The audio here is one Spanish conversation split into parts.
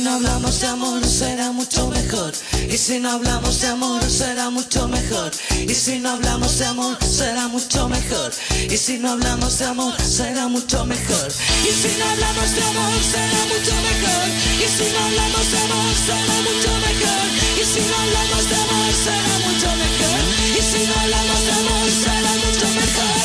no hablamos de amor será mucho mejor. Y si no hablamos de amor será mucho mejor. Y si no hablamos de amor será mucho mejor. Y si no hablamos de amor será mucho mejor. Y si no hablamos de amor será mucho mejor. Y si no hablamos de amor será mucho mejor. Y si no hablamos de amor será mucho mejor. Y si no hablamos de amor será mucho mejor.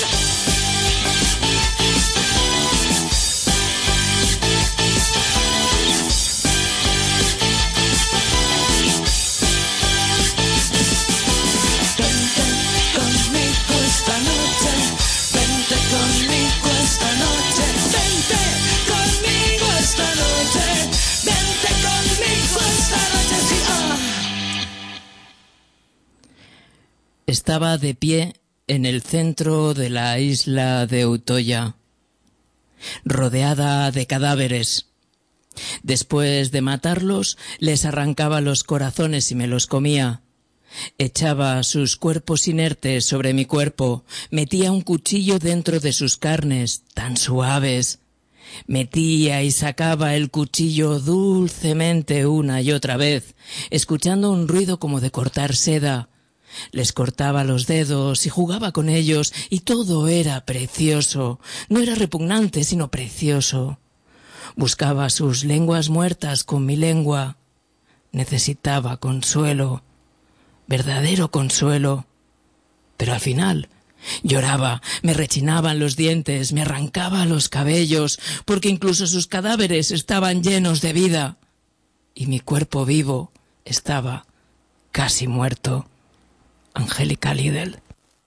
Estaba de pie en el centro de la isla de Utoya, rodeada de cadáveres. Después de matarlos, les arrancaba los corazones y me los comía. Echaba sus cuerpos inertes sobre mi cuerpo, metía un cuchillo dentro de sus carnes, tan suaves. Metía y sacaba el cuchillo dulcemente una y otra vez, escuchando un ruido como de cortar seda. Les cortaba los dedos y jugaba con ellos, y todo era precioso. No era repugnante, sino precioso. Buscaba sus lenguas muertas con mi lengua. Necesitaba consuelo, verdadero consuelo. Pero al final lloraba, me rechinaban los dientes, me arrancaba los cabellos, porque incluso sus cadáveres estaban llenos de vida. Y mi cuerpo vivo estaba casi muerto. Angélica Lidl.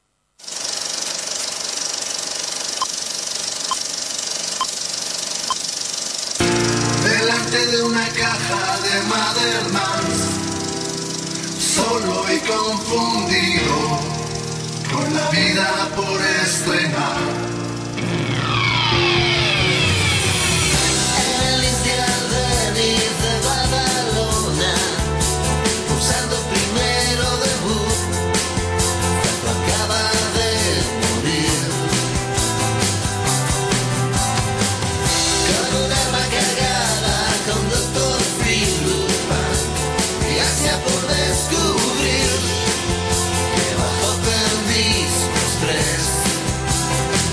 Delante de una caja de Madelmans, solo y confundido, con la vida por estrenar. En el interior de Badalona, usando primero debut, cuando acaba de morir. Con un arma cargada con Dr. Frilupan, y hacia por descubrir que bajo perdimos tres.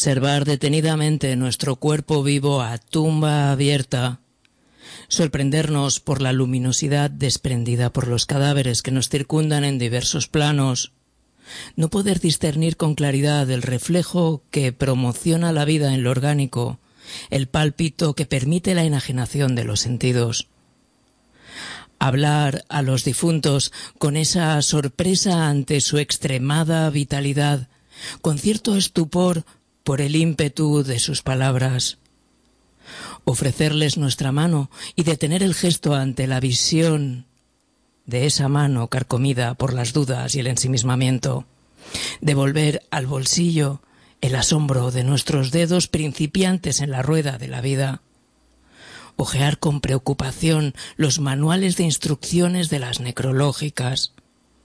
observar detenidamente nuestro cuerpo vivo a tumba abierta, sorprendernos por la luminosidad desprendida por los cadáveres que nos circundan en diversos planos, no poder discernir con claridad el reflejo que promociona la vida en lo orgánico, el pálpito que permite la enajenación de los sentidos. Hablar a los difuntos con esa sorpresa ante su extremada vitalidad, con cierto estupor por el ímpetu de sus palabras. Ofrecerles nuestra mano y detener el gesto ante la visión de esa mano carcomida por las dudas y el ensimismamiento. Devolver al bolsillo el asombro de nuestros dedos principiantes en la rueda de la vida. Ojear con preocupación los manuales de instrucciones de las necrológicas.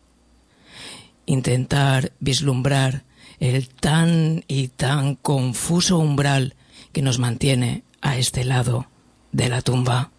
Intentar vislumbrar el tan y tan confuso umbral que nos mantiene a este lado de la tumba.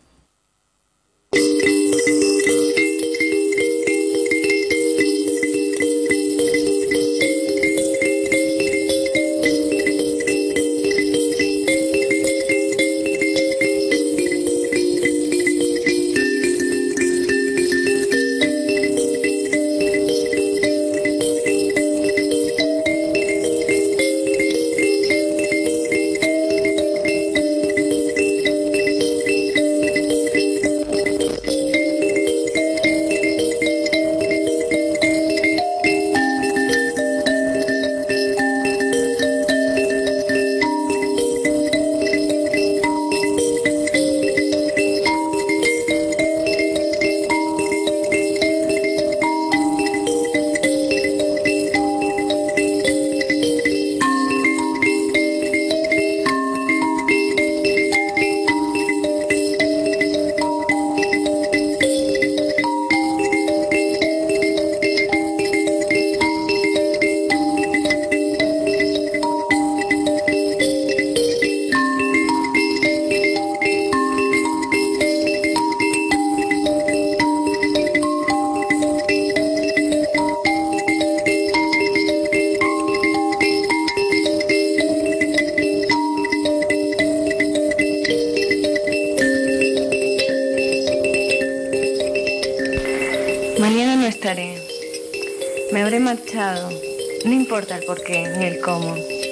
Me habré marchado, no importa el porqué ni el cómo,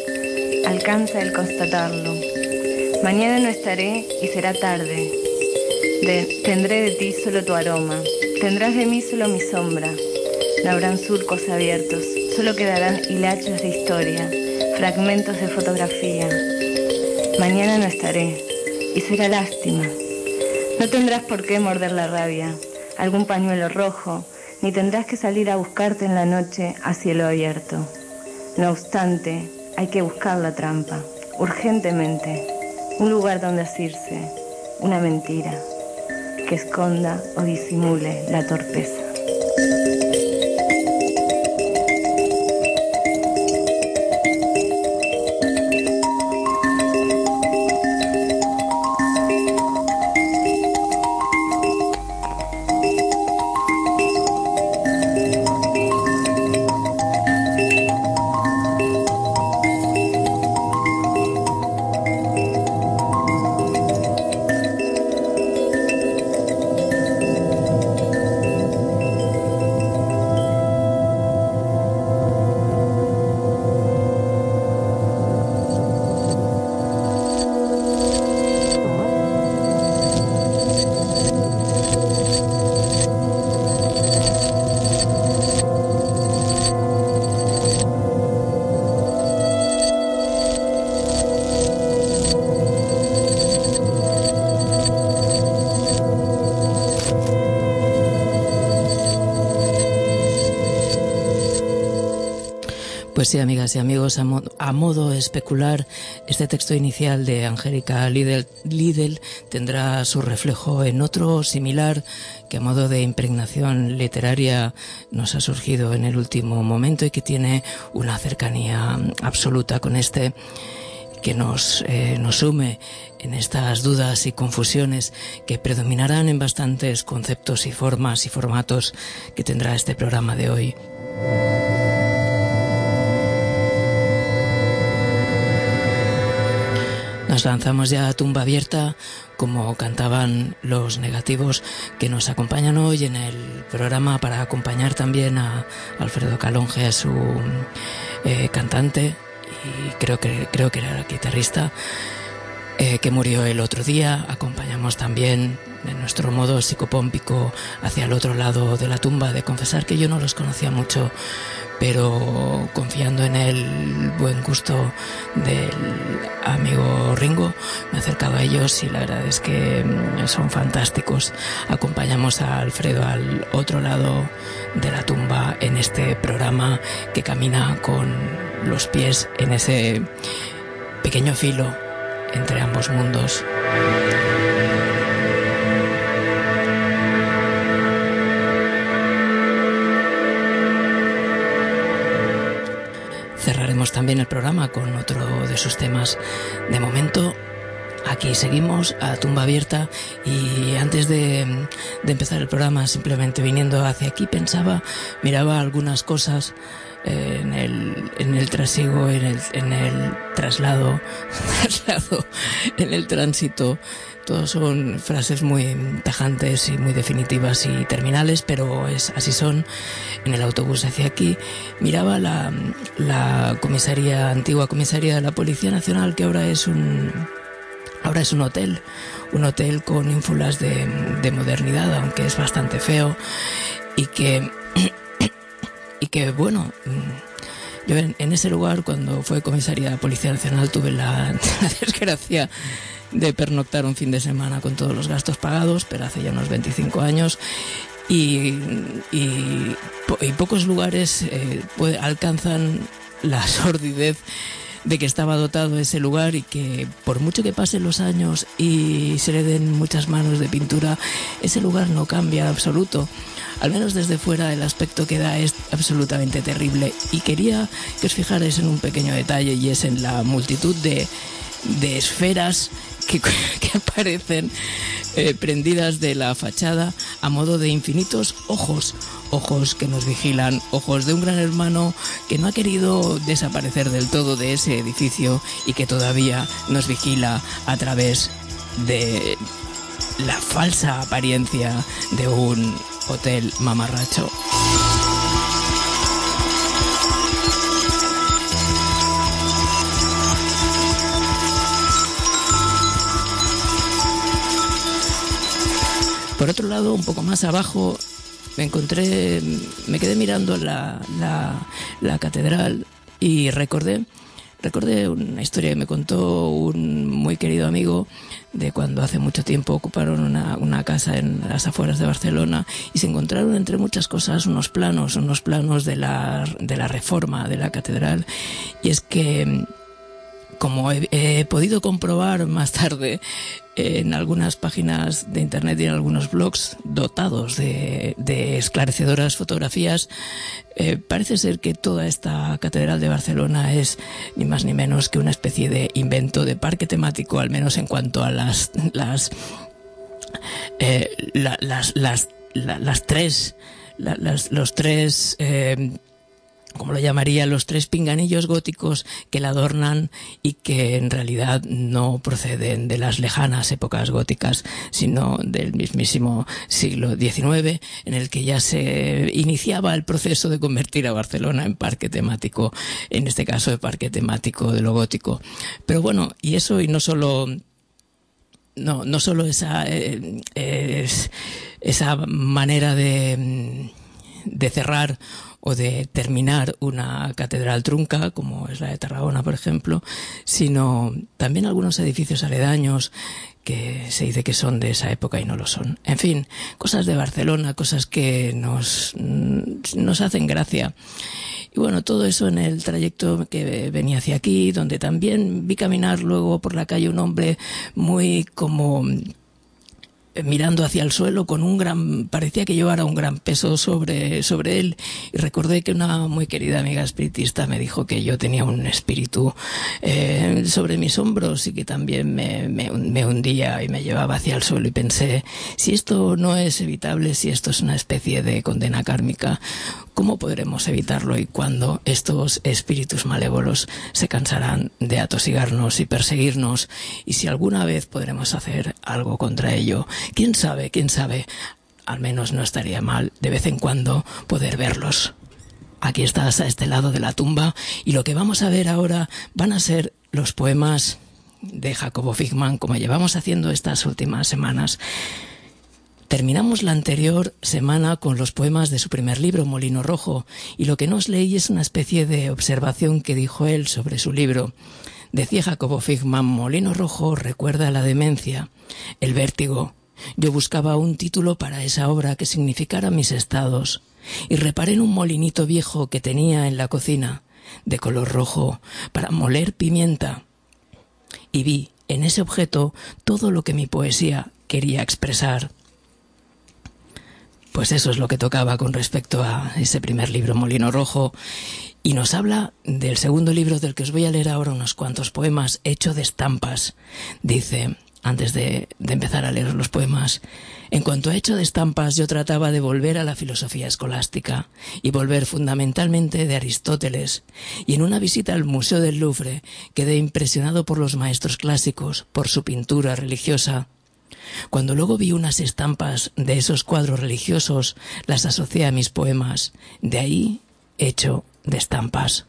alcanza el constatarlo. Mañana no estaré y será tarde. Tendré de ti solo tu aroma, tendrás de mí solo mi sombra. No habrán surcos abiertos, solo quedarán hilachos de historia, fragmentos de fotografía. Mañana no estaré y será lástima. No tendrás por qué morder la rabia, algún pañuelo rojo, ni tendrás que salir a buscarte en la noche a cielo abierto. No obstante, hay que buscar la trampa, urgentemente, un lugar donde asirse, una mentira, que esconda o disimule la torpeza. Pues sí, amigas y amigos, a modo especular, este texto inicial de Angélica Lidl tendrá su reflejo en otro similar que a modo de impregnación literaria nos ha surgido en el último momento y que tiene una cercanía absoluta con este, que nos sume en estas dudas y confusiones que predominarán en bastantes conceptos y formas y formatos que tendrá este programa de hoy. Nos lanzamos ya a tumba abierta, como cantaban Los Negativos, que nos acompañan hoy en el programa para acompañar también a Alfredo Calonge, su cantante, y creo que era el guitarrista, que murió el otro día. Acompañamos también, en nuestro modo psicopómpico, hacia el otro lado de la tumba, de confesar que yo no los conocía mucho, pero confiando en el buen gusto del amigo Ringo, me he acercado a ellos y la verdad es que son fantásticos. Acompañamos a Alfredo al otro lado de la tumba en este programa que camina con los pies en ese pequeño filo entre ambos mundos. Cerraremos también el programa con otro de sus temas. De momento, aquí seguimos a tumba abierta, y antes de empezar el programa, simplemente viniendo hacia aquí, miraba algunas cosas en el trasiego, en el traslado, en el tránsito. Todos son frases muy tajantes y muy definitivas y terminales, pero así son. En el autobús hacia aquí miraba la antigua comisaría de la Policía Nacional, que ahora es un hotel con ínfulas de modernidad, aunque es bastante feo, y que bueno, yo en ese lugar, cuando fue comisaría de la Policía Nacional, tuve la desgracia de pernoctar un fin de semana con todos los gastos pagados, pero hace ya unos 25 años, y pocos lugares alcanzan la sordidez de que estaba dotado ese lugar, y que por mucho que pasen los años y se le den muchas manos de pintura, ese lugar no cambia en absoluto. Al menos desde fuera el aspecto que da es absolutamente terrible, y quería que os fijarais en un pequeño detalle, y es en la multitud de esferas que aparecen prendidas de la fachada a modo de infinitos ojos que nos vigilan, ojos de un gran hermano que no ha querido desaparecer del todo de ese edificio y que todavía nos vigila a través de la falsa apariencia de un hotel mamarracho. Por otro lado, un poco más abajo, me quedé mirando la catedral y recordé una historia que me contó un muy querido amigo de cuando hace mucho tiempo ocuparon una casa en las afueras de Barcelona, y se encontraron entre muchas cosas unos planos de la reforma de la catedral. Y es que, como he podido comprobar más tarde en algunas páginas de internet y en algunos blogs dotados de esclarecedoras fotografías, parece ser que toda esta catedral de Barcelona es ni más ni menos que una especie de invento de parque temático, al menos en cuanto a los tres como lo llamaría, los tres pinganillos góticos que la adornan, y que en realidad no proceden de las lejanas épocas góticas, sino del mismísimo siglo XIX, en el que ya se iniciaba el proceso de convertir a Barcelona en parque temático, en este caso de parque temático de lo gótico. Pero bueno, y eso, y no solo esa manera de cerrar o de terminar una catedral trunca, como es la de Tarragona, por ejemplo, sino también algunos edificios aledaños que se dice que son de esa época y no lo son. En fin, cosas de Barcelona, cosas que nos hacen gracia. Y bueno, todo eso en el trayecto que venía hacia aquí, donde también vi caminar luego por la calle un hombre muy como mirando hacia el suelo, parecía que llevara un gran peso sobre él, y recordé que una muy querida amiga espiritista me dijo que yo tenía un espíritu sobre mis hombros, y que también me hundía y me llevaba hacia el suelo, y pensé, si esto no es evitable, si esto es una especie de condena kármica, ¿Cómo podremos evitarlo y cuándo estos espíritus malévolos se cansarán de atosigarnos y perseguirnos? Y si alguna vez podremos hacer algo contra ello. ¿Quién sabe? Al menos no estaría mal de vez en cuando poder verlos. Aquí estás a este lado de la tumba y lo que vamos a ver ahora van a ser los poemas de Jacobo Wigman, como llevamos haciendo estas últimas semanas. Terminamos la anterior semana con los poemas de su primer libro, Molino Rojo, y lo que nos leí es una especie de observación que dijo él sobre su libro. Decía Jacobo Wigman: Molino Rojo recuerda la demencia, el vértigo. Yo buscaba un título para esa obra que significara mis estados, y reparé en un molinito viejo que tenía en la cocina, de color rojo, para moler pimienta. Y vi en ese objeto todo lo que mi poesía quería expresar. Pues eso es lo que tocaba con respecto a ese primer libro, Molino Rojo. Y nos habla del segundo libro, del que os voy a leer ahora unos cuantos poemas, hecho de estampas. Dice, antes de empezar a leer los poemas: en cuanto a hecho de estampas, yo trataba de volver a la filosofía escolástica y volver fundamentalmente de Aristóteles. Y en una visita al Museo del Louvre quedé impresionado por los maestros clásicos, por su pintura religiosa. Cuando luego vi unas estampas de esos cuadros religiosos, las asocié a mis poemas. De ahí, hecho de estampas.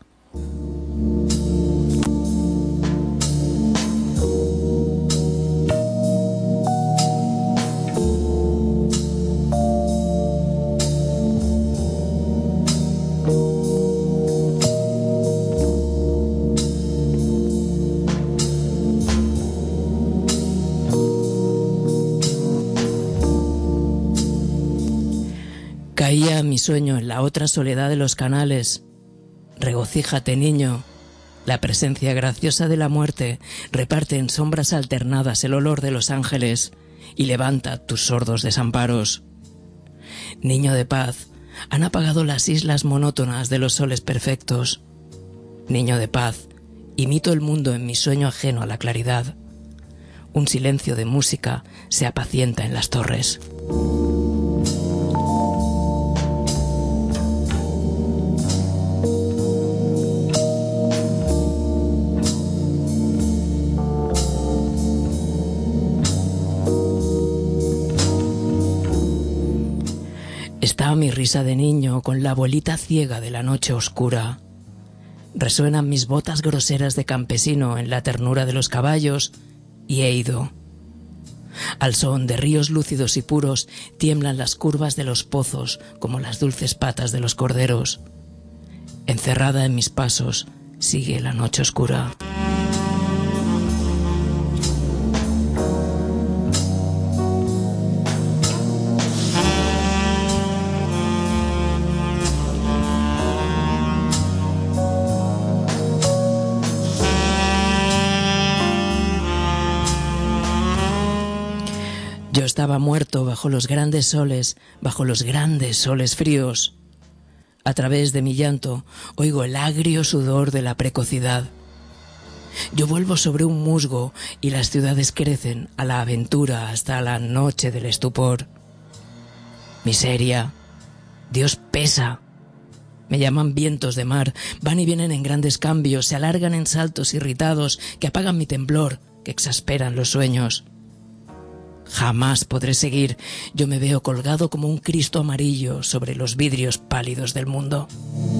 Caía mi sueño en la otra soledad de los canales. Regocíjate, niño. La presencia graciosa de la muerte reparte en sombras alternadas el olor de los ángeles y levanta tus sordos desamparos. Niño de paz, han apagado las islas monótonas de los soles perfectos. Niño de paz, imito el mundo en mi sueño ajeno a la claridad. Un silencio de música se apacienta en las torres. Está mi risa de niño con la bolita ciega de la noche oscura. Resuenan mis botas groseras de campesino en la ternura de los caballos y he ido. Al son de ríos lúcidos y puros tiemblan las curvas de los pozos como las dulces patas de los corderos. Encerrada en mis pasos sigue la noche oscura. Yo estaba muerto bajo los grandes soles fríos. A través de mi llanto oigo el agrio sudor de la precocidad. Yo vuelvo sobre un musgo y las ciudades crecen a la aventura hasta la noche del estupor. Miseria, Dios pesa. Me llaman vientos de mar, van y vienen en grandes cambios, se alargan en saltos irritados que apagan mi temblor, que exasperan los sueños. Jamás podré seguir. Yo me veo colgado como un Cristo amarillo sobre los vidrios pálidos del mundo.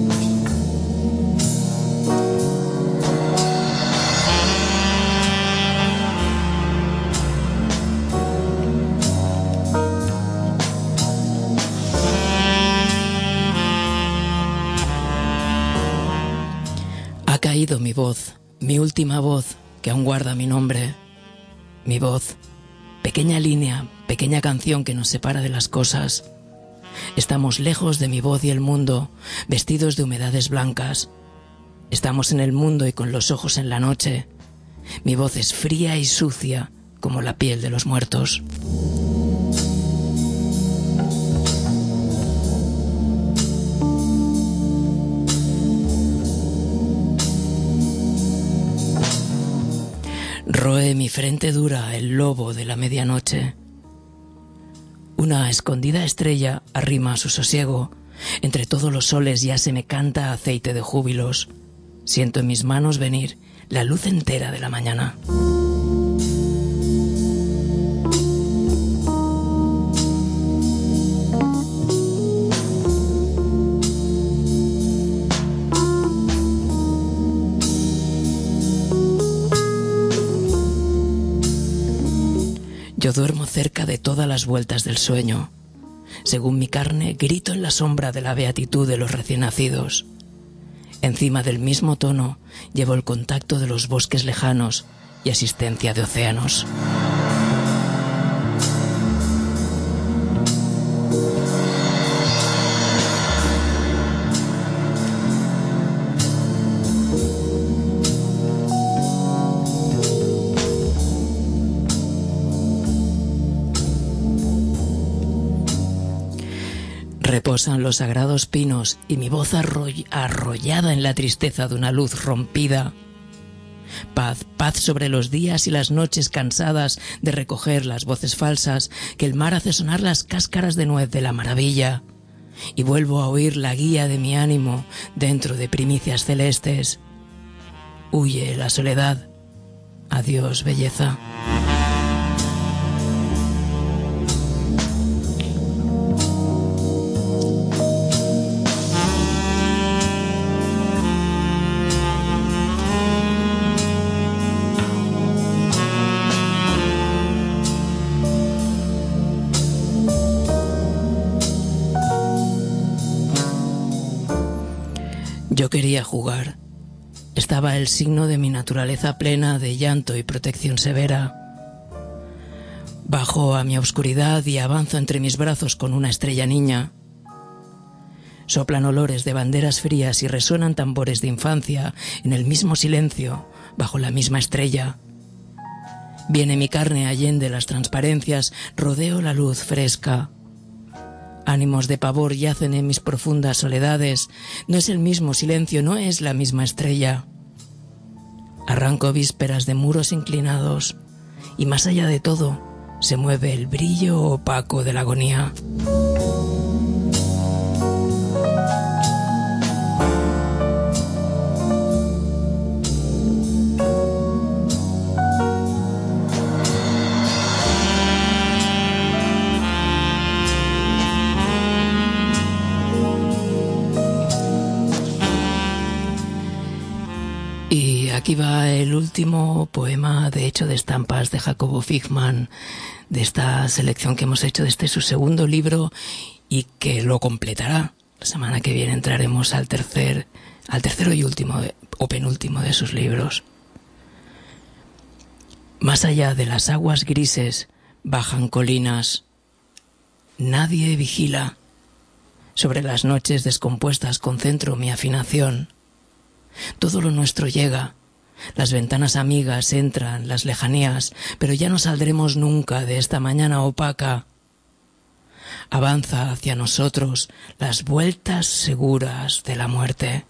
Ha caído mi voz, mi última voz, que aún guarda mi nombre. Mi voz. Pequeña línea, pequeña canción que nos separa de las cosas. Estamos lejos de mi voz y el mundo, vestidos de humedades blancas. Estamos en el mundo y con los ojos en la noche. Mi voz es fría y sucia como la piel de los muertos. Roe mi frente dura el lobo de la medianoche. Una escondida estrella arrima su sosiego, Entre todos los soles ya se me canta aceite de júbilos. Siento en mis manos venir la luz entera de la mañana. Yo duermo cerca de todas las vueltas del sueño. Según mi carne, grito en la sombra de la beatitud de los recién nacidos. Encima del mismo tono llevo el contacto de los bosques lejanos y asistencia de océanos. Reposan los sagrados pinos y mi voz arrollada en la tristeza de una luz rompida. Paz, paz sobre los días y las noches cansadas de recoger las voces falsas que el mar hace sonar las cáscaras de nuez de la maravilla. Y vuelvo a oír la guía de mi ánimo dentro de primicias celestes. Huye la soledad. Adiós, belleza. Yo quería jugar. Estaba el signo de mi naturaleza plena de llanto y protección severa. Bajo a mi oscuridad y avanzo entre mis brazos con una estrella niña. Soplan olores de banderas frías y resuenan tambores de infancia en el mismo silencio, bajo la misma estrella. Viene mi carne allende las transparencias, rodeo la luz fresca. Ánimos de pavor yacen en mis profundas soledades. No es el mismo silencio, no es la misma estrella. Arranco vísperas de muros inclinados y más allá de todo se mueve el brillo opaco de la agonía. Aquí va el último poema de Hecho de Estampas de Jacobo Figman, de esta selección que hemos hecho de este su segundo libro y que lo completará. La semana que viene entraremos al tercero y último o penúltimo de sus libros. Más allá de las aguas grises bajan colinas. Nadie vigila. Sobre las noches descompuestas concentro mi afinación. Todo lo nuestro llega. Las ventanas amigas entran, las lejanías, pero ya no saldremos nunca de esta mañana opaca. Avanza hacia nosotros las vueltas seguras de la muerte.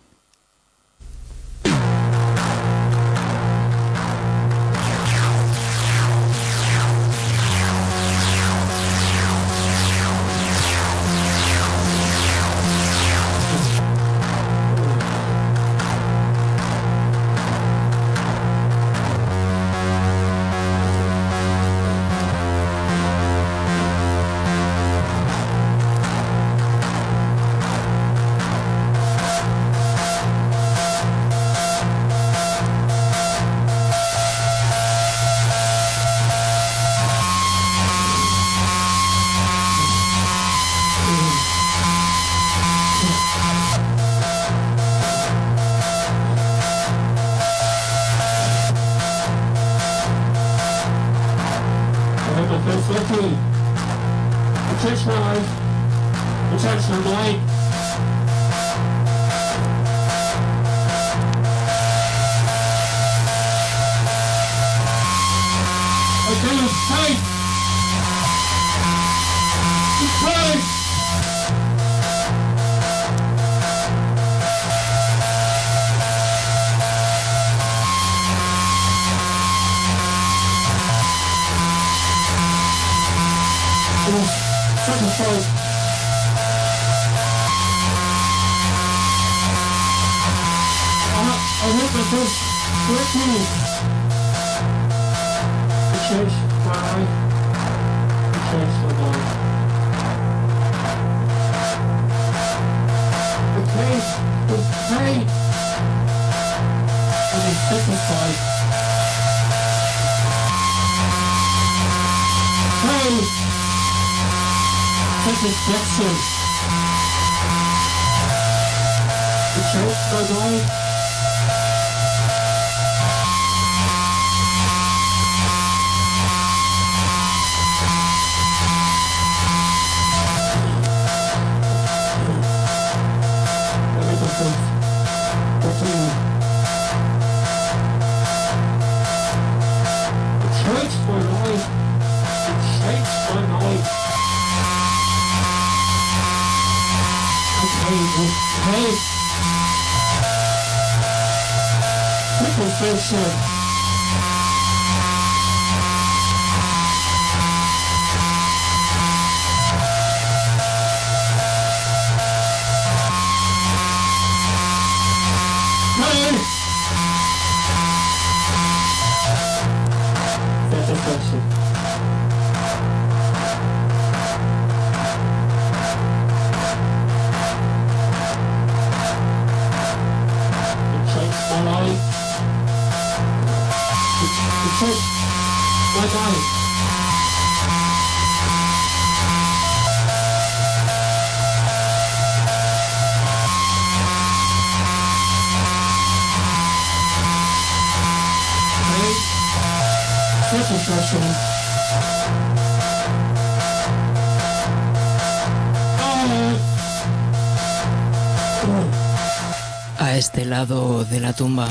A este lado de la tumba.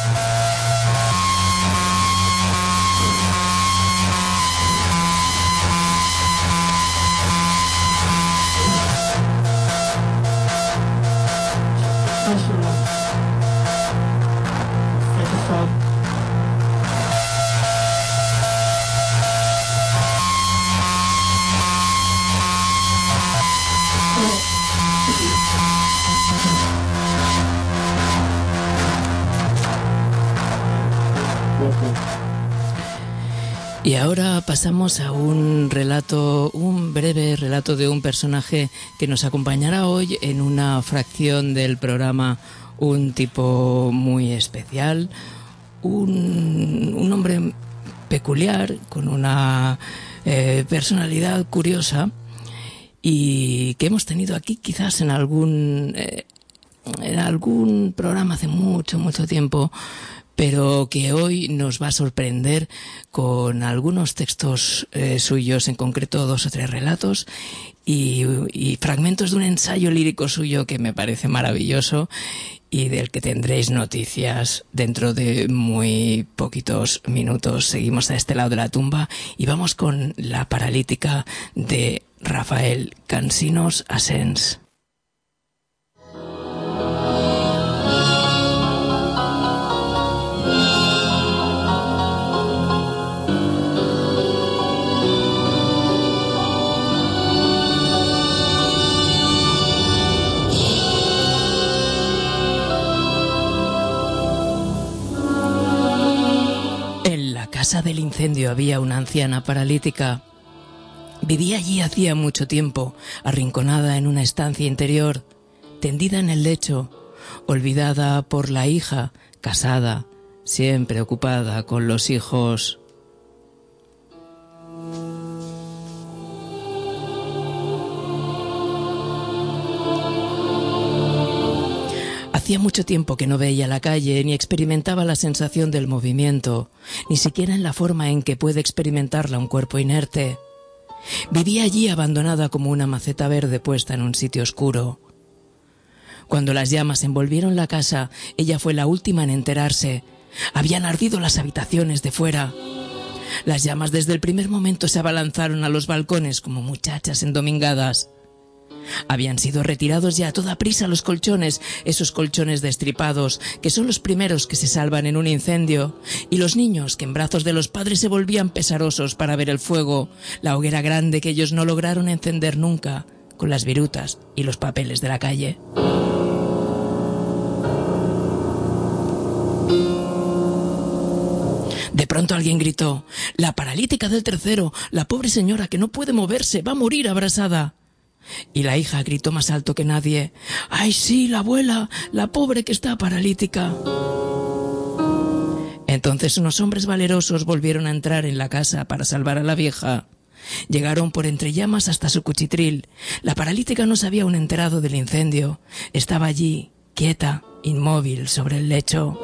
Y ahora pasamos a un breve relato de un personaje que nos acompañará hoy en una fracción del programa, un tipo muy especial, un hombre peculiar, con una personalidad curiosa y que hemos tenido aquí quizás en algún programa hace mucho tiempo, pero que hoy nos va a sorprender con algunos textos suyos, en concreto 2 o 3 relatos y fragmentos de un ensayo lírico suyo que me parece maravilloso y del que tendréis noticias dentro de muy poquitos minutos. Seguimos a este lado de la tumba y vamos con La paralítica de Rafael Cansinos Asens. En la casa del incendio había una anciana paralítica. Vivía allí hacía mucho tiempo, arrinconada en una estancia interior, tendida en el lecho, olvidada por la hija, casada, siempre ocupada con los hijos. Hacía mucho tiempo que no veía la calle ni experimentaba la sensación del movimiento, ni siquiera en la forma en que puede experimentarla un cuerpo inerte. Vivía allí abandonada como una maceta verde puesta en un sitio oscuro. Cuando las llamas envolvieron la casa, ella fue la última en enterarse. Habían ardido las habitaciones de fuera. Las llamas desde el primer momento se abalanzaron a los balcones como muchachas endomingadas. Habían sido retirados ya a toda prisa los colchones, esos colchones destripados, que son los primeros que se salvan en un incendio, y los niños que en brazos de los padres se volvían pesarosos para ver el fuego, la hoguera grande que ellos no lograron encender nunca, con las virutas y los papeles de la calle. pronto alguien gritó: «La paralítica del tercero, la pobre señora que no puede moverse, va a morir abrasada». Y la hija gritó más alto que nadie: «¡Ay, sí, la abuela, la pobre que está paralítica!». Entonces unos hombres valerosos volvieron a entrar en la casa para salvar a la vieja. Llegaron por entre llamas hasta su cuchitril. La paralítica no se había aún enterado del incendio. Estaba allí, quieta, inmóvil, sobre el lecho.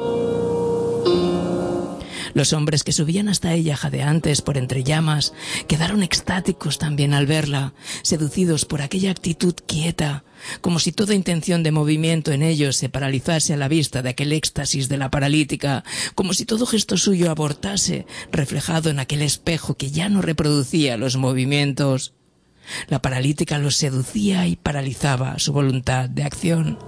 Los hombres que subían hasta ella jadeantes por entre llamas quedaron extáticos también al verla, seducidos por aquella actitud quieta, como si toda intención de movimiento en ellos se paralizase a la vista de aquel éxtasis de la paralítica, como si todo gesto suyo abortase, reflejado en aquel espejo que ya no reproducía los movimientos. La paralítica los seducía y paralizaba su voluntad de acción.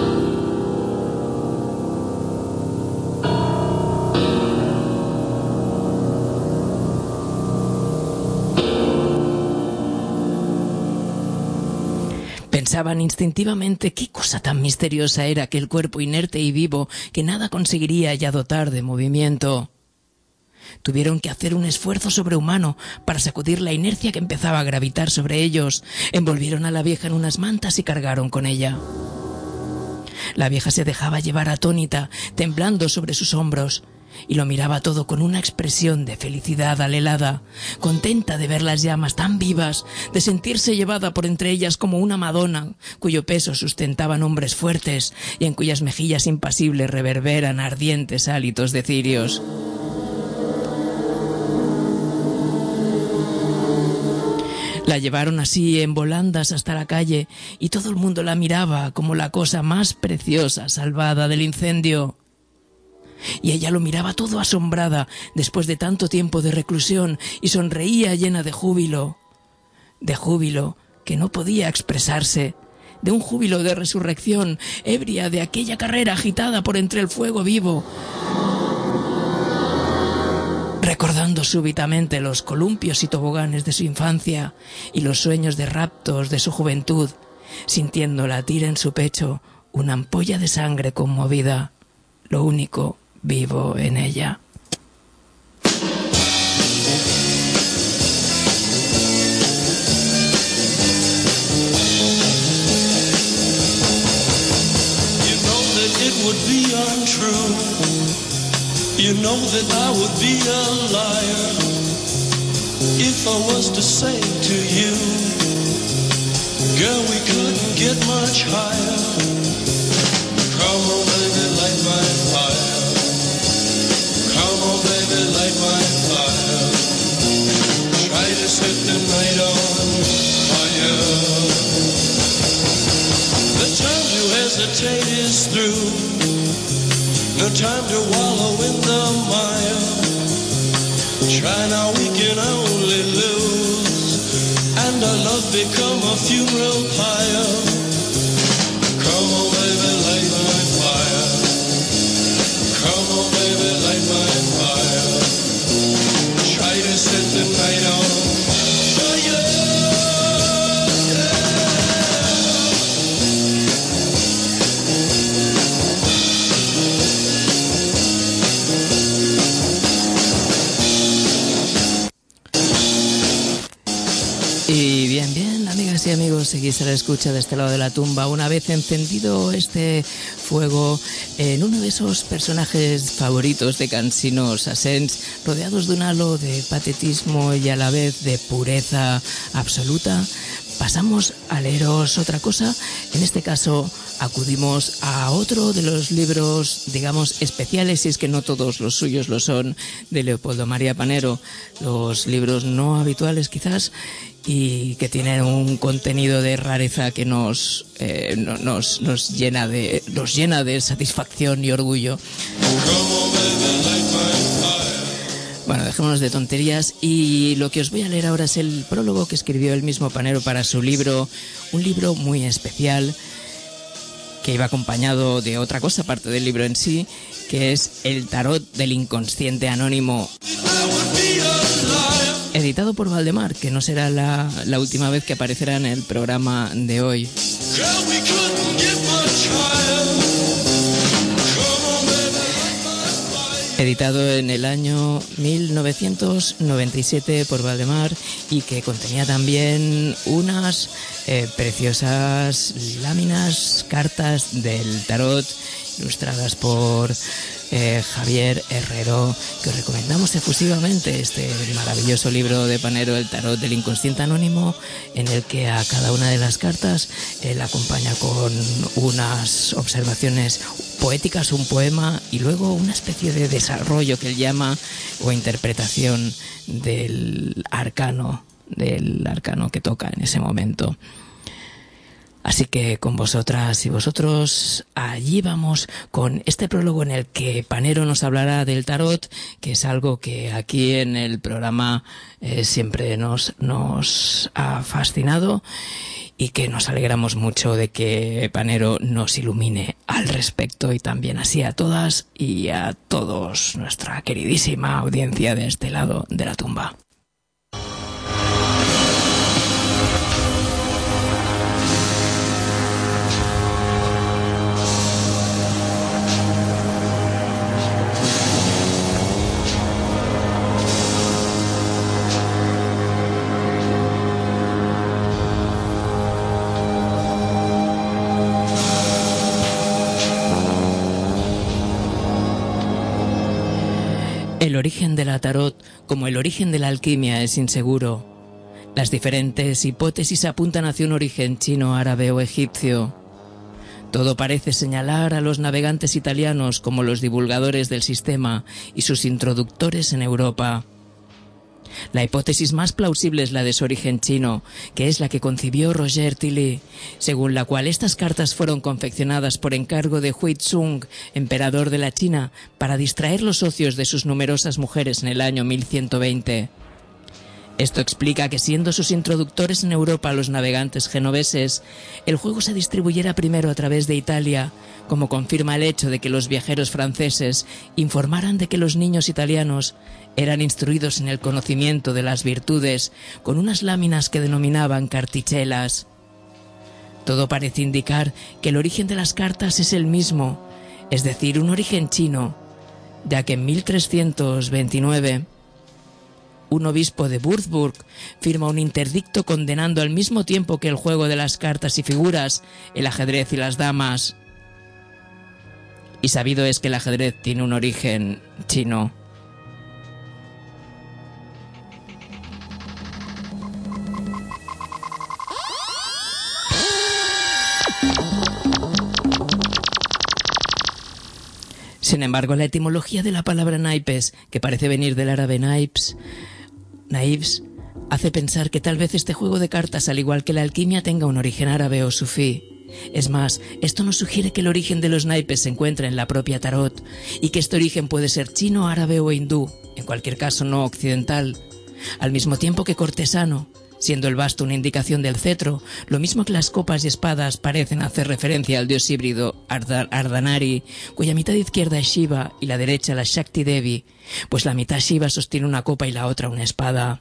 Pensaban instintivamente qué cosa tan misteriosa era aquel cuerpo inerte y vivo que nada conseguiría ya dotar de movimiento. Tuvieron que hacer un esfuerzo sobrehumano para sacudir la inercia que empezaba a gravitar sobre ellos. Envolvieron a la vieja en unas mantas y cargaron con ella. La vieja se dejaba llevar atónita, temblando sobre sus hombros, y lo miraba todo con una expresión de felicidad alelada, contenta de ver las llamas tan vivas, de sentirse llevada por entre ellas como una Madonna, cuyo peso sustentaban hombres fuertes y en cuyas mejillas impasibles reverberan ardientes hálitos de cirios. La llevaron así en volandas hasta la calle y todo el mundo la miraba como la cosa más preciosa salvada del incendio. Y ella lo miraba todo asombrada después de tanto tiempo de reclusión y sonreía llena de júbilo que no podía expresarse, de un júbilo de resurrección, ebria de aquella carrera agitada por entre el fuego vivo, recordando súbitamente los columpios y toboganes de su infancia y los sueños de raptos de su juventud, sintiendo latir en su pecho una ampolla de sangre conmovida, lo único vivo en ella. You know that it would be untrue. You know that I would be a liar if I was to say to you, girl, we couldn't get much higher. Come on, baby, light my fire. Come on, baby, light my fire. Try to set the night on fire. The time to hesitate is through. No time to wallow in the mire. Try now, we can only lose, and our love become a funeral pyre. Come on, baby, light my fire. Come on, baby, light my fire. Try to set the night on fire. Y bien, amigas y amigos, seguís a la escucha de este lado de la tumba. Una vez encendido este fuego en uno de esos personajes favoritos de Cansinos Ascens, rodeados de un halo de patetismo y a la vez de pureza absoluta, pasamos a leeros otra cosa. En este caso acudimos a otro de los libros, digamos, especiales, si es que no todos los suyos lo son, de Leopoldo María Panero. Los libros no habituales quizás, y que tienen un contenido de rareza que nos llena de satisfacción y orgullo. Bueno, dejémonos de tonterías y lo que os voy a leer ahora es el prólogo que escribió el mismo Panero para su libro, un libro muy especial que iba acompañado de otra cosa aparte del libro en sí, que es El tarot del inconsciente anónimo, editado por Valdemar, que no será la última vez que aparecerá en el programa de hoy. editado en el año 1997 por Valdemar y que contenía también unas preciosas láminas, cartas del tarot ilustradas por Javier Herrero, que os recomendamos efusivamente este maravilloso libro de Panero, El tarot del inconsciente anónimo, en el que a cada una de las cartas él acompaña con unas observaciones poéticas, un poema y luego una especie de desarrollo que él llama o interpretación del arcano que toca en ese momento. Así que con vosotras y vosotros, allí vamos con este prólogo en el que Panero nos hablará del tarot, que es algo que aquí en el programa siempre nos ha fascinado y que nos alegramos mucho de que Panero nos ilumine al respecto, y también así a todas y a todos nuestra queridísima audiencia de este lado de la tumba. El origen de la tarot, como el origen de la alquimia, es inseguro. Las diferentes hipótesis apuntan hacia un origen chino, árabe o egipcio. Todo parece señalar a los navegantes italianos como los divulgadores del sistema y sus introductores en Europa. La hipótesis más plausible es la de su origen chino, que es la que concibió Roger Tilly, según la cual estas cartas fueron confeccionadas por encargo de Huizong, emperador de la China, para distraer los ocios de sus numerosas mujeres en el año 1120. Esto explica que, siendo sus introductores en Europa los navegantes genoveses, el juego se distribuyera primero a través de Italia, como confirma el hecho de que los viajeros franceses informaran de que los niños italianos eran instruidos en el conocimiento de las virtudes con unas láminas que denominaban cartichelas. Todo parece indicar que el origen de las cartas es el mismo, es decir, un origen chino, ya que en 1329 un obispo de Würzburg firma un interdicto condenando al mismo tiempo que el juego de las cartas y figuras, el ajedrez y las damas. Y sabido es que el ajedrez tiene un origen chino. Sin embargo, la etimología de la palabra naipes, que parece venir del árabe naips, hace pensar que tal vez este juego de cartas, al igual que la alquimia, tenga un origen árabe o sufí. Es más, esto nos sugiere que el origen de los naipes se encuentra en la propia tarot, y que este origen puede ser chino, árabe o hindú, en cualquier caso no occidental, al mismo tiempo que cortesano, siendo el basto una indicación del cetro, lo mismo que las copas y espadas parecen hacer referencia al dios híbrido Ardhanari, cuya mitad izquierda es Shiva y la derecha la Shakti Devi, pues la mitad Shiva sostiene una copa y la otra una espada.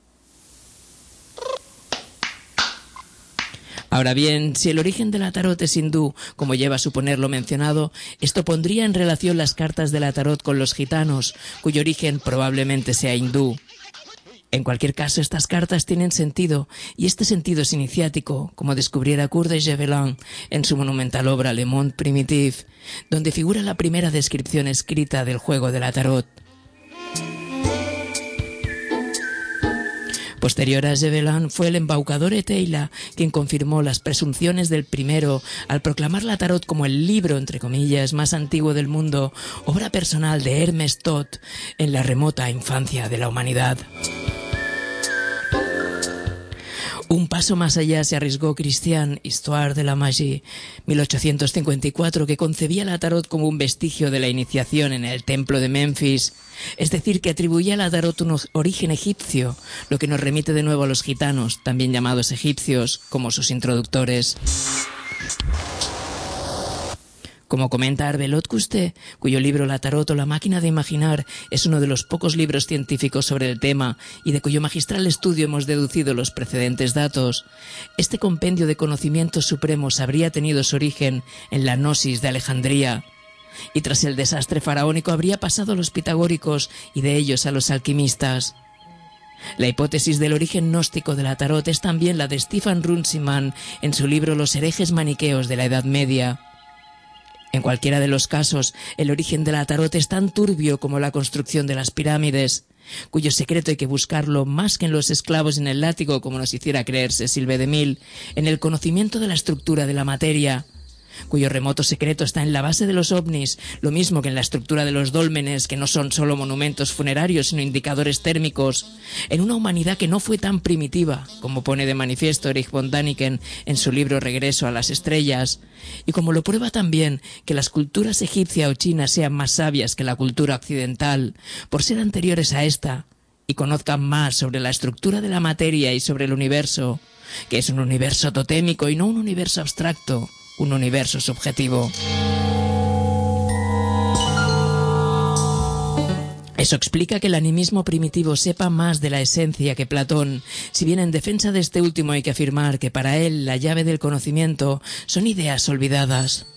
Ahora bien, si el origen de la tarot es hindú, como lleva a suponer lo mencionado, esto pondría en relación las cartas de la tarot con los gitanos, cuyo origen probablemente sea hindú. En cualquier caso, estas cartas tienen sentido, y este sentido es iniciático, como descubriera Coeur de Gévelin en su monumental obra Le Monde Primitif, donde figura la primera descripción escrita del juego de la tarot. Posterior a Gévelin fue el embaucador Eteila quien confirmó las presunciones del primero al proclamar la tarot como el libro, entre comillas, más antiguo del mundo, obra personal de Hermes Tot en la remota infancia de la humanidad. Un paso más allá se arriesgó Christian, Histoire de la Magie, 1854, que concebía la tarot como un vestigio de la iniciación en el templo de Memphis, es decir, que atribuía a la tarot un origen egipcio, lo que nos remite de nuevo a los gitanos, también llamados egipcios, como sus introductores. Como comenta Arbelot Cousteau, cuyo libro La tarot o la máquina de imaginar es uno de los pocos libros científicos sobre el tema y de cuyo magistral estudio hemos deducido los precedentes datos, este compendio de conocimientos supremos habría tenido su origen en la Gnosis de Alejandría. y tras el desastre faraónico habría pasado a los pitagóricos y de ellos a los alquimistas. La hipótesis del origen gnóstico de la tarot es también la de Stefan Runciman en su libro Los herejes maniqueos de la Edad Media. En cualquiera de los casos, el origen de la tarot es tan turbio como la construcción de las pirámides, cuyo secreto hay que buscarlo más que en los esclavos y en el látigo, como nos hiciera creer Cecil de Mille, en el conocimiento de la estructura de la materia, cuyo remoto secreto está en la base de los ovnis, lo mismo que en la estructura de los dólmenes, que no son solo monumentos funerarios, sino indicadores térmicos, en una humanidad que no fue tan primitiva, como pone de manifiesto Erich von Däniken en su libro Regreso a las estrellas, y como lo prueba también que las culturas egipcia o china sean más sabias que la cultura occidental, por ser anteriores a esta, y conozcan más sobre la estructura de la materia y sobre el universo, que es un universo totémico y no un universo abstracto, un universo subjetivo. Eso explica que el animismo primitivo sepa más de la esencia que Platón, si bien en defensa de este último hay que afirmar que para él la llave del conocimiento son ideas olvidadas.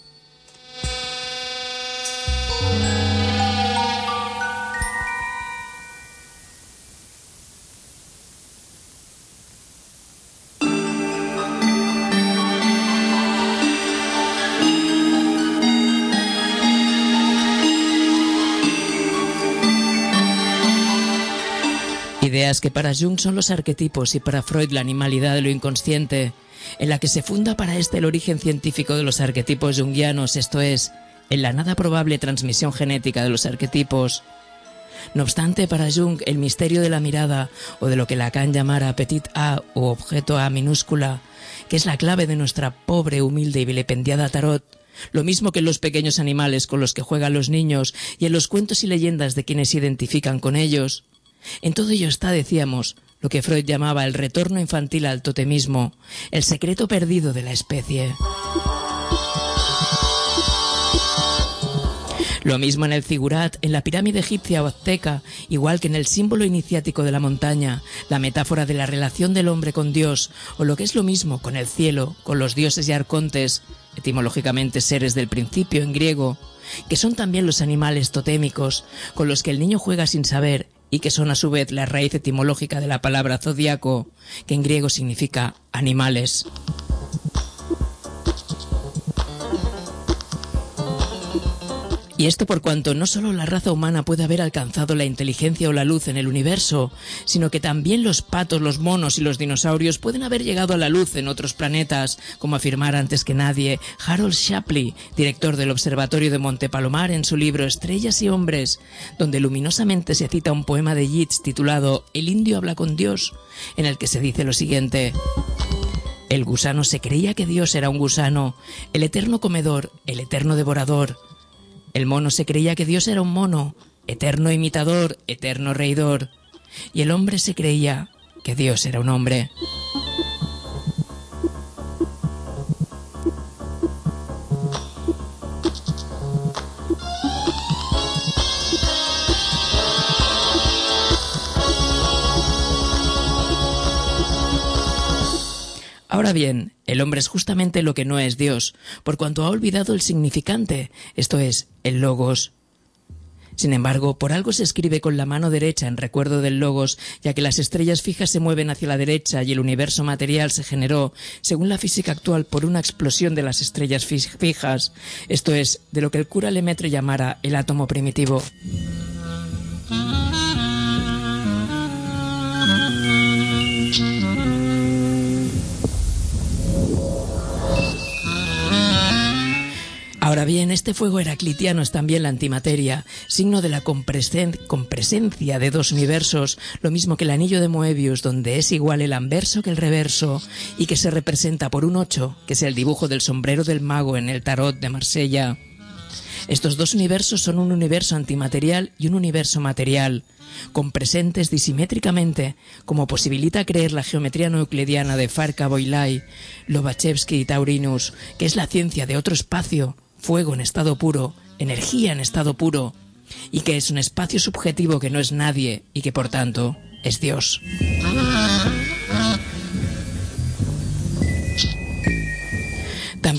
Ideas que para Jung son los arquetipos y para Freud la animalidad de lo inconsciente, en la que se funda para este el origen científico de los arquetipos junguianos, esto es, en la nada probable transmisión genética de los arquetipos. No obstante, para Jung el misterio de la mirada, o de lo que Lacan llamara petit a o objeto a minúscula, que es la clave de nuestra pobre, humilde y vilipendiada tarot, lo mismo que en los pequeños animales con los que juegan los niños y en los cuentos y leyendas de quienes se identifican con ellos. En todo ello está, decíamos, lo que Freud llamaba el retorno infantil al totemismo, el secreto perdido de la especie. Lo mismo en el zigurat, en la pirámide egipcia o azteca, igual que en el símbolo iniciático de la montaña, la metáfora de la relación del hombre con Dios, o lo que es lo mismo con el cielo, con los dioses y arcontes, etimológicamente seres del principio en griego, que son también los animales totémicos, con los que el niño juega sin saber, y que son a su vez la raíz etimológica de la palabra zodiaco, que en griego significa animales. Y esto por cuanto no solo la raza humana puede haber alcanzado la inteligencia o la luz en el universo, sino que también los patos, los monos y los dinosaurios pueden haber llegado a la luz en otros planetas, como afirmara antes que nadie Harold Shapley, director del Observatorio de Monte Palomar, en su libro Estrellas y Hombres, donde luminosamente se cita un poema de Yeats titulado El indio habla con Dios, en el que se dice lo siguiente: el gusano se creía que Dios era un gusano, el eterno comedor, el eterno devorador. El mono se creía que Dios era un mono, eterno imitador, eterno reidor. Y el hombre se creía que Dios era un hombre. Ahora bien, el hombre es justamente lo que no es Dios, por cuanto ha olvidado el significante, esto es, el logos. Sin embargo, por algo se escribe con la mano derecha en recuerdo del logos, ya que las estrellas fijas se mueven hacia la derecha y el universo material se generó, según la física actual, por una explosión de las estrellas fijas, esto es, de lo que el cura Lemaitre llamara el átomo primitivo. Ahora bien, este fuego heraclitiano es también la antimateria, signo de la compresencia de dos universos, lo mismo que el anillo de Moebius, donde es igual el anverso que el reverso, y que se representa por un 8, que es el dibujo del sombrero del mago en el tarot de Marsella. Estos dos universos son un universo antimaterial y un universo material, compresentes disimétricamente, como posibilita creer la geometría no euclidiana de Farca-Boilai, Lobachevsky y Taurinus, que es la ciencia de otro espacio, fuego en estado puro, energía en estado puro, y que es un espacio subjetivo que no es nadie y que por tanto es Dios.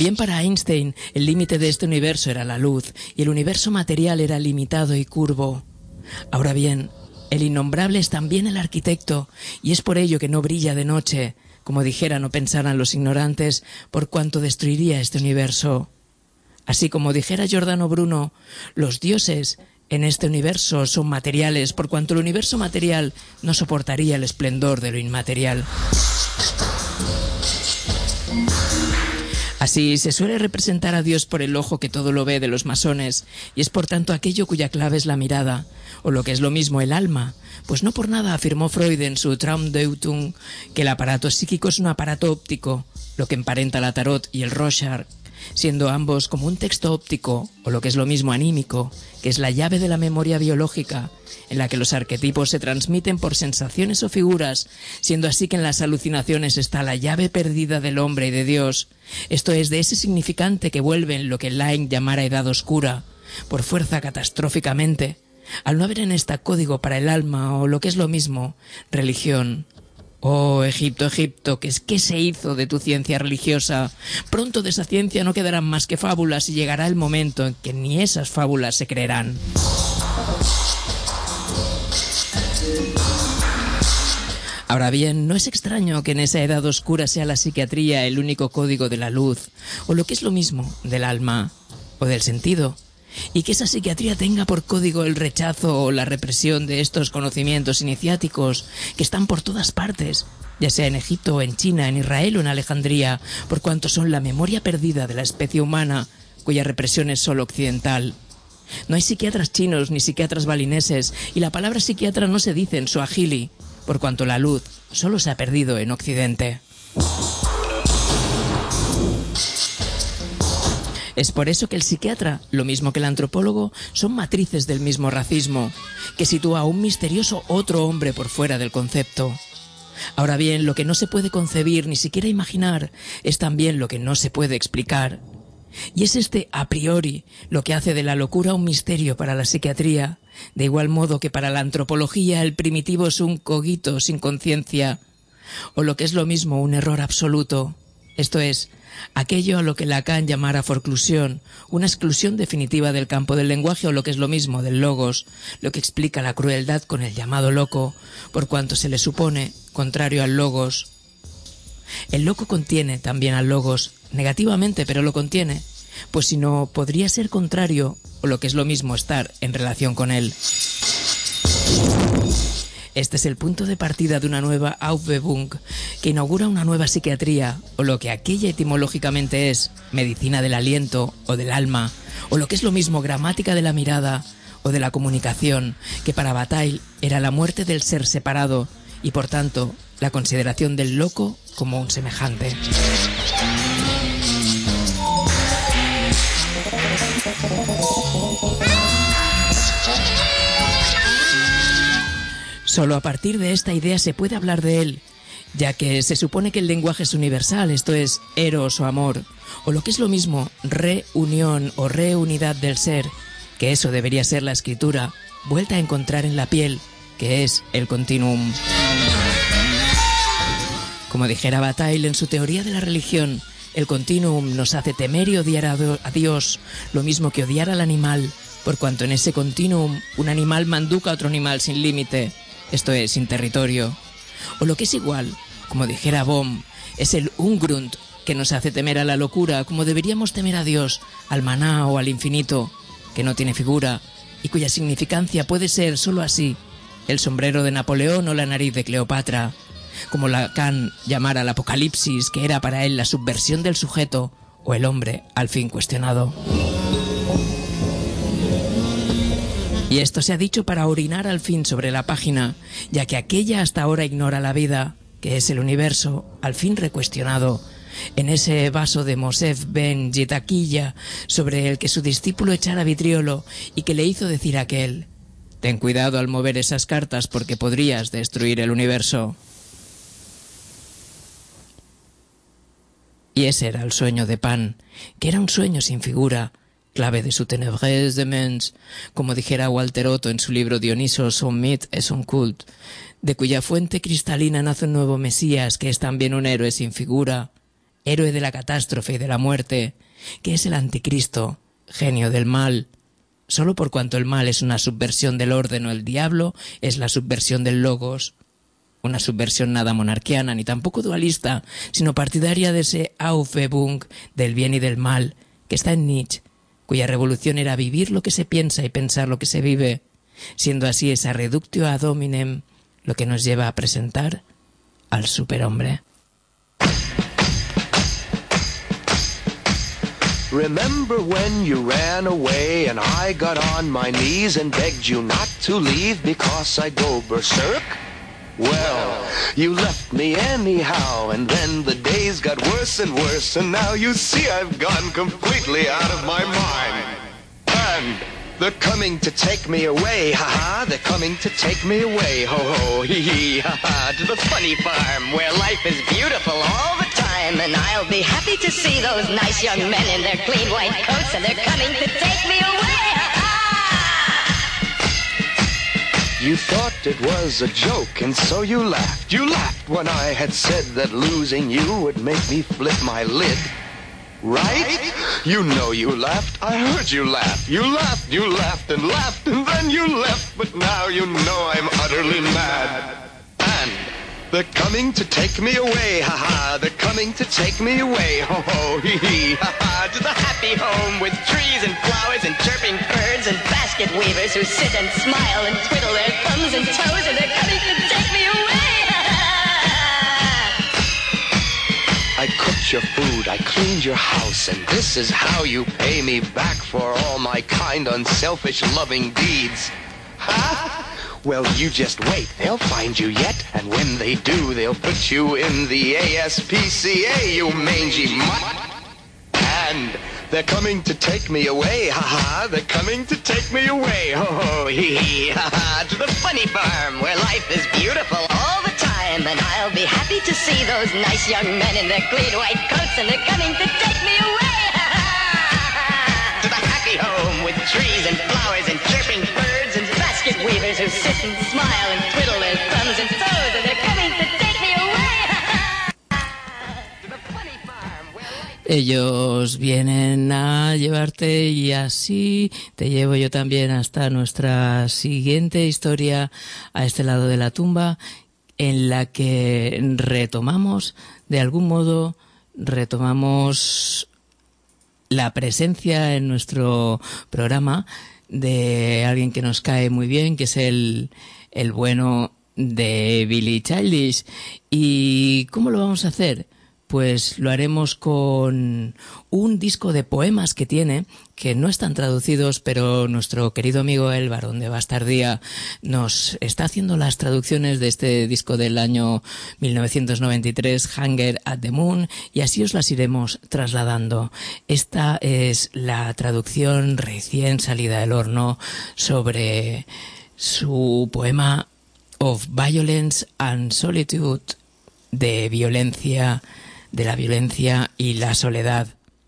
También para Einstein el límite de este universo era la luz y el universo material era limitado y curvo. Ahora bien, el innombrable es también el arquitecto y es por ello que no brilla de noche, como dijeran o pensaran los ignorantes, por cuanto destruiría este universo. Así como dijera Giordano Bruno, los dioses en este universo son materiales, por cuanto el universo material no soportaría el esplendor de lo inmaterial. Así se suele representar a Dios por el ojo que todo lo ve de los masones, y es por tanto aquello cuya clave es la mirada, o lo que es lo mismo el alma, pues no por nada afirmó Freud en su Traumdeutung que el aparato psíquico es un aparato óptico, lo que emparenta la tarot y el Rorschach, siendo ambos como un texto óptico, o lo que es lo mismo anímico, que es la llave de la memoria biológica, en la que los arquetipos se transmiten por sensaciones o figuras, siendo así que en las alucinaciones está la llave perdida del hombre y de Dios, esto es, de ese significante que vuelve en lo que Laing llamara edad oscura, por fuerza catastróficamente, al no haber en esta código para el alma, o lo que es lo mismo, religión. Oh, Egipto, Egipto, ¿qué se hizo de tu ciencia religiosa? Pronto de esa ciencia no quedarán más que fábulas y llegará el momento en que ni esas fábulas se creerán. Ahora bien, no es extraño que en esa edad oscura sea la psiquiatría el único código de la luz, o lo que es lo mismo, del alma, o del sentido, y que esa psiquiatría tenga por código el rechazo o la represión de estos conocimientos iniciáticos que están por todas partes, ya sea en Egipto, en China, en Israel o en Alejandría, por cuanto son la memoria perdida de la especie humana, cuya represión es solo occidental. No hay psiquiatras chinos ni psiquiatras balineses, y la palabra psiquiatra no se dice en suajili, por cuanto la luz solo se ha perdido en Occidente. Es por eso que el psiquiatra, lo mismo que el antropólogo, son matrices del mismo racismo, que sitúa a un misterioso otro hombre por fuera del concepto. Ahora bien, lo que no se puede concebir ni siquiera imaginar es también lo que no se puede explicar. Y es este a priori lo que hace de la locura un misterio para la psiquiatría, de igual modo que para la antropología el primitivo es un cogito sin conciencia, o lo que es lo mismo un error absoluto, esto es, aquello a lo que Lacan llamara forclusión, una exclusión definitiva del campo del lenguaje o lo que es lo mismo del logos, lo que explica la crueldad con el llamado loco, por cuanto se le supone contrario al logos. El loco contiene también al logos, negativamente, pero lo contiene, pues si no, podría ser contrario, o lo que es lo mismo, estar en relación con él. Este es el punto de partida de una nueva Aufhebung, que inaugura una nueva psiquiatría, o lo que aquella etimológicamente es medicina del aliento, o del alma, o lo que es lo mismo gramática de la mirada, o de la comunicación, que para Bataille era la muerte del ser separado, y por tanto, la consideración del loco como un semejante. Solo a partir de esta idea se puede hablar de él, ya que se supone que el lenguaje es universal, esto es, eros o amor, o lo que es lo mismo, reunión o reunidad del ser, que eso debería ser la escritura, vuelta a encontrar en la piel, que es el continuum. Como dijera Bataille en su teoría de la religión, el continuum nos hace temer y odiar a Dios, lo mismo que odiar al animal, por cuanto en ese continuum un animal manduca a otro animal sin límite, esto es, sin territorio. O lo que es igual, como dijera Bohm, es el Ungrund que nos hace temer a la locura, como deberíamos temer a Dios, al maná o al infinito, que no tiene figura, y cuya significancia puede ser solo así, el sombrero de Napoleón o la nariz de Cleopatra, como Lacan llamara al apocalipsis, que era para él la subversión del sujeto, o el hombre al fin cuestionado. Y esto se ha dicho para orinar al fin sobre la página, ya que aquella hasta ahora ignora la vida, que es el universo, al fin recuestionado, en ese vaso de Mosef ben Yetaquilla, sobre el que su discípulo echara vitriolo y que le hizo decir a aquel: ten cuidado al mover esas cartas porque podrías destruir el universo. Y ese era el sueño de Pan, que era un sueño sin figura, clave de su Ténèbres de Mens, como dijera Walter Otto en su libro Dioniso, son mythe et son culte, de cuya fuente cristalina nace un nuevo Mesías, que es también un héroe sin figura, héroe de la catástrofe y de la muerte, que es el anticristo, genio del mal. Solo por cuanto el mal es una subversión del orden o el diablo es la subversión del logos, una subversión nada monarquiana ni tampoco dualista, sino partidaria de ese Aufhebung del bien y del mal que está en Nietzsche, cuya revolución era vivir lo que se piensa y pensar lo que se vive, siendo así esa reductio ad hominem lo que nos lleva a presentar al superhombre. Remember when you ran away and I got on my knees and begged you not to leave because I'd go berserk? Well, you left me anyhow, and then the days got worse and worse, and now you see I've gone completely out of my mind. And they're coming to take me away, ha-ha, they're coming to take me away, ho-ho, hee-hee, ha-ha, to the funny farm where life is beautiful all the time, and I'll be happy to see those nice young men in their clean white coats, and they're coming to take me away, ha-ha! You thought it was a joke, and so you laughed. You laughed when I had said that losing you would make me flip my lid. Right? You know you laughed. I heard you laugh. You laughed and then you left. But now you know I'm utterly mad. And they're coming to take me away, ha-ha. They're coming to take me away, ho-ho, hee-hee, ha-ha. To the happy home with trees and flowers and chirping birds and basket weavers who sit and smile and twiddle their thumbs and toes, and they're coming to take me away, ha-ha. I cooked your food, I cleaned your house, and this is how you pay me back for all my kind, unselfish, loving deeds. Huh? Well, you just wait, they'll find you yet, and when they do, they'll put you in the ASPCA, you mangy mutt. And they're coming to take me away, ha-ha, they're coming to take me away, ho-ho, hee-hee, ha-ha, to the funny farm where life is beautiful all the time, and I'll be happy to see those nice young men in their clean white coats, and they're coming to take me away, ha-ha, to the happy home with trees and flowers and chirping birds and basket weavers who sit and smile and twiddle their thumbs and toes, and they're coming to take me away, to the funny farm where life... Ellos vienen a llevarte y así te llevo yo también hasta nuestra siguiente historia a este lado de la tumba, en la que retomamos, de algún modo, la presencia en nuestro programa de alguien que nos cae muy bien, que es el bueno de Billy Childish. ¿Y cómo lo vamos a hacer? Pues lo haremos con un disco de poemas que tiene, que no están traducidos, pero nuestro querido amigo el Barón de Bastardía nos está haciendo las traducciones de este disco del año 1993, Hunger at the Moon, y así os las iremos trasladando. Esta es la traducción recién salida del horno sobre su poema Of Violence and Solitude, de la violencia y la soledad.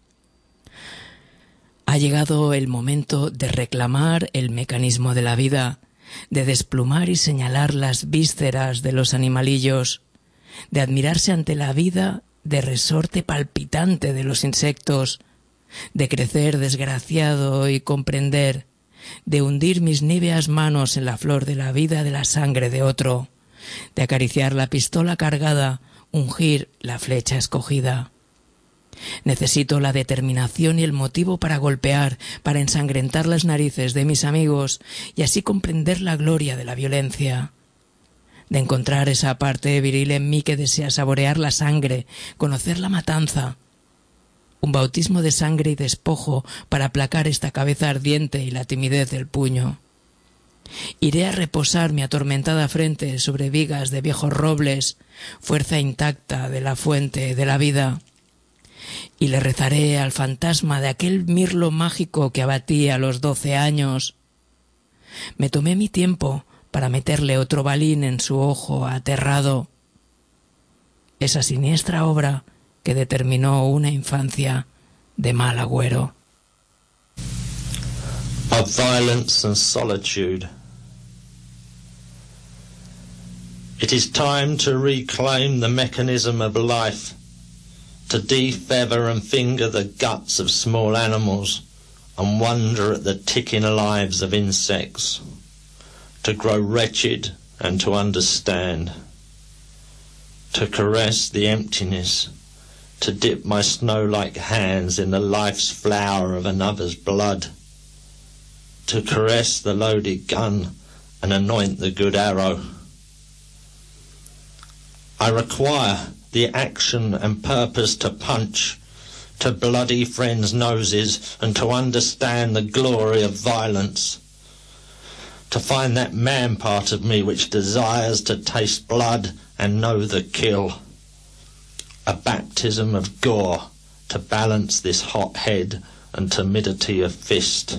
Ha llegado el momento de reclamar el mecanismo de la vida, de desplumar y señalar las vísceras de los animalillos, de admirarse ante la vida de resorte palpitante de los insectos, de crecer desgraciado y comprender, de hundir mis níveas manos en la flor de la vida de la sangre de otro, de acariciar la pistola cargada, ungir la flecha escogida. Necesito la determinación y el motivo para golpear, para ensangrentar las narices de mis amigos y así comprender la gloria de la violencia. De encontrar esa parte viril en mí que desea saborear la sangre, conocer la matanza. Un bautismo de sangre y despojo para aplacar esta cabeza ardiente y la timidez del puño. Iré a reposar mi atormentada frente sobre vigas de viejos robles, fuerza intacta de la fuente de la vida, y le rezaré al fantasma de aquel mirlo mágico que abatí a los 12 años. Me tomé mi tiempo para meterle otro balín en su ojo aterrado, esa siniestra obra que determinó una infancia de mal agüero. Of violence and solitude. It is time to reclaim the mechanism of life, to defeather and finger the guts of small animals and wonder at the ticking lives of insects, to grow wretched and to understand, to caress the emptiness, to dip my snow-like hands in the life's flower of another's blood, to caress the loaded gun and anoint the good arrow. I require the action and purpose to punch, to bloody friends' noses, and to understand the glory of violence, to find that man part of me which desires to taste blood and know the kill. A baptism of gore to balance this hot head and timidity of fist.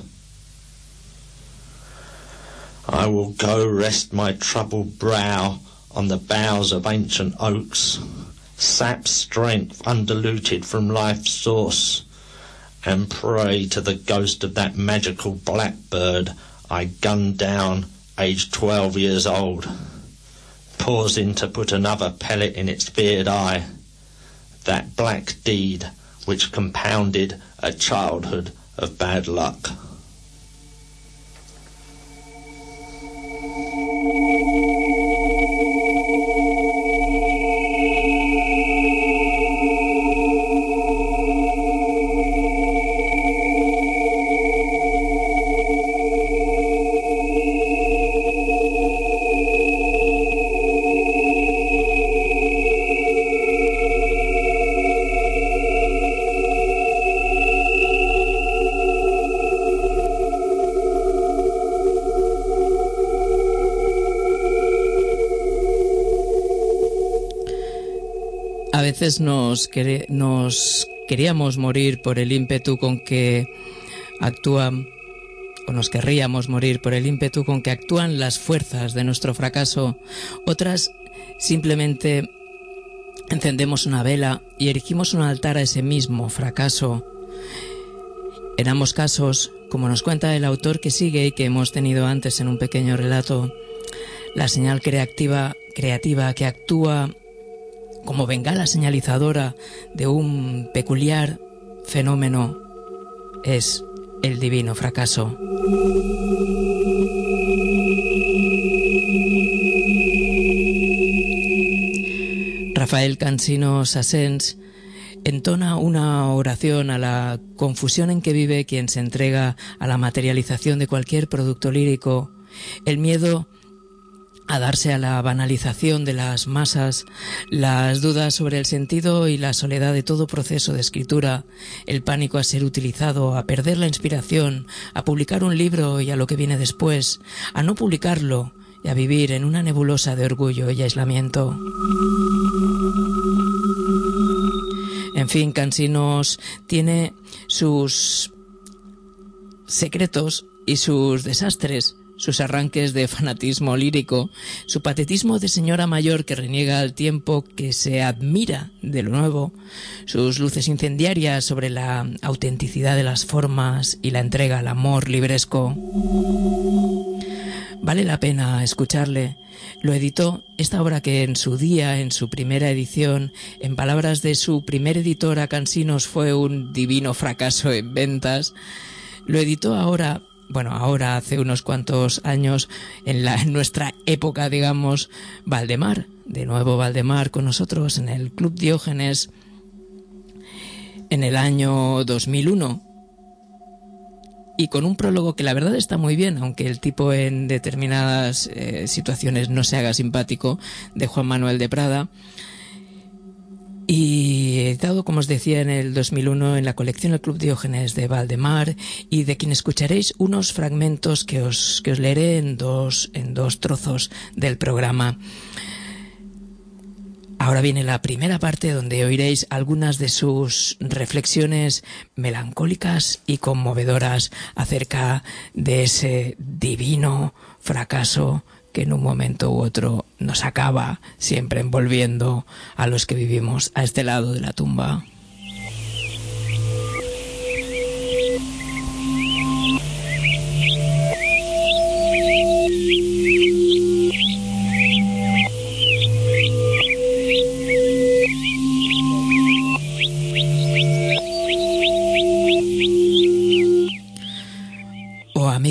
I will go rest my troubled brow on the boughs of ancient oaks, sap strength undiluted from life's source, and pray to the ghost of that magical blackbird I gunned down aged 12 years old, pausing to put another pellet in its feared eye, that black deed which compounded a childhood of bad luck. A veces nos queríamos morir por el ímpetu con que actúan, o nos querríamos morir por el ímpetu con que actúan las fuerzas de nuestro fracaso. Otras simplemente encendemos una vela y erigimos un altar a ese mismo fracaso. En ambos casos, como nos cuenta el autor que sigue y que hemos tenido antes en un pequeño relato, la señal creativa que actúa como bengala señalizadora de un peculiar fenómeno es el divino fracaso. Rafael Cansino Sassens entona una oración a la confusión en que vive quien se entrega a la materialización de cualquier producto lírico, el miedo a darse a la banalización de las masas, las dudas sobre el sentido y la soledad de todo proceso de escritura, el pánico a ser utilizado, a perder la inspiración, a publicar un libro y a lo que viene después, a no publicarlo y a vivir en una nebulosa de orgullo y aislamiento. En fin, Cansinos tiene sus secretos y sus desastres, sus arranques de fanatismo lírico, su patetismo de señora mayor que reniega al tiempo, que se admira de lo nuevo, sus luces incendiarias sobre la autenticidad de las formas y la entrega al amor libresco. Vale la pena escucharle. Lo editó esta obra que en su día, en su primera edición, en palabras de su primer editora, Cansinos, fue un divino fracaso en ventas. Lo editó ahora hace unos cuantos años, en nuestra época, digamos, Valdemar. De nuevo Valdemar con nosotros en el Club Diógenes en el año 2001. Y con un prólogo que la verdad está muy bien, aunque el tipo en determinadas situaciones no se haga simpático, de Juan Manuel de Prada. Y editado, como os decía, en el 2001 en la colección El Club Diógenes de Valdemar, y de quien escucharéis unos fragmentos que os leeré en dos trozos del programa. Ahora viene la primera parte donde oiréis algunas de sus reflexiones melancólicas y conmovedoras acerca de ese divino fracaso que en un momento u otro nos acaba siempre envolviendo a los que vivimos a este lado de la tumba.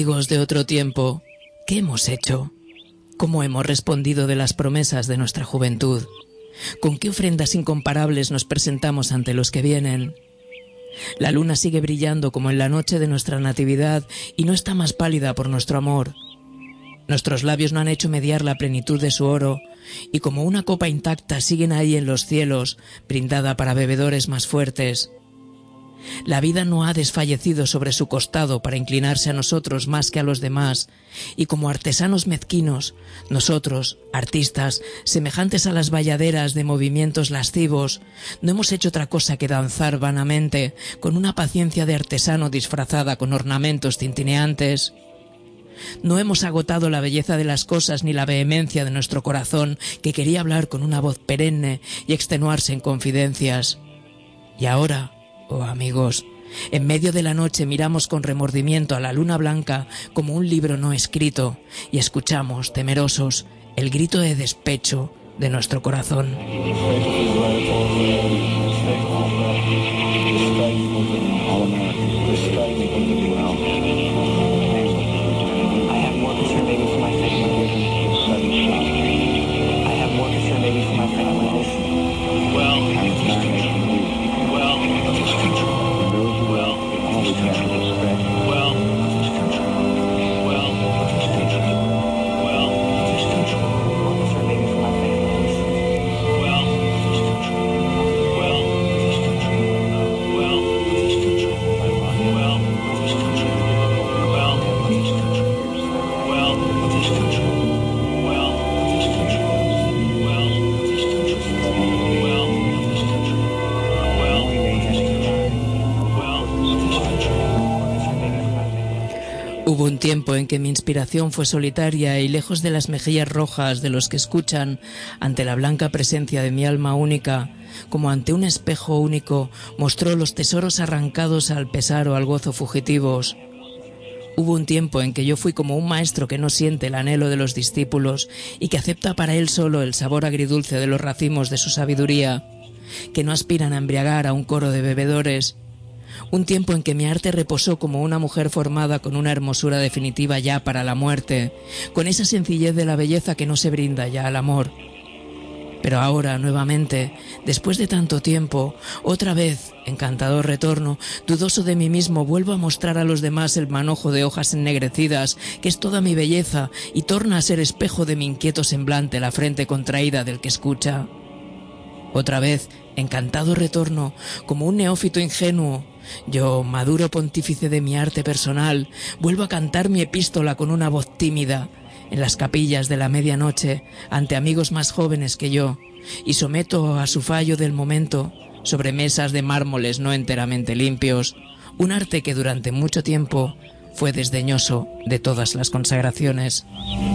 Amigos de otro tiempo, ¿qué hemos hecho? ¿Cómo hemos respondido de las promesas de nuestra juventud? ¿Con qué ofrendas incomparables nos presentamos ante los que vienen? La luna sigue brillando como en la noche de nuestra natividad y no está más pálida por nuestro amor. Nuestros labios no han hecho mediar la plenitud de su oro y como una copa intacta siguen ahí en los cielos, brindada para bebedores más fuertes. La vida no ha desfallecido sobre su costado para inclinarse a nosotros más que a los demás, y como artesanos mezquinos, nosotros, artistas, semejantes a las bayaderas de movimientos lascivos, no hemos hecho otra cosa que danzar vanamente, con una paciencia de artesano disfrazada con ornamentos tintineantes. No hemos agotado la belleza de las cosas ni la vehemencia de nuestro corazón, que quería hablar con una voz perenne y extenuarse en confidencias. Y ahora, oh amigos, en medio de la noche miramos con remordimiento a la luna blanca como un libro no escrito y escuchamos, temerosos, el grito de despecho de nuestro corazón. Hubo un tiempo en que mi inspiración fue solitaria y lejos de las mejillas rojas de los que escuchan, ante la blanca presencia de mi alma única, como ante un espejo único, mostró los tesoros arrancados al pesar o al gozo fugitivos. Hubo un tiempo en que yo fui como un maestro que no siente el anhelo de los discípulos y que acepta para él solo el sabor agridulce de los racimos de su sabiduría, que no aspiran a embriagar a un coro de bebedores. Un tiempo en que mi arte reposó como una mujer formada con una hermosura definitiva ya para la muerte, con esa sencillez de la belleza que no se brinda ya al amor. Pero ahora, nuevamente, después de tanto tiempo, otra vez, encantador retorno, dudoso de mí mismo, vuelvo a mostrar a los demás el manojo de hojas ennegrecidas, que es toda mi belleza, y torna a ser espejo de mi inquieto semblante la frente contraída del que escucha. Otra vez, encantado retorno, como un neófito ingenuo, yo, maduro pontífice de mi arte personal, vuelvo a cantar mi epístola con una voz tímida, en las capillas de la medianoche, ante amigos más jóvenes que yo, y someto a su fallo del momento, sobre mesas de mármoles no enteramente limpios, un arte que durante mucho tiempo fue desdeñoso de todas las consagraciones.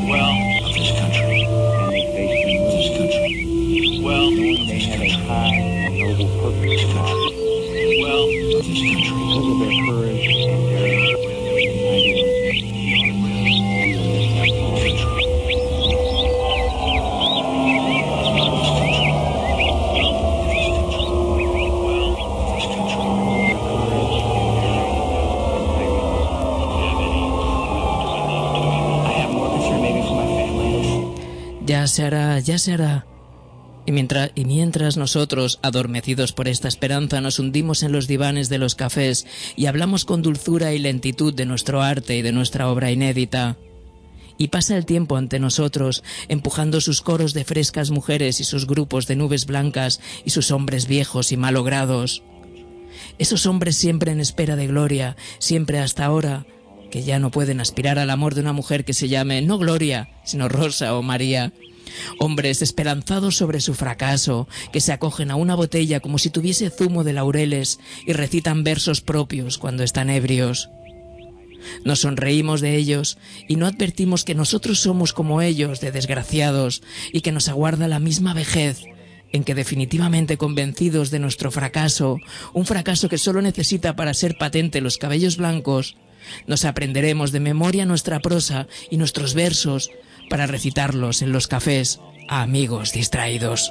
Ya se hará. Y mientras nosotros, adormecidos por esta esperanza, nos hundimos en los divanes de los cafés y hablamos con dulzura y lentitud de nuestro arte y de nuestra obra inédita. Y pasa el tiempo ante nosotros, empujando sus coros de frescas mujeres y sus grupos de nubes blancas y sus hombres viejos y malogrados. Esos hombres siempre en espera de gloria, siempre hasta ahora, que ya no pueden aspirar al amor de una mujer que se llame no Gloria, sino Rosa o María. Hombres esperanzados sobre su fracaso, que se acogen a una botella como si tuviese zumo de laureles y recitan versos propios cuando están ebrios. Nos sonreímos de ellos y no advertimos que nosotros somos como ellos, de desgraciados, y que nos aguarda la misma vejez, en que definitivamente convencidos de nuestro fracaso, un fracaso que solo necesita para ser patente los cabellos blancos, nos aprenderemos de memoria nuestra prosa y nuestros versos para recitarlos en los cafés a amigos distraídos.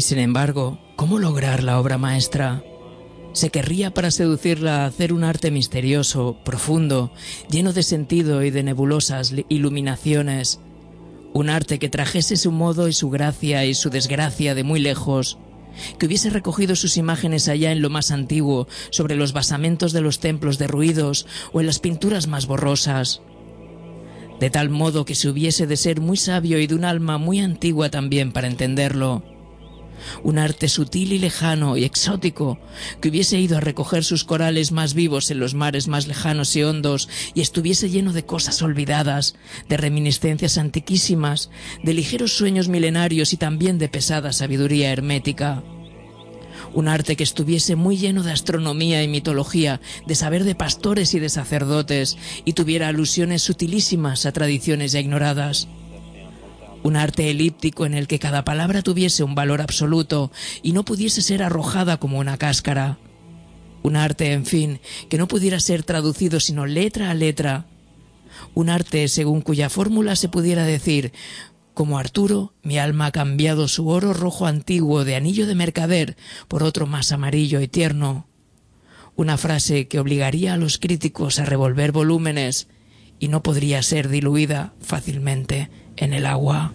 sin embargo, ¿cómo lograr la obra maestra? Se querría para seducirla hacer un arte misterioso, profundo, lleno de sentido y de nebulosas iluminaciones. Un arte que trajese su modo y su gracia y su desgracia de muy lejos, que hubiese recogido sus imágenes allá en lo más antiguo, sobre los basamentos de los templos derruidos o en las pinturas más borrosas. De tal modo que se hubiese de ser muy sabio y de un alma muy antigua también para entenderlo. Un arte sutil y lejano y exótico, que hubiese ido a recoger sus corales más vivos en los mares más lejanos y hondos y estuviese lleno de cosas olvidadas, de reminiscencias antiquísimas, de ligeros sueños milenarios y también de pesada sabiduría hermética. Un arte que estuviese muy lleno de astronomía y mitología, de saber de pastores y de sacerdotes, y tuviera alusiones sutilísimas a tradiciones ya ignoradas. Un arte elíptico en el que cada palabra tuviese un valor absoluto y no pudiese ser arrojada como una cáscara. Un arte, en fin, que no pudiera ser traducido sino letra a letra. Un arte según cuya fórmula se pudiera decir: como Arturo, mi alma ha cambiado su oro rojo antiguo de anillo de mercader por otro más amarillo y tierno. Una frase que obligaría a los críticos a revolver volúmenes y no podría ser diluida fácilmente en el agua.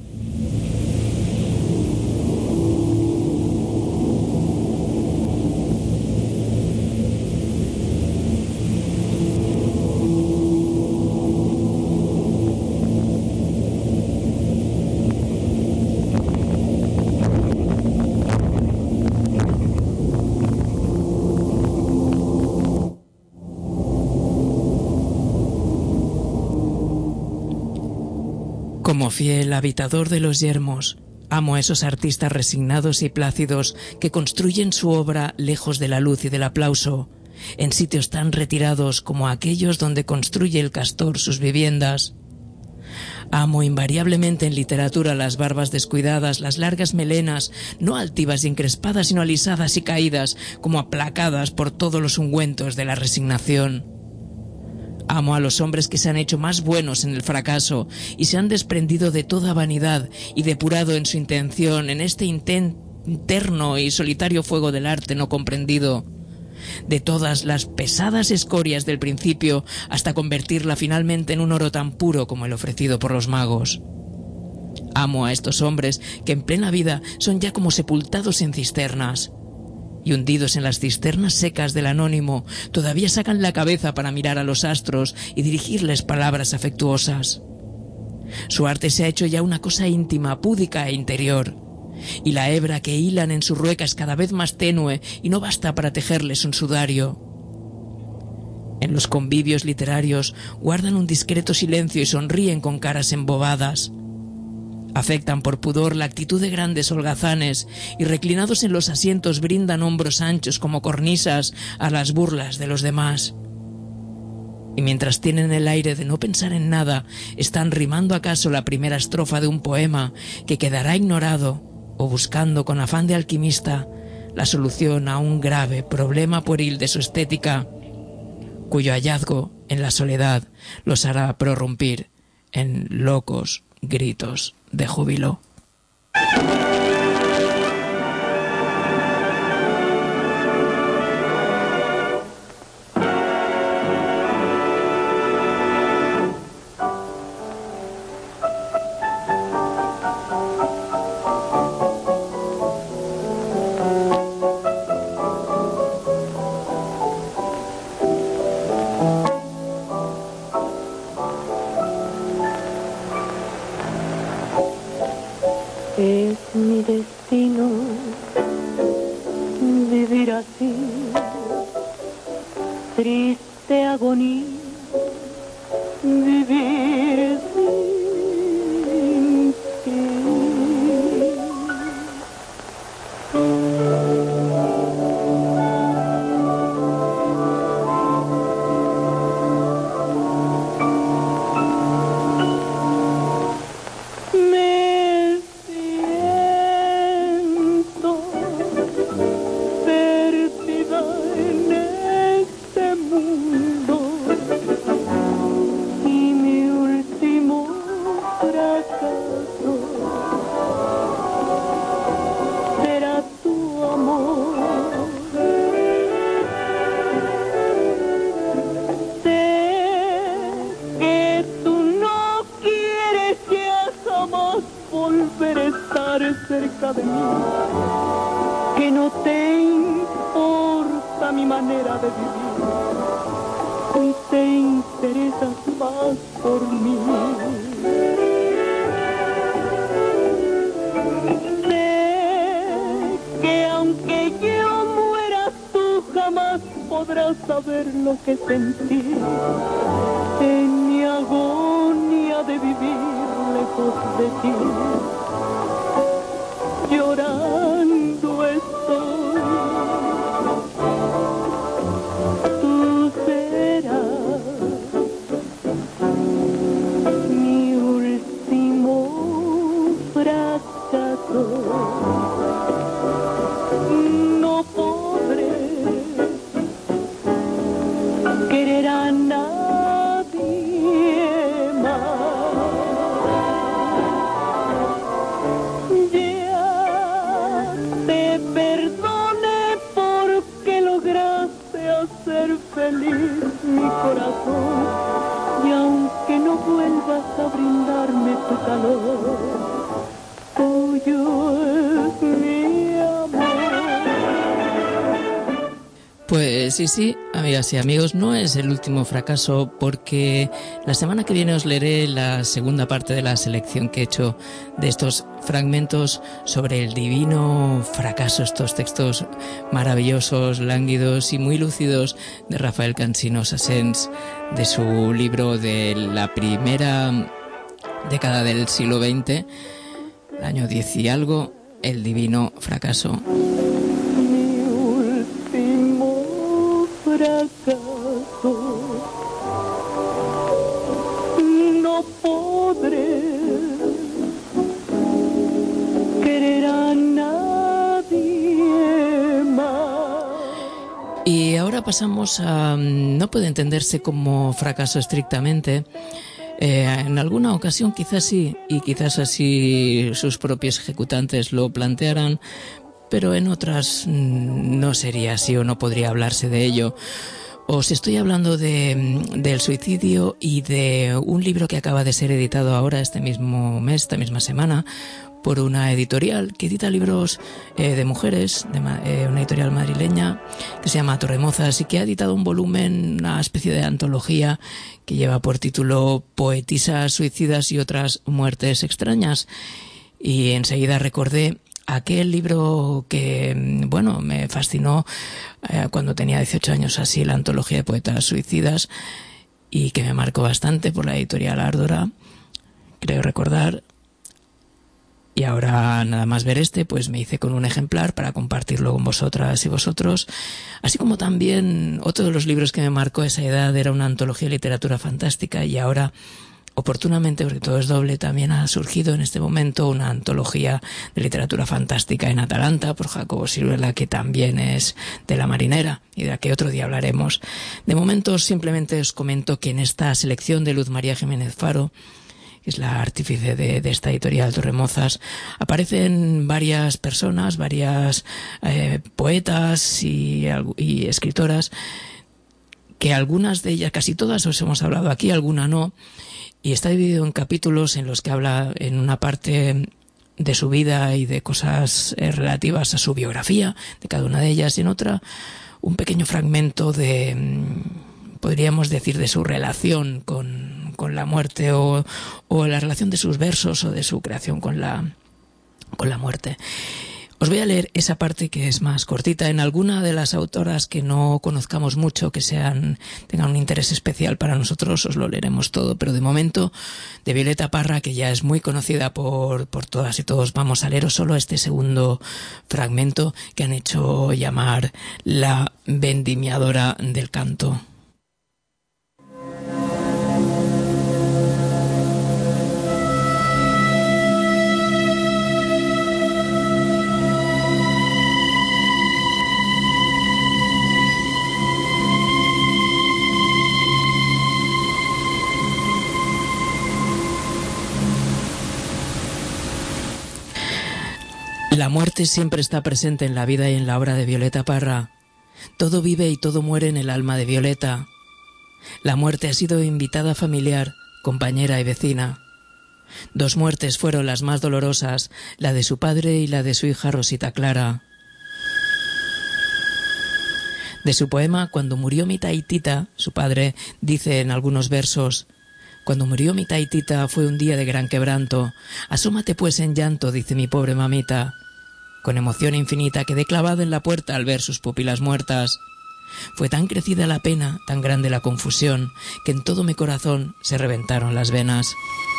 Como fiel habitador de los yermos, amo a esos artistas resignados y plácidos que construyen su obra lejos de la luz y del aplauso, en sitios tan retirados como aquellos donde construye el castor sus viviendas. Amo invariablemente en literatura las barbas descuidadas, las largas melenas, no altivas y encrespadas, sino alisadas y caídas, como aplacadas por todos los ungüentos de la resignación. Amo a los hombres que se han hecho más buenos en el fracaso y se han desprendido de toda vanidad y depurado en su intención en este interno y solitario fuego del arte no comprendido, de todas las pesadas escorias del principio hasta convertirla finalmente en un oro tan puro como el ofrecido por los magos. Amo a estos hombres que en plena vida son ya como sepultados en cisternas, y hundidos en las cisternas secas del anónimo, todavía sacan la cabeza para mirar a los astros y dirigirles palabras afectuosas. Su arte se ha hecho ya una cosa íntima, púdica e interior, y la hebra que hilan en su rueca es cada vez más tenue y no basta para tejerles un sudario. En los convivios literarios guardan un discreto silencio y sonríen con caras embobadas. Afectan por pudor la actitud de grandes holgazanes y reclinados en los asientos brindan hombros anchos como cornisas a las burlas de los demás. Y mientras tienen el aire de no pensar en nada, están rimando acaso la primera estrofa de un poema que quedará ignorado o buscando con afán de alquimista la solución a un grave problema pueril de su estética, cuyo hallazgo en la soledad los hará prorrumpir en locos gritos de júbilo. Es mi destino vivir así, triste agonía, vivir sin ti. Y mi manera de vivir y te interesas más por mí. Sé que aunque yo muera, tú jamás podrás saber lo que sentí en mi agonía de vivir lejos de ti. Llorando estoy, tú serás mi último fracaso. No podré querer a nadie más. Ya te perdoné porque lograste hacer feliz mi corazón. Y aunque no vuelvas a brindarme tu calor, tuyo es mi amor. Pues sí, amigas y amigos, no es el último fracaso, porque la semana que viene os leeré la segunda parte de la selección que he hecho de estos fragmentos sobre el divino fracaso, estos textos maravillosos, lánguidos y muy lúcidos de Rafael Cansino Sassens, de su libro de la primera década del siglo XX, el año 10 y algo, El divino fracaso. No podré querer a nadie más. Y ahora pasamos a... no puede entenderse como fracaso estrictamente. En alguna ocasión quizás sí, y quizás así sus propios ejecutantes lo plantearan, pero en otras no sería así o no podría hablarse de ello. Os estoy hablando del suicidio y de un libro que acaba de ser editado ahora este mismo mes, esta misma semana, por una editorial que edita libros de mujeres, una editorial madrileña que se llama Torremozas, y que ha editado un volumen, una especie de antología que lleva por título Poetisas suicidas y otras muertes extrañas. Y enseguida recordé aquel libro que, bueno, me fascinó cuando tenía 18 años, así, la antología de poetas suicidas, y que me marcó bastante, por la editorial Árdora, creo recordar. Y ahora, nada más ver pues me hice con un ejemplar para compartirlo con vosotras y vosotros. Así como también otro de los libros que me marcó esa edad era una antología de literatura fantástica, y ahora, oportunamente, porque todo es doble, también ha surgido en este momento una antología de literatura fantástica en Atalanta por Jacobo Siruela, que también es de La Marinera y de la que otro día hablaremos. De momento simplemente os comento que en esta selección de Luz María Jiménez Faro, que es la artífice de esta editorial Torremozas, aparecen varias personas, varias poetas y escritoras, que algunas de ellas, casi todas os hemos hablado aquí, alguna no, y está dividido en capítulos en los que habla en una parte de su vida y de cosas relativas a su biografía de cada una de ellas, y en otra un pequeño fragmento de, podríamos decir, de su relación con la muerte, o la relación de sus versos o de su creación con la muerte. Os voy a leer esa parte que es más cortita. En alguna de las autoras que no conozcamos mucho, que tengan un interés especial para nosotros, os lo leeremos todo, pero de momento de Violeta Parra, que ya es muy conocida por todas y todos, vamos a leeros solo este segundo fragmento que han hecho llamar la vendimiadora del canto. La muerte siempre está presente en la vida y en la obra de Violeta Parra. Todo vive y todo muere en el alma de Violeta. La muerte ha sido invitada familiar, compañera y vecina. Dos muertes fueron las más dolorosas, la de su padre y la de su hija Rosita Clara. De su poema Cuando murió mi taitita, su padre dice en algunos versos: cuando murió mi taitita fue un día de gran quebranto, asómate pues en llanto, dice mi pobre mamita. Con emoción infinita quedé clavado en la puerta al ver sus pupilas muertas. Fue tan crecida la pena, tan grande la confusión, que en todo mi corazón se reventaron las venas.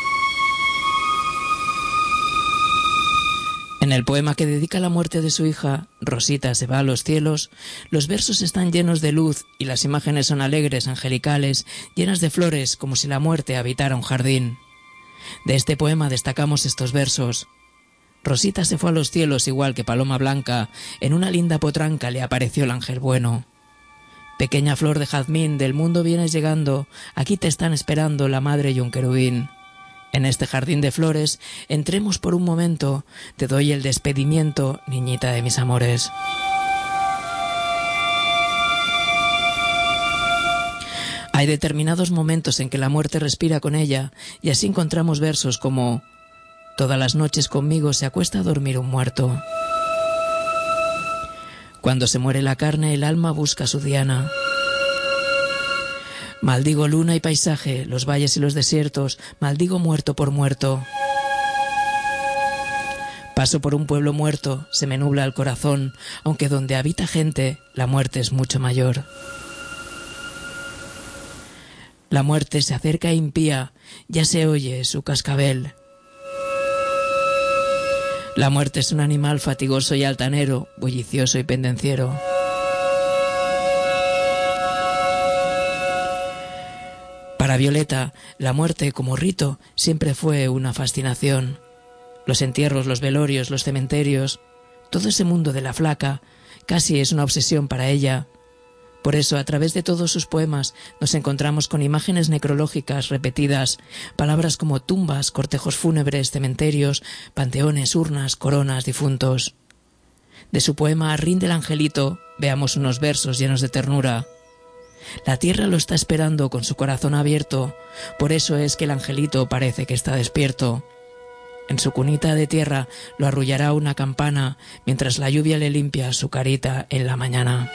En el poema que dedica a la muerte de su hija, Rosita se va a los cielos, los versos están llenos de luz y las imágenes son alegres, angelicales, llenas de flores, como si la muerte habitara un jardín. De este poema destacamos estos versos. Rosita se fue a los cielos igual que paloma blanca, en una linda potranca le apareció el ángel bueno. Pequeña flor de jazmín, del mundo vienes llegando, aquí te están esperando la madre y un querubín. En este jardín de flores, entremos por un momento, te doy el despedimiento, niñita de mis amores. Hay determinados momentos en que la muerte respira con ella, y así encontramos versos como: todas las noches conmigo se acuesta a dormir un muerto. Cuando se muere la carne, el alma busca su diana. Maldigo luna y paisaje, los valles y los desiertos, maldigo muerto por muerto. Paso por un pueblo muerto, se me nubla el corazón, aunque donde habita gente, la muerte es mucho mayor. La muerte se acerca impía, ya se oye su cascabel. La muerte es un animal fatigoso y altanero, bullicioso y pendenciero. Para Violeta, la muerte como rito siempre fue una fascinación. Los entierros, los velorios, los cementerios, todo ese mundo de la flaca casi es una obsesión para ella. Por eso, a través de todos sus poemas nos encontramos con imágenes necrológicas repetidas, palabras como tumbas, cortejos fúnebres, cementerios, panteones, urnas, coronas, difuntos. De su poema Rinde el angelito, veamos unos versos llenos de ternura. La tierra lo está esperando con su corazón abierto, por eso es que el angelito parece que está despierto. En su cunita de tierra lo arrullará una campana, mientras la lluvia le limpia su carita en la mañana.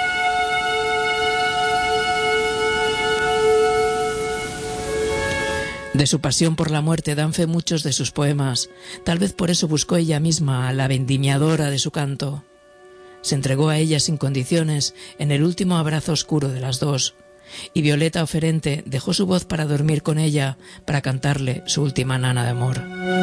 De su pasión por la muerte dan fe muchos de sus poemas, tal vez por eso buscó ella misma a la vendimiadora de su canto. Se entregó a ella sin condiciones en el último abrazo oscuro de las dos, y Violeta oferente dejó su voz para dormir con ella, para cantarle su última nana de amor.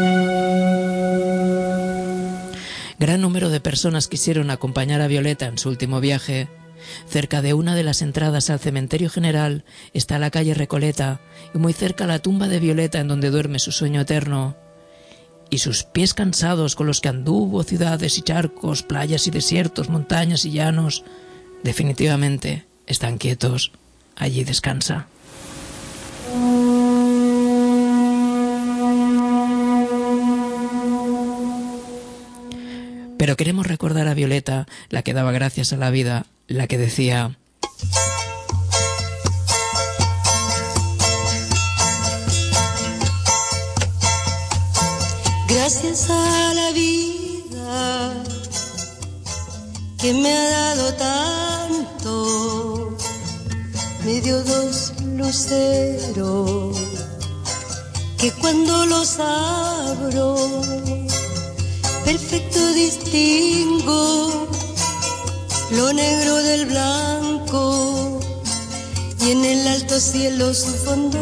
Gran número de personas quisieron acompañar a Violeta en su último viaje. Cerca de una de las entradas al cementerio general está la calle Recoleta, y muy cerca la tumba de Violeta en donde duerme su sueño eterno. Y sus pies cansados con los que anduvo ciudades y charcos, playas y desiertos, montañas y llanos, definitivamente están quietos, allí descansa. Pero queremos recordar a Violeta, la que daba gracias a la vida, la que decía: gracias a la vida que me ha dado tanto, me dio dos luceros que cuando los abro perfecto distingo lo negro del blanco, y en el alto cielo su fondo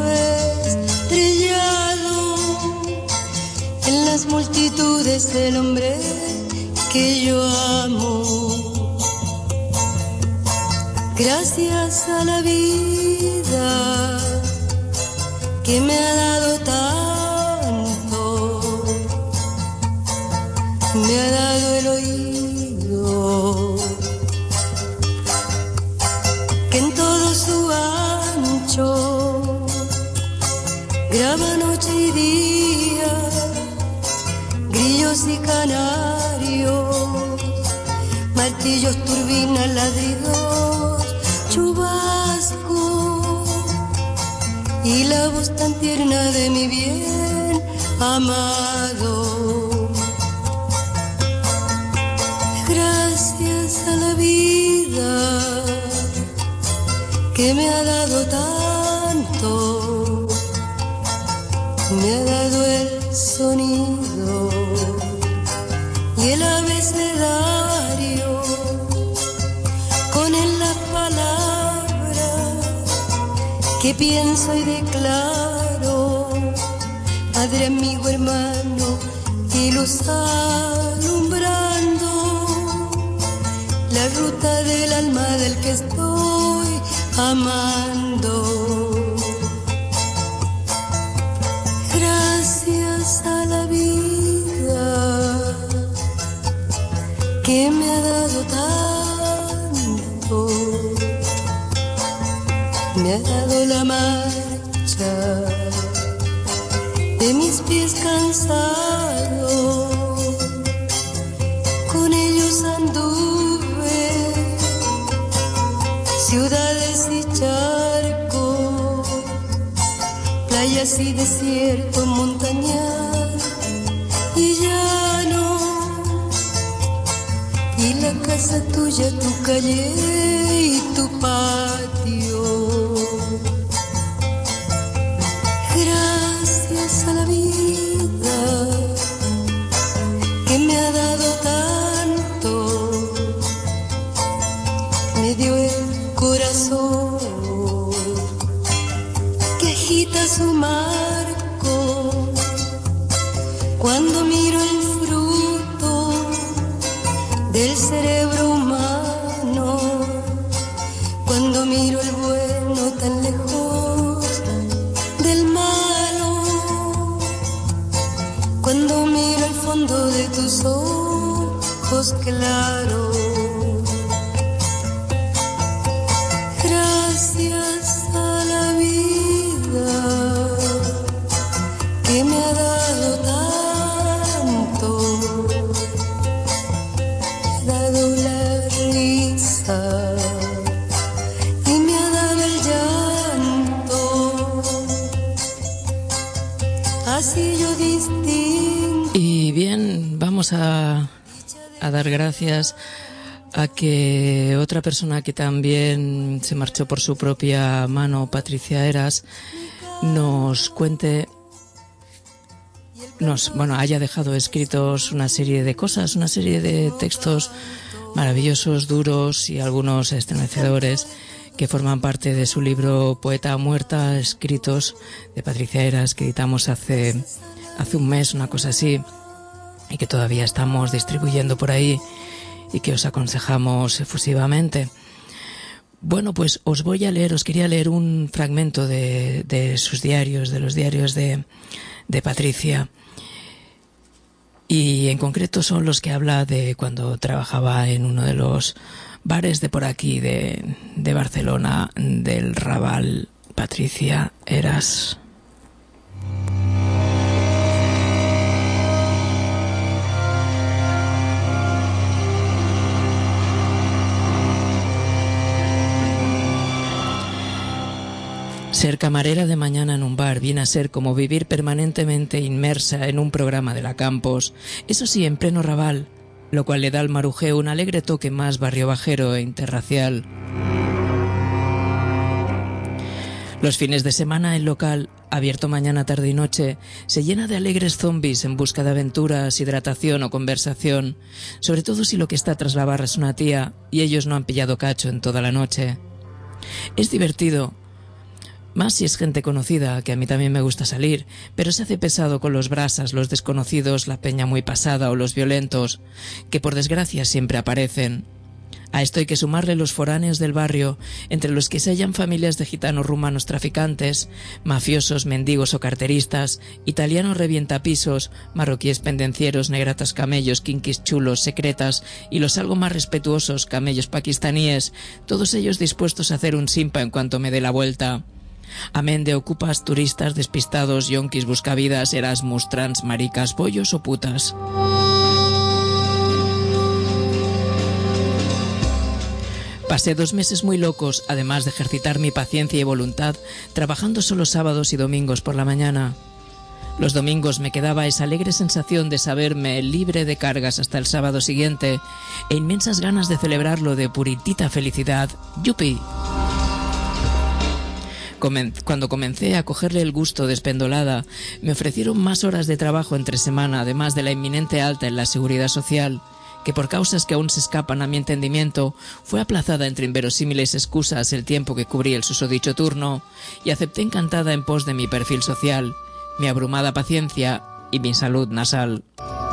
estrellado, en las multitudes del hombre que yo amo. Gracias a la vida que me ha dado tanto, me ha dado el oído que en todo su ancho graba noche y día, grillos y canarios, martillos, turbinas, ladridos, chubasco y la voz tan tierna de mi bien amado. Gracias a la vida que me ha dado tanto, me ha dado el sonido y el abecedario, con él las palabras que pienso y declaro, padre, amigo, hermano, y luz alumbrando la ruta del alma del que estoy amando. Gracias a la vida que me ha dado tanto, me ha dado la marcha de mis pies cansados, con ellos anduve ciudades y charcos, playas y desierto, montañas y llano, y la casa tuya, tu calle y tu patio. Gracias a la vida que me ha dado tanto, me dio el corazón que agita su marco cuando miro el fruto del cerebro humano, cuando miro el bueno tan lejos del malo, cuando miro el fondo de tus ojos claros. Gracias a la vida que me ha dado tanto, me ha dado la risa y me ha dado el llanto, así yo distingo. Y bien, vamos a dar gracias a que otra persona que también se marchó por su propia mano, Patricia Heras, nos cuente, haya dejado escritos una serie de cosas, una serie de textos maravillosos, duros y algunos estremecedores que forman parte de su libro Poeta Muerta, escritos de Patricia Heras, que editamos hace un mes, una cosa así, y que todavía estamos distribuyendo por ahí y que os aconsejamos efusivamente. Bueno, pues os quería leer un fragmento de sus diarios, de los diarios de Patricia, y en concreto son los que habla de cuando trabajaba en uno de los bares de por aquí de Barcelona, del Raval. Patricia Heras. Ser camarera de mañana en un bar viene a ser como vivir permanentemente inmersa en un programa de la Campos, eso sí, en pleno Raval, lo cual le da al marujeo un alegre toque más barrio bajero e interracial. Los fines de semana el local, abierto mañana, tarde y noche, se llena de alegres zombies en busca de aventuras, hidratación o conversación, sobre todo si lo que está tras la barra es una tía y ellos no han pillado cacho en toda la noche. Es divertido, más si es gente conocida, que a mí también me gusta salir, pero se hace pesado con los brasas, los desconocidos, la peña muy pasada o los violentos, que por desgracia siempre aparecen. A esto hay que sumarle los foráneos del barrio, entre los que se hallan familias de gitanos rumanos traficantes, mafiosos, mendigos o carteristas, italianos revientapisos, marroquíes pendencieros, negratas camellos, kinkis chulos, secretas y los algo más respetuosos camellos pakistaníes, todos ellos dispuestos a hacer un simpa en cuanto me dé la vuelta. Amén de ocupas, turistas, despistados, yonkis, buscavidas, Erasmus, trans, maricas, bollos o putas. Pasé 2 meses muy locos, además de ejercitar mi paciencia y voluntad, trabajando solo sábados y domingos por la mañana. Los domingos me quedaba esa alegre sensación de saberme libre de cargas hasta el sábado siguiente e inmensas ganas de celebrarlo de puritita felicidad. ¡Yupi! Cuando comencé a cogerle el gusto despendolada, me ofrecieron más horas de trabajo entre semana, además de la inminente alta en la seguridad social, que por causas que aún se escapan a mi entendimiento, fue aplazada entre inverosímiles excusas el tiempo que cubrí el susodicho turno, y acepté encantada en pos de mi perfil social, mi abrumada paciencia y mi salud nasal.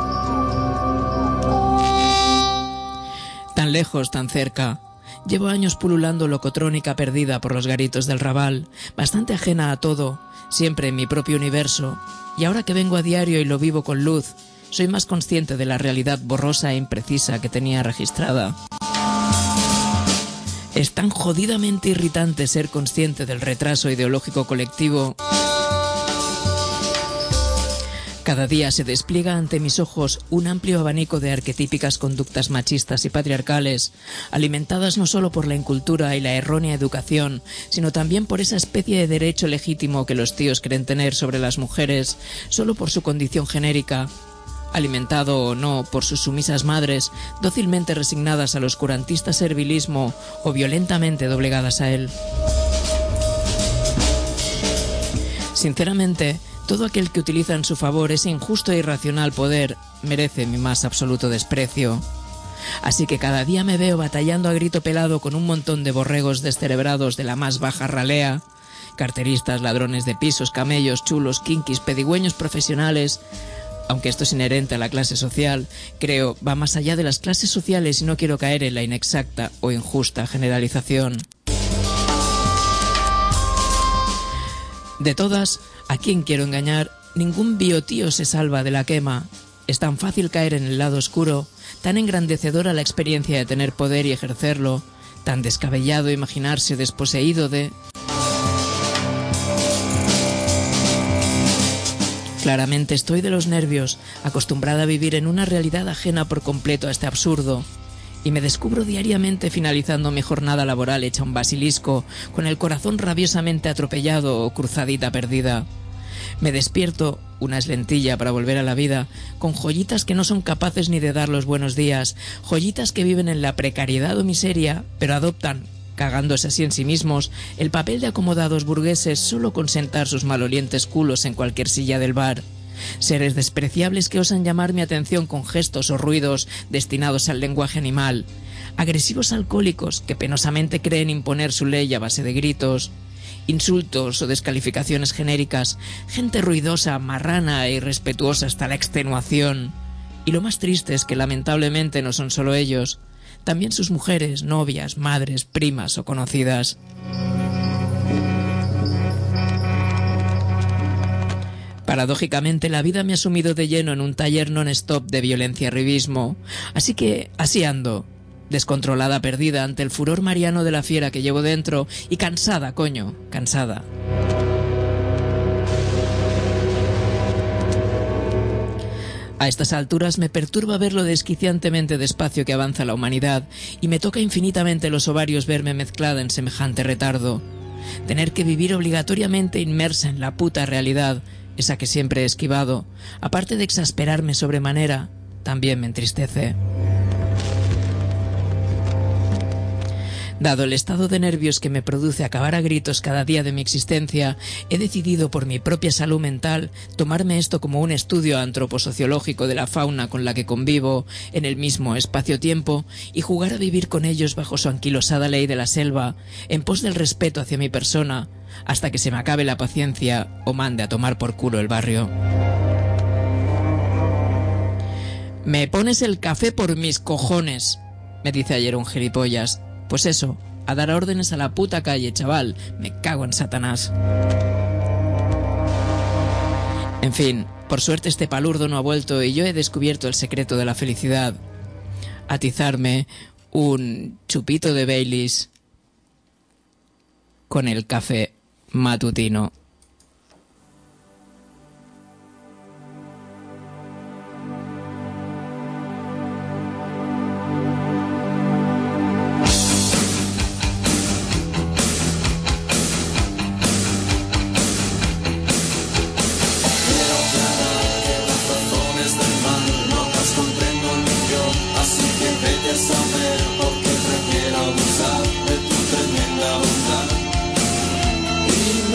Tan lejos, tan cerca. Llevo años pululando locotrónica perdida por los garitos del Raval, bastante ajena a todo, siempre en mi propio universo, y ahora que vengo a diario y lo vivo con luz, soy más consciente de la realidad borrosa e imprecisa que tenía registrada. Es tan jodidamente irritante ser consciente del retraso ideológico colectivo. Cada día se despliega ante mis ojos un amplio abanico de arquetípicas conductas machistas y patriarcales, alimentadas no solo por la incultura y la errónea educación, sino también por esa especie de derecho legítimo que los tíos creen tener sobre las mujeres solo por su condición genérica, alimentado o no por sus sumisas madres, dócilmente resignadas al oscurantista servilismo o violentamente doblegadas a él. Sinceramente, todo aquel que utiliza en su favor ese injusto e irracional poder merece mi más absoluto desprecio. Así que cada día me veo batallando a grito pelado con un montón de borregos descerebrados de la más baja ralea, carteristas, ladrones de pisos, camellos, chulos, kinkis, pedigüeños profesionales. Aunque esto es inherente a la clase social, creo, va más allá de las clases sociales y no quiero caer en la inexacta o injusta generalización. De todas, ¿a quién quiero engañar? Ningún biotío se salva de la quema. Es tan fácil caer en el lado oscuro, tan engrandecedora la experiencia de tener poder y ejercerlo, tan descabellado imaginarse desposeído de... Claramente estoy de los nervios, acostumbrada a vivir en una realidad ajena por completo a este absurdo, y me descubro diariamente finalizando mi jornada laboral hecha un basilisco, con el corazón rabiosamente atropellado o cruzadita perdida. Me despierto, una es lentilla para volver a la vida, con joyitas que no son capaces ni de dar los buenos días, joyitas que viven en la precariedad o miseria, pero adoptan, cagándose así en sí mismos, el papel de acomodados burgueses solo con sentar sus malolientes culos en cualquier silla del bar. Seres despreciables que osan llamar mi atención con gestos o ruidos destinados al lenguaje animal. Agresivos alcohólicos que penosamente creen imponer su ley a base de gritos. Insultos o descalificaciones genéricas. Gente ruidosa, marrana e irrespetuosa hasta la extenuación. Y lo más triste es que lamentablemente no son solo ellos. También sus mujeres, novias, madres, primas o conocidas. Paradójicamente, la vida me ha sumido de lleno en un taller non-stop de violencia-arribismo. Así que, así ando, descontrolada, perdida ante el furor mariano de la fiera que llevo dentro y cansada, coño, cansada. A estas alturas me perturba ver lo desquiciantemente despacio que avanza la humanidad y me toca infinitamente los ovarios verme mezclada en semejante retardo. Tener que vivir obligatoriamente inmersa en la puta realidad, esa que siempre he esquivado, aparte de exasperarme sobremanera, también me entristece. Dado el estado de nervios que me produce acabar a gritos cada día de mi existencia, he decidido por mi propia salud mental tomarme esto como un estudio antroposociológico de la fauna con la que convivo en el mismo espacio-tiempo y jugar a vivir con ellos bajo su anquilosada ley de la selva, en pos del respeto hacia mi persona, hasta que se me acabe la paciencia o mande a tomar por culo el barrio. «Me pones el café por mis cojones», me dice ayer un gilipollas. Pues eso, a dar órdenes a la puta calle, chaval. Me cago en Satanás. En fin, por suerte este palurdo no ha vuelto y yo he descubierto el secreto de la felicidad. Atizarme un chupito de Baileys con el café matutino. Saber por qué prefiero abusar de tu tremenda bondad.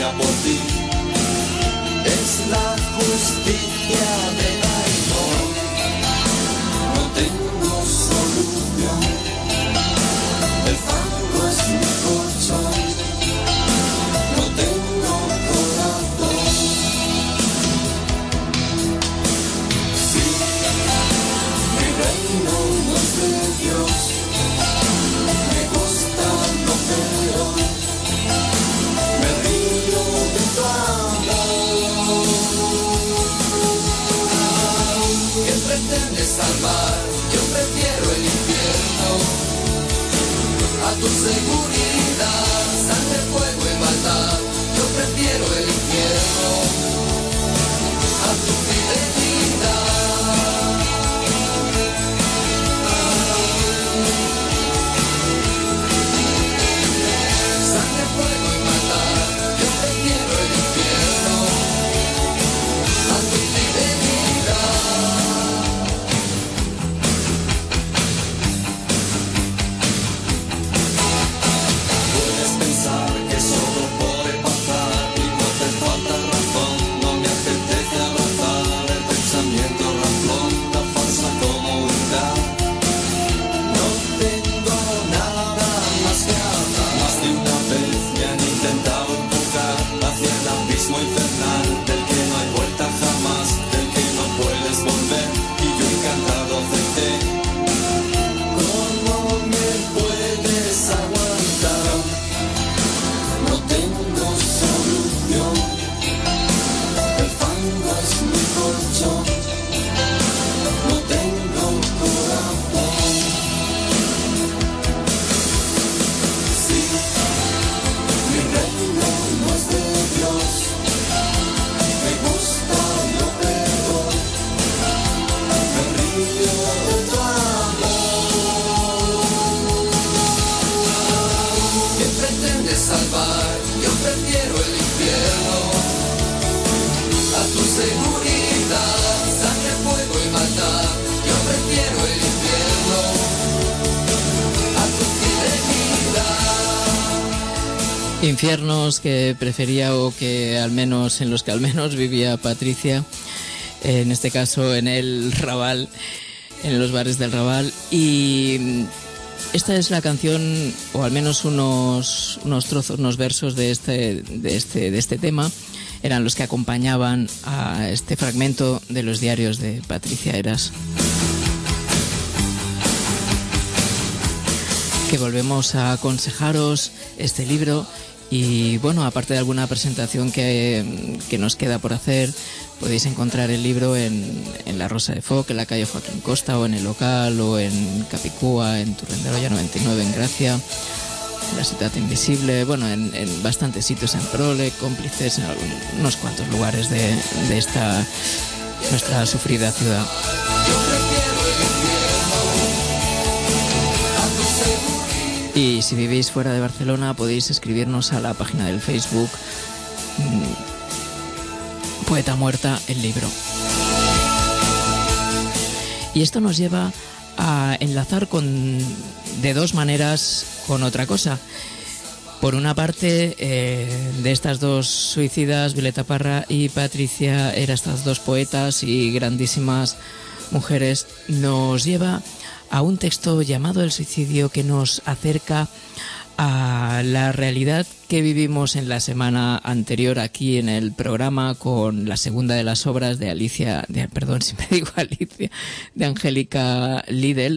moriría por ti. Es la justicia del amor. No tengo solución. El fango es mi colchón. No tengo corazón. Sí, mi reino no es de Dios. Me gusta lo peor. Me río de tu amor. ¿Qué pretendes salvar? Yo prefiero el infierno. A tu seguridad, sangre, fuego y maldad. Yo prefiero el infierno. A tu fidelidad. Sangre, fuego y maldad. Yo prefiero el infierno. A tu fidelidad. Puedes pensar que solo puede pasar y no te falta razón. No me apetece abrazar el pensamiento razón, la falsa comodidad. No tengo nada más que hablar. Más de una vez me han intentado empujar hacia el abismo infernal del que no hay vuelta jamás, del que no puedes volver, y yo encantado acepté. ¿Cómo me puedes aguantar? No tengo solución. El fango es mi colchón. No tengo corazón. Sí, mi reino no es de Dios. Me gusta lo peor. Me río de tu amor. ¿Qué pretendes salvar? Yo prefiero el infierno. A tu seguridad, sangre, fuego y maldad. Yo prefiero el infierno. A tu fidelidad. Infiernos que prefería o que al menos en los que al menos vivía Patricia, en este caso en el Raval, en los bares del Raval. Y esta es la canción, o al menos unos trozos, unos versos de este tema, eran los que acompañaban a este fragmento de los diarios de Patricia Heras. Que volvemos a aconsejaros este libro. Y bueno, aparte de alguna presentación que nos queda por hacer, podéis encontrar el libro en La Rosa de Foc, en la calle Joaquín Costa, o en el local, o en Capicúa, en Turrenderoya 99 en Gracia, en la Ciudad Invisible, bueno, en bastantes sitios, en Prole, Cómplices, en unos cuantos lugares de esta nuestra sufrida ciudad. Y si vivís fuera de Barcelona, podéis escribirnos a la página del Facebook Poeta Muerta, el libro. Y esto nos lleva a enlazar de dos maneras con otra cosa. Por una parte, de estas dos suicidas, Violeta Parra y Patricia Heras, estas dos poetas y grandísimas mujeres, nos lleva a un texto llamado El suicidio, que nos acerca a la realidad que vivimos en la semana anterior aquí en el programa con la segunda de las obras de Angélica Lidl,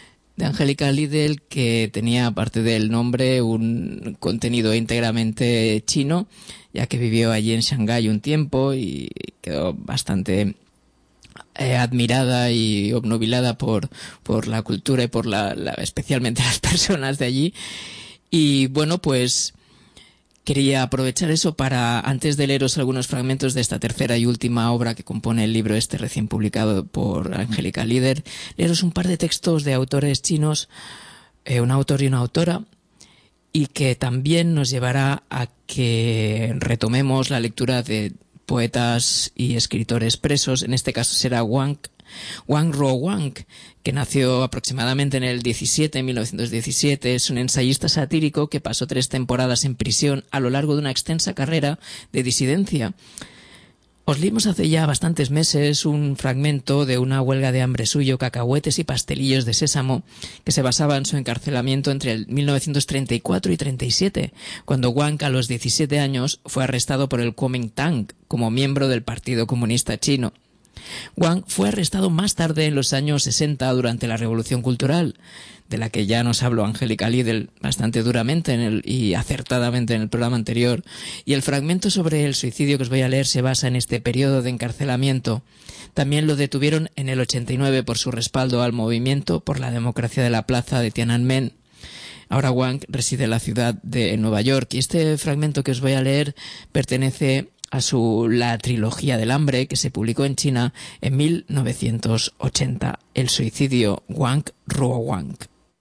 que tenía, aparte del nombre, un contenido íntegramente chino, ya que vivió allí en Shanghái un tiempo y quedó bastante admirada y obnubilada por la cultura y por especialmente las personas de allí. Y bueno, pues quería aprovechar eso para, antes de leeros algunos fragmentos de esta tercera y última obra que compone el libro este recién publicado por Angélica Lidl, leeros un par de textos de autores chinos, un autor y una autora, y que también nos llevará a que retomemos la lectura de poetas y escritores presos. En este caso será Wang Wang Ruowang, que nació aproximadamente en 1917, es un ensayista satírico que pasó 3 temporadas en prisión a lo largo de una extensa carrera de disidencia. Os leímos hace ya bastantes meses un fragmento de una huelga de hambre suyo, Cacahuetes y pastelillos de sésamo, que se basaba en su encarcelamiento entre el 1934 y 37, cuando Wang, a los 17 años, fue arrestado por el Kuomintang como miembro del Partido Comunista Chino. Wang fue arrestado más tarde, en los años 60, durante la Revolución Cultural, de la que ya nos habló Angélica Lidl bastante duramente y acertadamente en el programa anterior, y el fragmento sobre el suicidio que os voy a leer se basa en este periodo de encarcelamiento. También lo detuvieron en el 89 por su respaldo al movimiento por la democracia de la plaza de Tiananmen. Ahora Wang reside en la ciudad de Nueva York, y este fragmento que os voy a leer pertenece a la trilogía del hambre, que se publicó en China en 1980, El suicidio Wang Ruowang.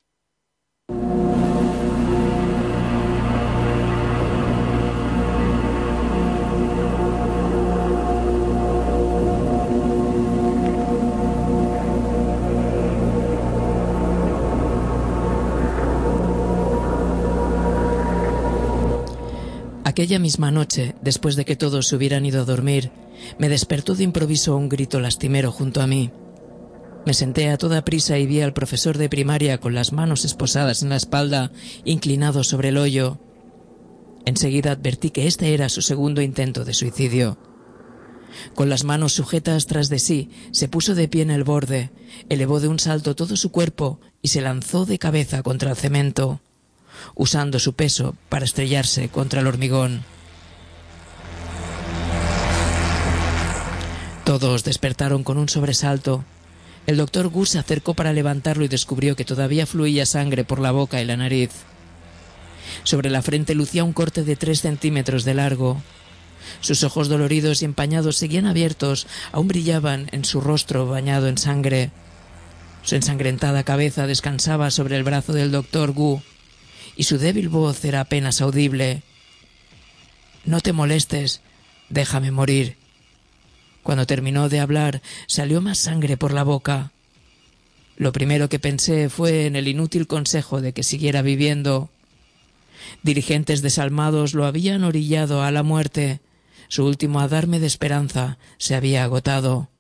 Aquella misma noche, después de que todos se hubieran ido a dormir, me despertó de improviso un grito lastimero junto a mí. Me senté a toda prisa y vi al profesor de primaria con las manos esposadas en la espalda, inclinado sobre el hoyo. Enseguida advertí que este era su segundo intento de suicidio. Con las manos sujetas tras de sí, se puso de pie en el borde, elevó de un salto todo su cuerpo y se lanzó de cabeza contra el cemento, usando su peso para estrellarse contra el hormigón. Todos despertaron con un sobresalto. El doctor Gu se acercó para levantarlo y descubrió que todavía fluía sangre por la boca y la nariz. Sobre la frente lucía un corte de 3 centímetros de largo. Sus ojos doloridos y empañados seguían abiertos, aún brillaban en su rostro bañado en sangre. Su ensangrentada cabeza descansaba sobre el brazo del doctor Gu, y su débil voz era apenas audible. «No te molestes, déjame morir». Cuando terminó de hablar, salió más sangre por la boca. Lo primero que pensé fue en el inútil consejo de que siguiera viviendo. Dirigentes desalmados lo habían orillado a la muerte. Su último adarme de esperanza se había agotado.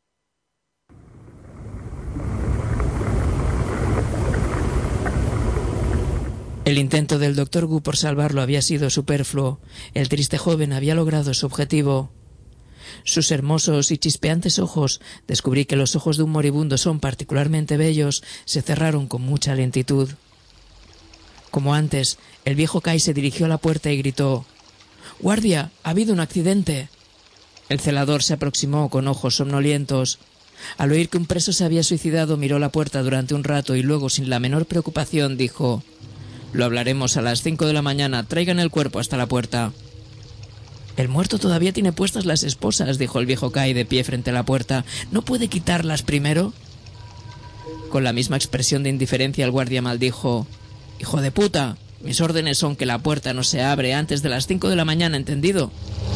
El intento del doctor Gu por salvarlo había sido superfluo. El triste joven había logrado su objetivo. Sus hermosos y chispeantes ojos, descubrí que los ojos de un moribundo son particularmente bellos, se cerraron con mucha lentitud. Como antes, el viejo Kai se dirigió a la puerta y gritó: «¡Guardia! ¡Ha habido un accidente!». El celador se aproximó con ojos somnolientos. Al oír que un preso se había suicidado, miró la puerta durante un rato y luego, sin la menor preocupación, dijo: «Lo hablaremos a las 5 de la mañana. Traigan el cuerpo hasta la puerta». «El muerto todavía tiene puestas las esposas», dijo el viejo Kai de pie frente a la puerta. «¿No puede quitarlas primero?». Con la misma expresión de indiferencia, el guardia maldijo: «Hijo de puta, mis órdenes son que la puerta no se abre antes de las 5 de la mañana, ¿entendido?».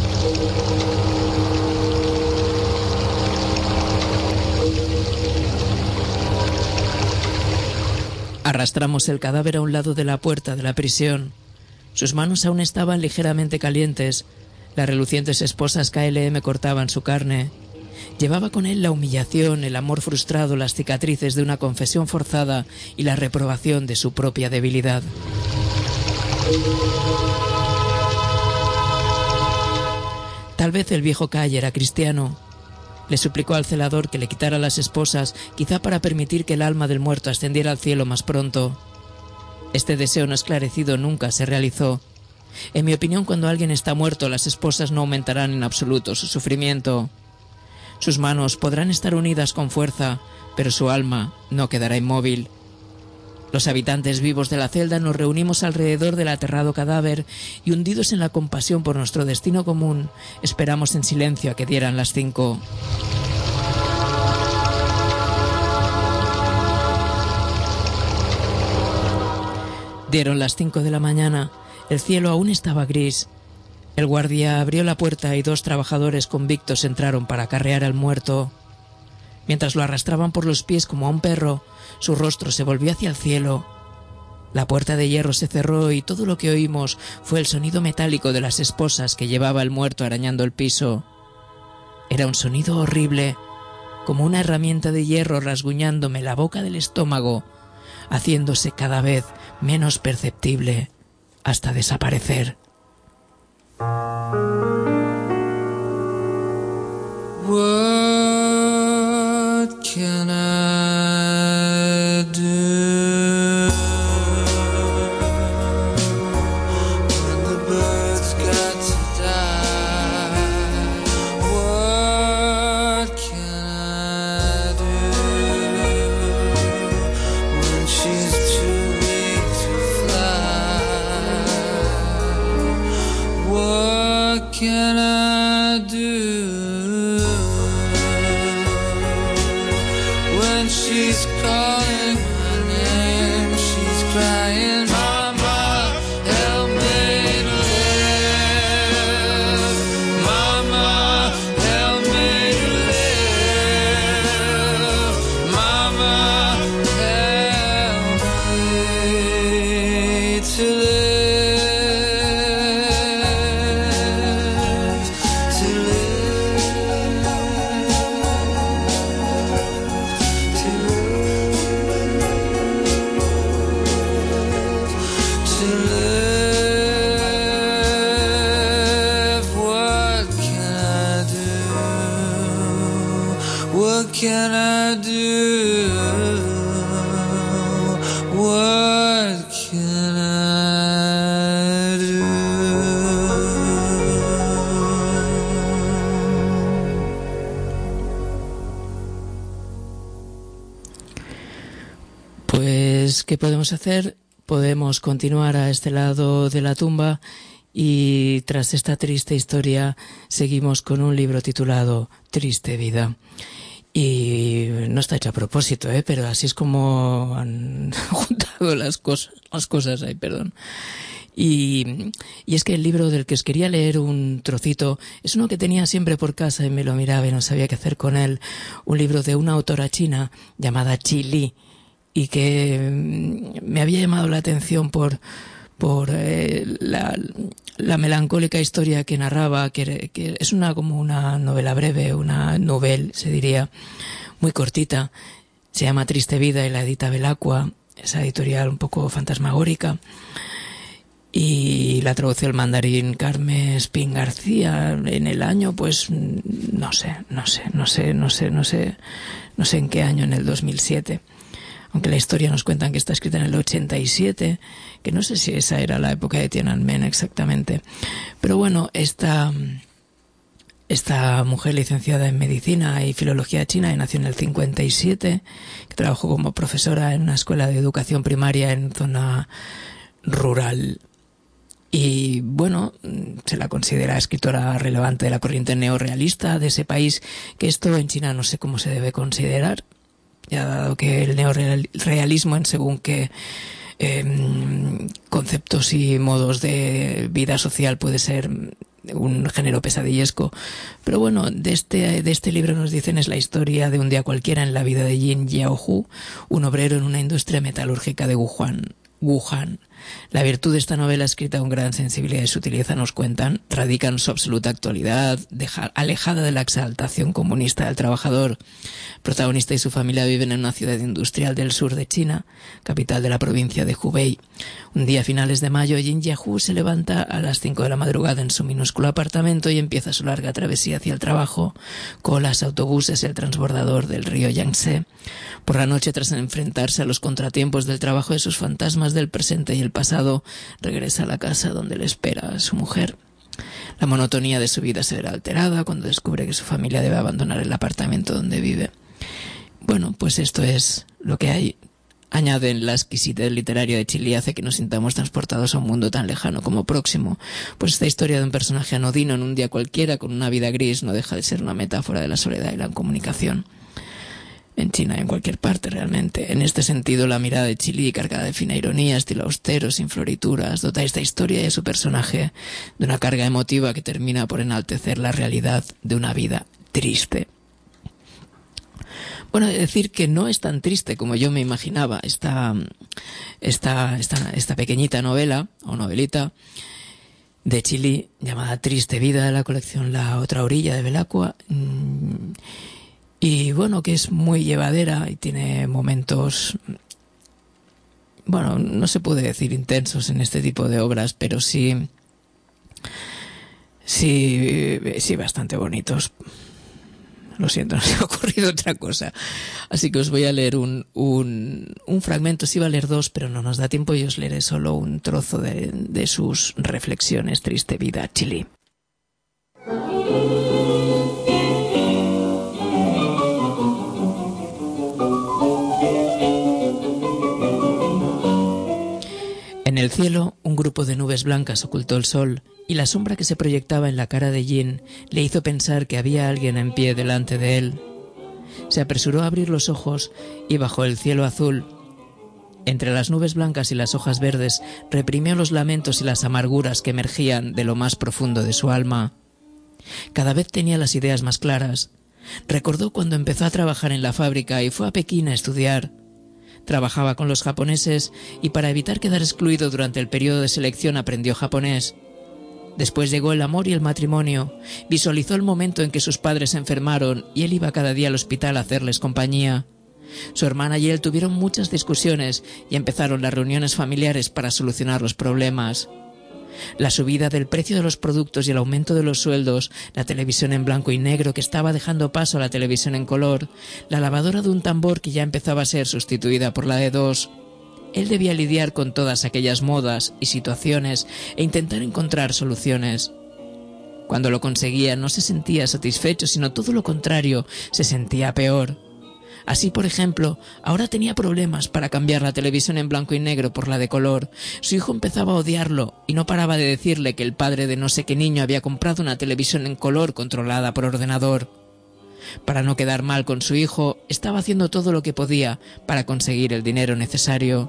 Arrastramos el cadáver a un lado de la puerta de la prisión. Sus manos aún estaban ligeramente calientes. Las relucientes esposas KLM cortaban su carne. Llevaba con él la humillación, el amor frustrado, las cicatrices de una confesión forzada y la reprobación de su propia debilidad. Tal vez el viejo Kai era cristiano. Le suplicó al celador que le quitara las esposas, quizá para permitir que el alma del muerto ascendiera al cielo más pronto. Este deseo no esclarecido nunca se realizó. En mi opinión, cuando alguien está muerto, las esposas no aumentarán en absoluto su sufrimiento. Sus manos podrán estar unidas con fuerza, pero su alma no quedará inmóvil. Los habitantes vivos de la celda nos reunimos alrededor del aterrado cadáver y, hundidos en la compasión por nuestro destino común, esperamos en silencio a que dieran las 5. Dieron las 5 de la mañana. El cielo aún estaba gris. El guardia abrió la puerta y 2 trabajadores convictos entraron para acarrear al muerto. Mientras lo arrastraban por los pies como a un perro, su rostro se volvió hacia el cielo. La puerta de hierro se cerró y todo lo que oímos fue el sonido metálico de las esposas que llevaba el muerto arañando el piso. Era un sonido horrible, como una herramienta de hierro rasguñándome la boca del estómago, haciéndose cada vez menos perceptible hasta desaparecer. What can I do when the birds got to die? What can I do when she's too weak to fly? What can I do? She's calling my name, she's crying, Mama, help me to live. Mama, help me to live. Mama, help me to live. What can I do? What can I do? Pues, ¿qué podemos hacer? Podemos continuar a este lado de la tumba y tras esta triste historia seguimos con un libro titulado Triste Vida. Y no está hecho a propósito, pero así es como han juntado las cosas ahí, perdón. Y es que el libro del que os quería leer un trocito es uno que tenía siempre por casa y me lo miraba y no sabía qué hacer con él. Un libro de una autora china llamada Chi Li y que me había llamado la atención por la melancólica historia que narraba, que es como una novela breve, una novel, se diría, muy cortita. Se llama Triste Vida y la edita Belacqua, esa editorial un poco fantasmagórica. Y la tradució al mandarín Carmen Espín García en el año, pues, no sé en qué año, en el 2007. Aunque la historia nos cuentan que está escrita en el 87, que no sé si esa era la época de Tiananmen exactamente. Pero bueno, esta mujer licenciada en Medicina y Filología China, y nació en el 57, que trabajó como profesora en una escuela de educación primaria en zona rural. Y bueno, se la considera escritora relevante de la corriente neorrealista de ese país, que esto en China no sé cómo se debe considerar. Ya dado que el neorrealismo en según qué conceptos y modos de vida social puede ser un género pesadillesco. Pero bueno, de este libro nos dicen es la historia de un día cualquiera en la vida de Yin Yaohu, un obrero en una industria metalúrgica de Wuhan. La virtud de esta novela, escrita con gran sensibilidad y sutileza, nos cuentan, radica en su absoluta actualidad, alejada de la exaltación comunista del trabajador. Protagonista y su familia viven en una ciudad industrial del sur de China, capital de la provincia de Hubei. Un día a finales de mayo, Yin Yaohu se levanta a las 5 de la madrugada en su minúsculo apartamento y empieza su larga travesía hacia el trabajo, colas, autobuses, el transbordador del río Yangtze. Por la noche, tras enfrentarse a los contratiempos del trabajo de sus fantasmas del presente y el pasado, regresa a la casa donde le espera a su mujer. La monotonía de su vida se verá alterada cuando descubre que su familia debe abandonar el apartamento donde vive. Bueno, pues esto es lo que hay. Añaden la exquisitez literaria de Chi Li hace que nos sintamos transportados a un mundo tan lejano como próximo. Pues esta historia de un personaje anodino en un día cualquiera con una vida gris no deja de ser una metáfora de la soledad y la incomunicación. En China y en cualquier parte realmente. En este sentido, la mirada de Chi Li, cargada de fina ironía, estilo austero, sin florituras, dota a esta historia y a su personaje de una carga emotiva que termina por enaltecer la realidad de una vida triste. Bueno, decir que no es tan triste como yo me imaginaba esta pequeñita novela o novelita de Chili llamada Triste Vida, de la colección La Otra Orilla de Belacqua, y bueno, que es muy llevadera y tiene momentos, bueno, no se puede decir intensos en este tipo de obras, pero sí bastante bonitos. Lo siento, no se me ha ocurrido otra cosa. Así que os voy a leer un fragmento. Sí iba a leer dos, pero no nos da tiempo y os leeré solo un trozo de sus reflexiones. Triste Vida, Chili. En el cielo, un grupo de nubes blancas ocultó el sol, y la sombra que se proyectaba en la cara de Jean le hizo pensar que había alguien en pie delante de él. Se apresuró a abrir los ojos y bajo el cielo azul, entre las nubes blancas y las hojas verdes, reprimió los lamentos y las amarguras que emergían de lo más profundo de su alma. Cada vez tenía las ideas más claras. Recordó cuando empezó a trabajar en la fábrica y fue a Pekín a estudiar. Trabajaba con los japoneses y para evitar quedar excluido durante el periodo de selección aprendió japonés. Después llegó el amor y el matrimonio. Visualizó el momento en que sus padres se enfermaron y él iba cada día al hospital a hacerles compañía. Su hermana y él tuvieron muchas discusiones y empezaron las reuniones familiares para solucionar los problemas. La subida del precio de los productos y el aumento de los sueldos, la televisión en blanco y negro que estaba dejando paso a la televisión en color, la lavadora de un tambor que ya empezaba a ser sustituida por la de dos. Él debía lidiar con todas aquellas modas y situaciones e intentar encontrar soluciones. Cuando lo conseguía no se sentía satisfecho, sino todo lo contrario, se sentía peor. Así, por ejemplo, ahora tenía problemas para cambiar la televisión en blanco y negro por la de color. Su hijo empezaba a odiarlo y no paraba de decirle que el padre de no sé qué niño había comprado una televisión en color controlada por ordenador. Para no quedar mal con su hijo, estaba haciendo todo lo que podía para conseguir el dinero necesario.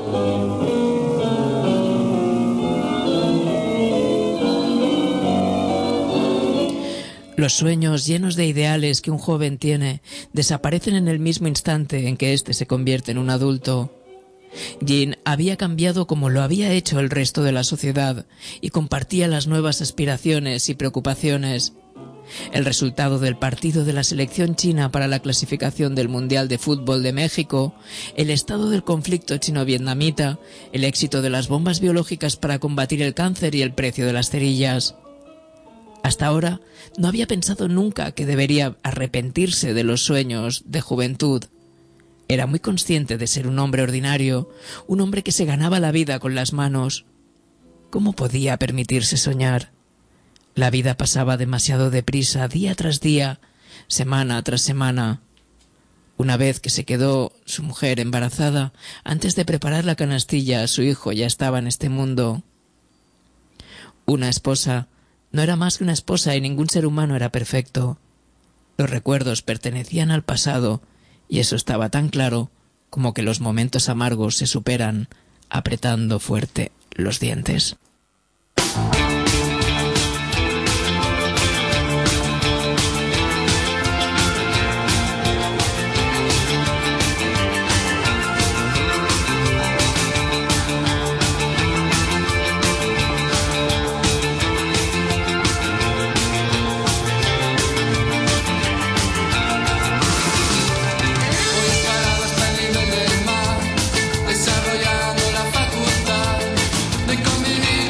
Los sueños llenos de ideales que un joven tiene desaparecen en el mismo instante en que éste se convierte en un adulto. Jean había cambiado como lo había hecho el resto de la sociedad y compartía las nuevas aspiraciones y preocupaciones. El resultado del partido de la selección china para la clasificación del Mundial de Fútbol de México, el estado del conflicto chino-vietnamita, el éxito de las bombas biológicas para combatir el cáncer y el precio de las cerillas. Hasta ahora no había pensado nunca que debería arrepentirse de los sueños de juventud. Era muy consciente de ser un hombre ordinario, un hombre que se ganaba la vida con las manos. ¿Cómo podía permitirse soñar? La vida pasaba demasiado deprisa, día tras día, semana tras semana. Una vez que se quedó su mujer embarazada, antes de preparar la canastilla, su hijo ya estaba en este mundo. Una esposa no era más que una esposa y ningún ser humano era perfecto. Los recuerdos pertenecían al pasado y eso estaba tan claro como que los momentos amargos se superan apretando fuerte los dientes. Desarrollando la facultad de convivir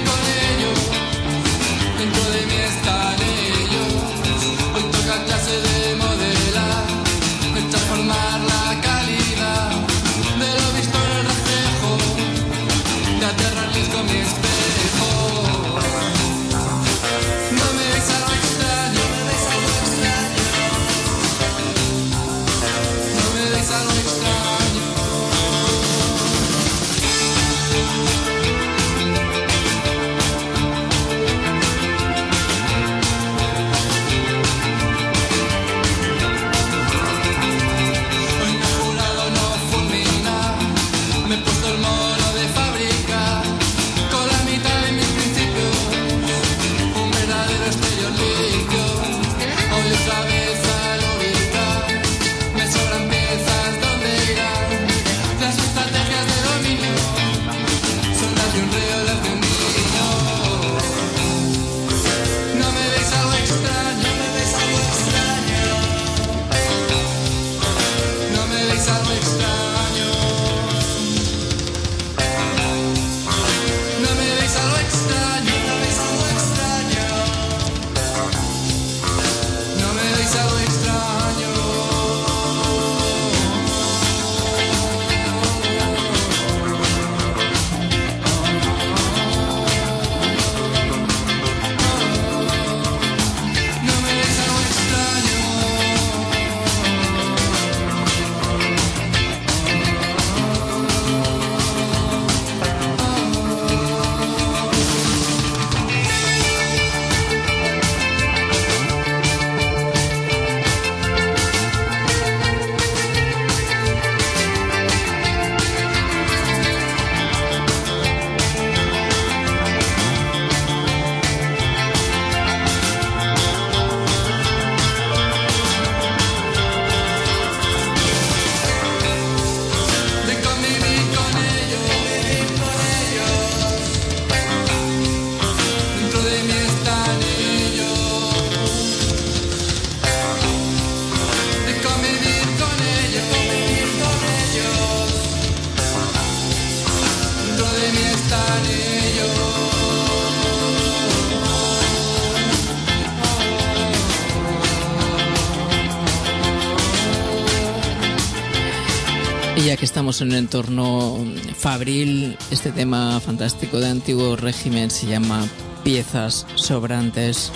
Y ya que estamos en un entorno fabril, este tema fantástico de Antiguo Régimen se llama Piezas Sobrantes.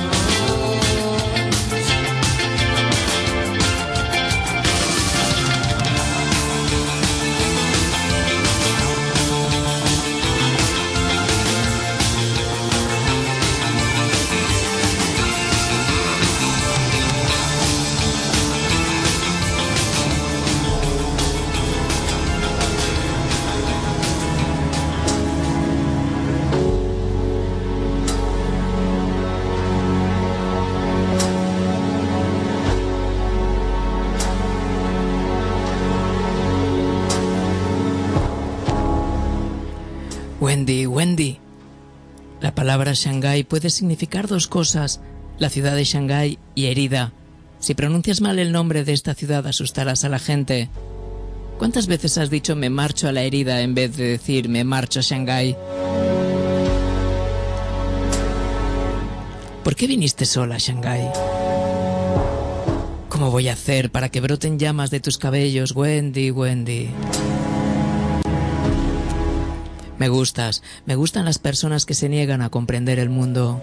Wendy. La palabra Shanghái puede significar dos cosas, la ciudad de Shanghái y herida. Si pronuncias mal el nombre de esta ciudad asustarás a la gente. ¿Cuántas veces has dicho me marcho a la herida en vez de decir me marcho a Shanghái? ¿Por qué viniste sola a Shanghái? ¿Cómo voy a hacer para que broten llamas de tus cabellos, Wendy? Me gustan las personas que se niegan a comprender el mundo.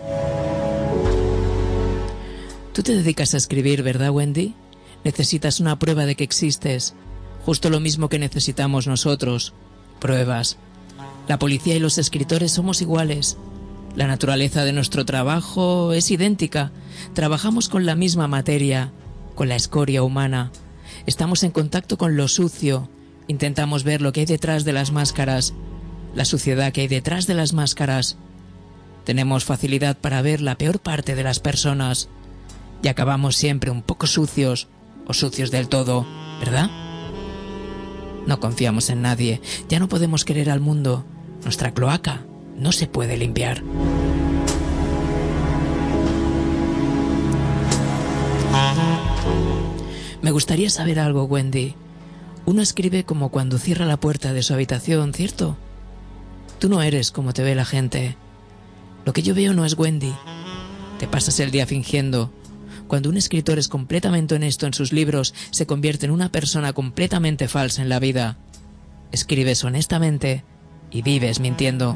Tú te dedicas a escribir, ¿verdad, Wendy? Necesitas una prueba de que existes. Justo lo mismo que necesitamos nosotros. Pruebas. La policía y los escritores somos iguales. La naturaleza de nuestro trabajo es idéntica. Trabajamos con la misma materia, con la escoria humana. Estamos en contacto con lo sucio. Intentamos ver lo que hay detrás de las máscaras. La suciedad que hay detrás de las máscaras. Tenemos facilidad para ver la peor parte de las personas y acabamos siempre un poco sucios o sucios del todo, ¿verdad? No confiamos en nadie, ya no podemos querer al mundo. Nuestra cloaca no se puede limpiar. Me gustaría saber algo, Wendy. Uno escribe como cuando cierra la puerta de su habitación, ¿cierto? Tú no eres como te ve la gente. Lo que yo veo no es Wendy. Te pasas el día fingiendo. Cuando un escritor es completamente honesto en sus libros, se convierte en una persona completamente falsa en la vida. Escribes honestamente y vives mintiendo.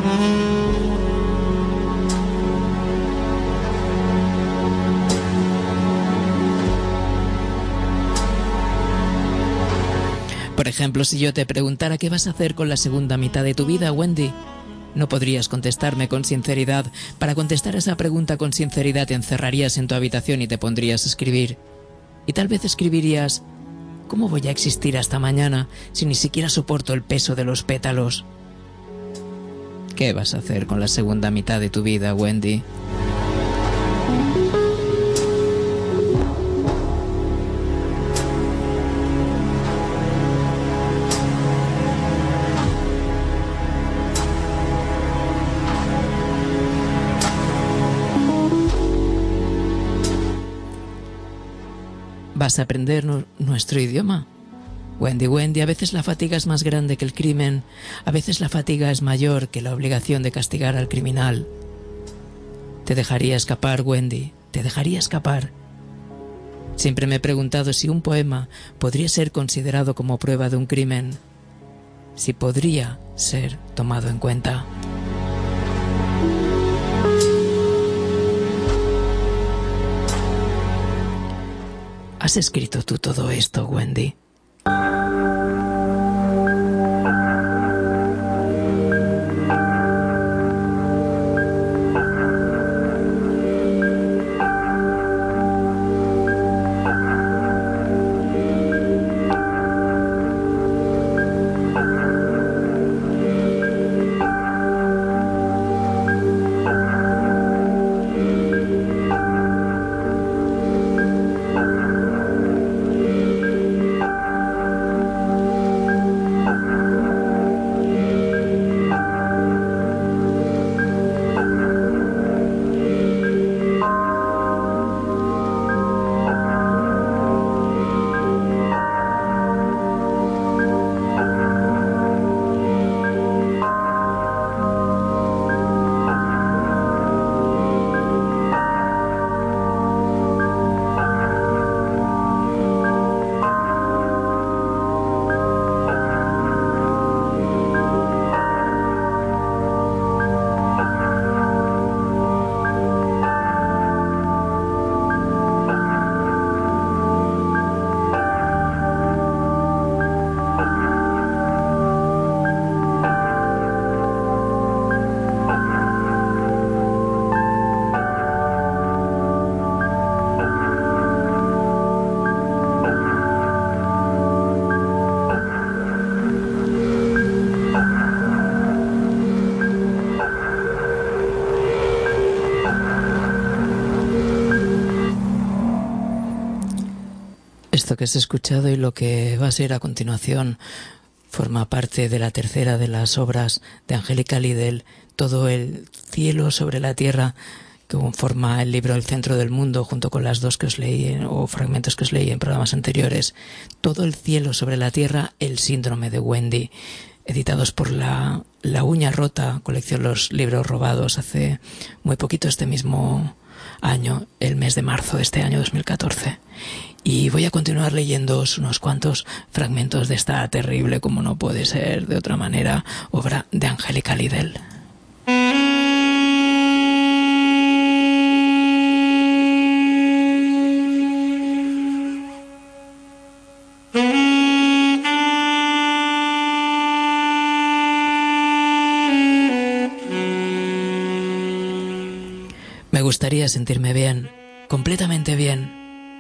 Por ejemplo, si yo te preguntara qué vas a hacer con la segunda mitad de tu vida, Wendy, no podrías contestarme con sinceridad. Para contestar esa pregunta con sinceridad te encerrarías en tu habitación y te pondrías a escribir. Y tal vez escribirías: ¿cómo voy a existir hasta mañana si ni siquiera soporto el peso de los pétalos? ¿Qué vas a hacer con la segunda mitad de tu vida, Wendy? ¿Vas a aprender nuestro idioma? Wendy, a veces la fatiga es más grande que el crimen, a veces la fatiga es mayor que la obligación de castigar al criminal. Te dejaría escapar, Wendy, te dejaría escapar. Siempre me he preguntado si un poema podría ser considerado como prueba de un crimen, si podría ser tomado en cuenta. ¿Has escrito tú todo esto, Wendy? Esto que has escuchado y lo que va a ser a continuación forma parte de la tercera de las obras de Angélica Lidl, Todo el cielo sobre la tierra, que forma el libro El centro del mundo, junto con las dos que os leí, o fragmentos que os leí en programas anteriores. Todo el cielo sobre la tierra, el síndrome de Wendy, editados por La Uña Rota, colección Los Libros Robados, hace muy poquito, este mismo año, el mes de marzo de este año 2014. Y voy a continuar leyéndoos unos cuantos fragmentos de esta terrible, como no puede ser de otra manera, obra de Angélica Lidl. Me gustaría sentirme bien, completamente bien.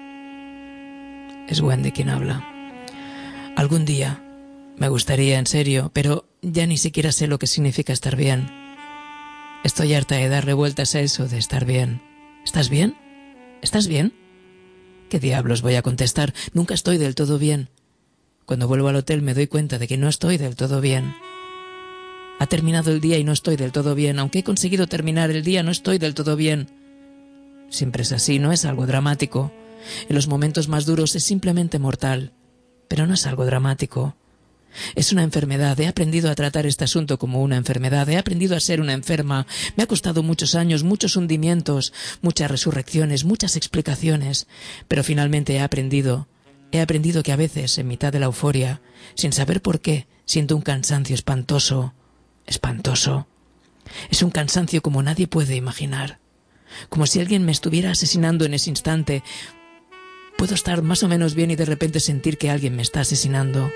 Es Wendy quien habla. Algún día me gustaría, en serio, pero ya ni siquiera sé lo que significa estar bien. Estoy harta de darle vueltas a eso de estar bien. ¿Estás bien? ¿Estás bien? ¿Qué diablos voy a contestar? Nunca estoy del todo bien. Cuando vuelvo al hotel me doy cuenta de que no estoy del todo bien. Ha terminado el día y no estoy del todo bien. Aunque he conseguido terminar el día, no estoy del todo bien. Siempre es así, no es algo dramático. En los momentos más duros es simplemente mortal. Pero no es algo dramático. Es una enfermedad. He aprendido a tratar este asunto como una enfermedad. He aprendido a ser una enferma. Me ha costado muchos años, muchos hundimientos, muchas resurrecciones, muchas explicaciones. Pero finalmente he aprendido que a veces, en mitad de la euforia, sin saber por qué, siento un cansancio espantoso. Espantoso. Es un cansancio como nadie puede imaginar. Como si alguien me estuviera asesinando en ese instante. Puedo estar más o menos bien y de repente sentir que alguien me está asesinando.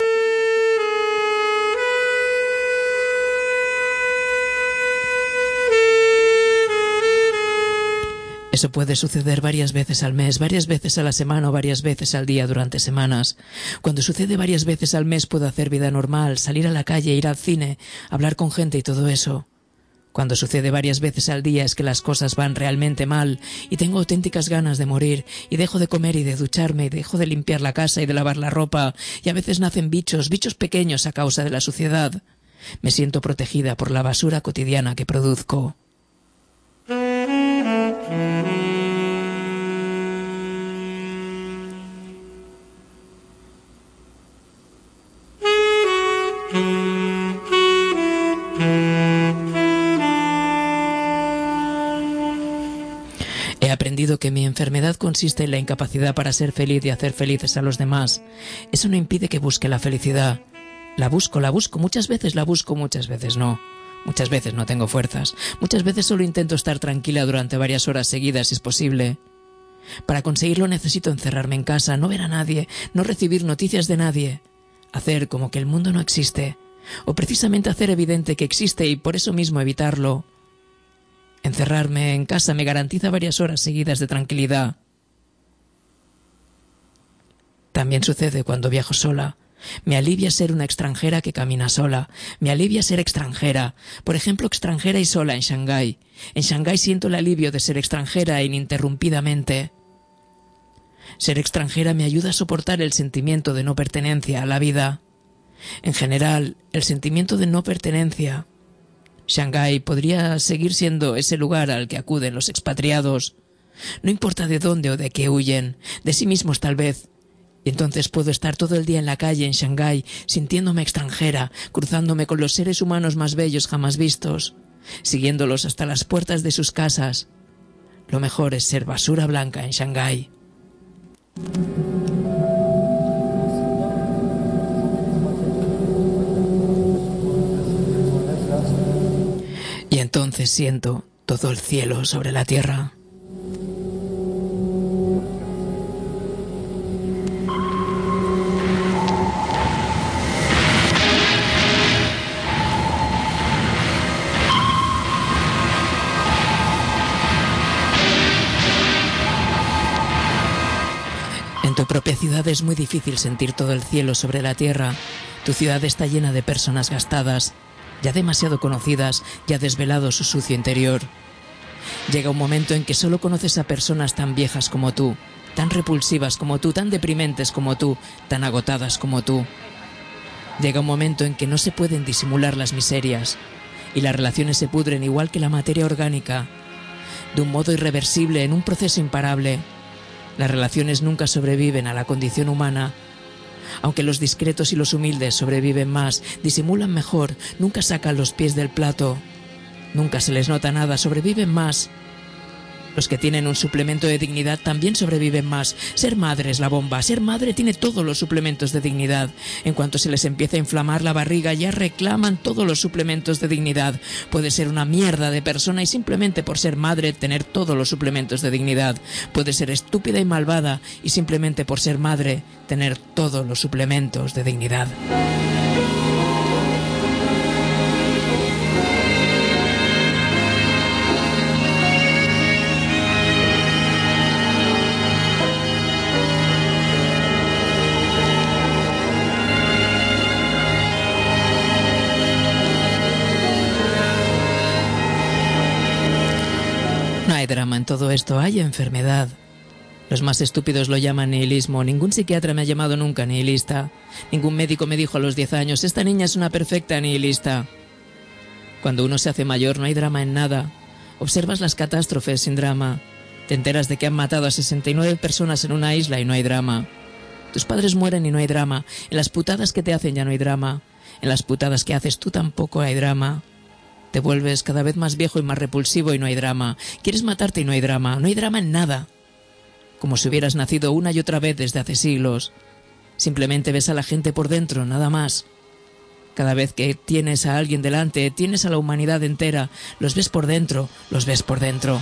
Eso puede suceder varias veces al mes, varias veces a la semana o varias veces al día durante semanas. Cuando sucede varias veces al mes puedo hacer vida normal, salir a la calle, ir al cine, hablar con gente y todo eso. Cuando sucede varias veces al día es que las cosas van realmente mal y tengo auténticas ganas de morir y dejo de comer y de ducharme y dejo de limpiar la casa y de lavar la ropa y a veces nacen bichos pequeños a causa de la suciedad. Me siento protegida por la basura cotidiana que produzco. He aprendido que mi enfermedad consiste en la incapacidad para ser feliz y hacer felices a los demás. Eso no impide que busque la felicidad. La busco, muchas veces la busco, muchas veces no. Muchas veces no tengo fuerzas. Muchas veces solo intento estar tranquila durante varias horas seguidas si es posible. Para conseguirlo necesito encerrarme en casa, no ver a nadie, no recibir noticias de nadie. Hacer como que el mundo no existe. O precisamente hacer evidente que existe y por eso mismo evitarlo. Encerrarme en casa me garantiza varias horas seguidas de tranquilidad. También sucede cuando viajo sola. Me alivia ser una extranjera que camina sola. Me alivia ser extranjera. Por ejemplo, extranjera y sola en Shanghái. En Shanghái siento el alivio de ser extranjera ininterrumpidamente. Ser extranjera me ayuda a soportar el sentimiento de no pertenencia a la vida. En general, el sentimiento de no pertenencia. Shanghái podría seguir siendo ese lugar al que acuden los expatriados. No importa de dónde o de qué huyen, de sí mismos tal vez. Y entonces puedo estar todo el día en la calle en Shanghái, sintiéndome extranjera, cruzándome con los seres humanos más bellos jamás vistos, siguiéndolos hasta las puertas de sus casas. Lo mejor es ser basura blanca en Shanghái. Y entonces siento todo el cielo sobre la tierra. En tu propia ciudad es muy difícil sentir todo el cielo sobre la tierra. Tu ciudad está llena de personas gastadas, ya demasiado conocidas, ya desvelado su sucio interior. Llega un momento en que solo conoces a personas tan viejas como tú, tan repulsivas como tú, tan deprimentes como tú, tan agotadas como tú. Llega un momento en que no se pueden disimular las miserias y las relaciones se pudren igual que la materia orgánica, de un modo irreversible, en un proceso imparable. Las relaciones nunca sobreviven a la condición humana. Aunque los discretos y los humildes sobreviven más, disimulan mejor, nunca sacan los pies del plato, nunca se les nota nada, sobreviven más. Los que tienen un suplemento de dignidad también sobreviven más. Ser madre es la bomba. Ser madre tiene todos los suplementos de dignidad. En cuanto se les empieza a inflamar la barriga, ya reclaman todos los suplementos de dignidad. Puede ser una mierda de persona y simplemente por ser madre tener todos los suplementos de dignidad. Puede ser estúpida y malvada y simplemente por ser madre tener todos los suplementos de dignidad. No hay drama en todo esto, hay enfermedad. Los más estúpidos lo llaman nihilismo. Ningún psiquiatra me ha llamado nunca nihilista. Ningún médico me dijo a los 10 años, esta niña es una perfecta nihilista. Cuando uno se hace mayor no hay drama en nada. Observas las catástrofes sin drama. Te enteras de que han matado a 69 personas en una isla y no hay drama. Tus padres mueren y no hay drama. En las putadas que te hacen ya no hay drama. En las putadas que haces tú tampoco hay drama. Te vuelves cada vez más viejo y más repulsivo y no hay drama. Quieres matarte y no hay drama. No hay drama en nada. Como si hubieras nacido una y otra vez desde hace siglos. Simplemente ves a la gente por dentro, nada más. Cada vez que tienes a alguien delante, tienes a la humanidad entera. Los ves por dentro, los ves por dentro.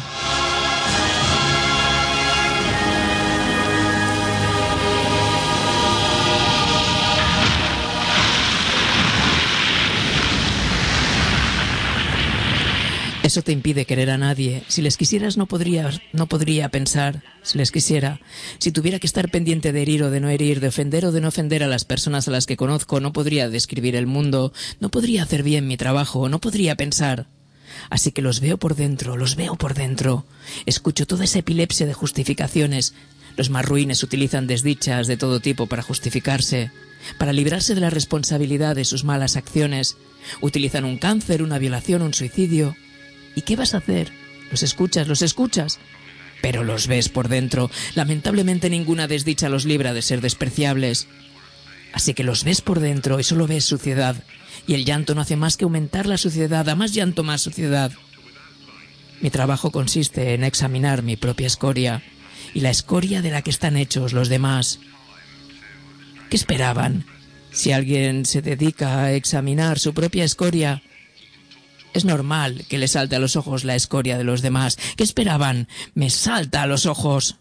Eso te impide querer a nadie. Si les quisieras no podría pensar. Si les quisiera. Si tuviera que estar pendiente de herir o de no herir, de ofender o de no ofender a las personas a las que conozco, no podría describir el mundo, no podría hacer bien mi trabajo, no podría pensar. Así que los veo por dentro, los veo por dentro. Escucho toda esa epilepsia de justificaciones. Los más ruines utilizan desdichas de todo tipo para justificarse, para librarse de la responsabilidad de sus malas acciones. Utilizan un cáncer, una violación, un suicidio. ¿Y qué vas a hacer? Los escuchas, pero los ves por dentro. Lamentablemente ninguna desdicha los libra de ser despreciables. Así que los ves por dentro y solo ves suciedad. Y el llanto no hace más que aumentar la suciedad, a más llanto, más suciedad. Mi trabajo consiste en examinar mi propia escoria y la escoria de la que están hechos los demás. ¿Qué esperaban? Si alguien se dedica a examinar su propia escoria, es normal que le salte a los ojos la escoria de los demás. ¿Qué esperaban? Me salta a los ojos.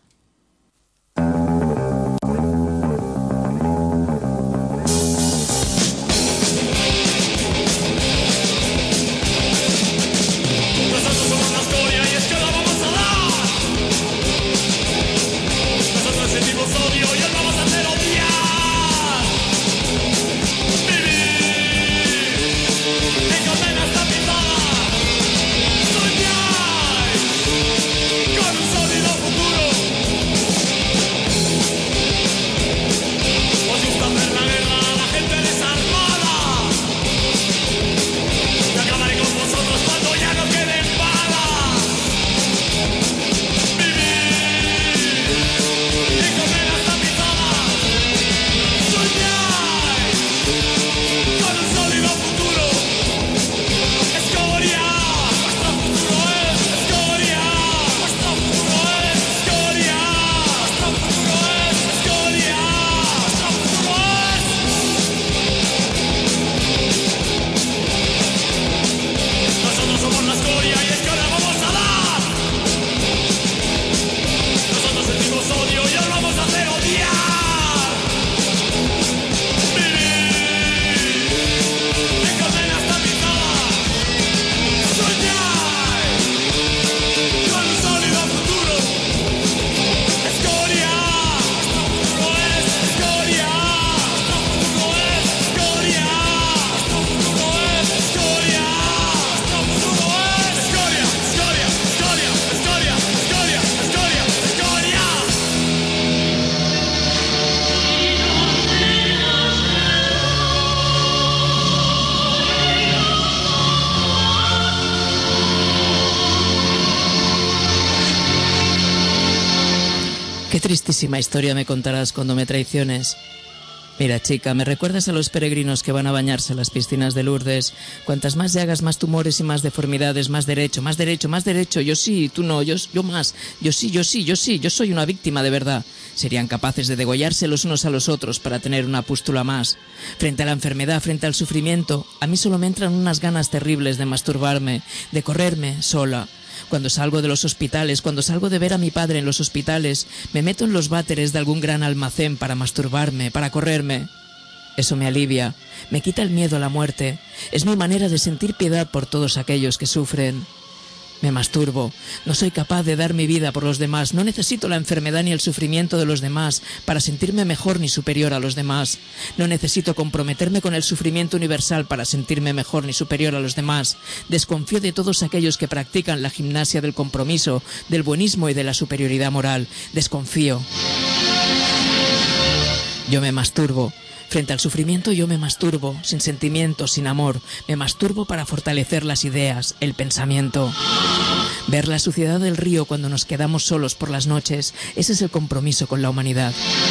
Con un sólido futuro Qué tristísima historia me contarás cuando me traiciones. Mira, chica, me recuerdas a los peregrinos que van a bañarse en las piscinas de Lourdes. Cuantas más llagas, más tumores y más deformidades, más derecho, más derecho, más derecho. Yo sí, tú no, yo más. Yo sí, yo soy una víctima de verdad. Serían capaces de degollarse los unos a los otros para tener una pústula más. Frente a la enfermedad, frente al sufrimiento, a mí solo me entran unas ganas terribles de masturbarme, de correrme sola. Cuando salgo de los hospitales, cuando salgo de ver a mi padre en los hospitales, me meto en los váteres de algún gran almacén para masturbarme, para correrme. Eso me alivia, me quita el miedo a la muerte. Es mi manera de sentir piedad por todos aquellos que sufren. Me masturbo. No soy capaz de dar mi vida por los demás. No necesito la enfermedad ni el sufrimiento de los demás para sentirme mejor ni superior a los demás. No necesito comprometerme con el sufrimiento universal para sentirme mejor ni superior a los demás. Desconfío de todos aquellos que practican la gimnasia del compromiso, del buenismo y de la superioridad moral. Desconfío. Yo me masturbo. Frente al sufrimiento yo me masturbo, sin sentimiento, sin amor. Me masturbo para fortalecer las ideas, el pensamiento. Ver la suciedad del río cuando nos quedamos solos por las noches, ese es el compromiso con la humanidad.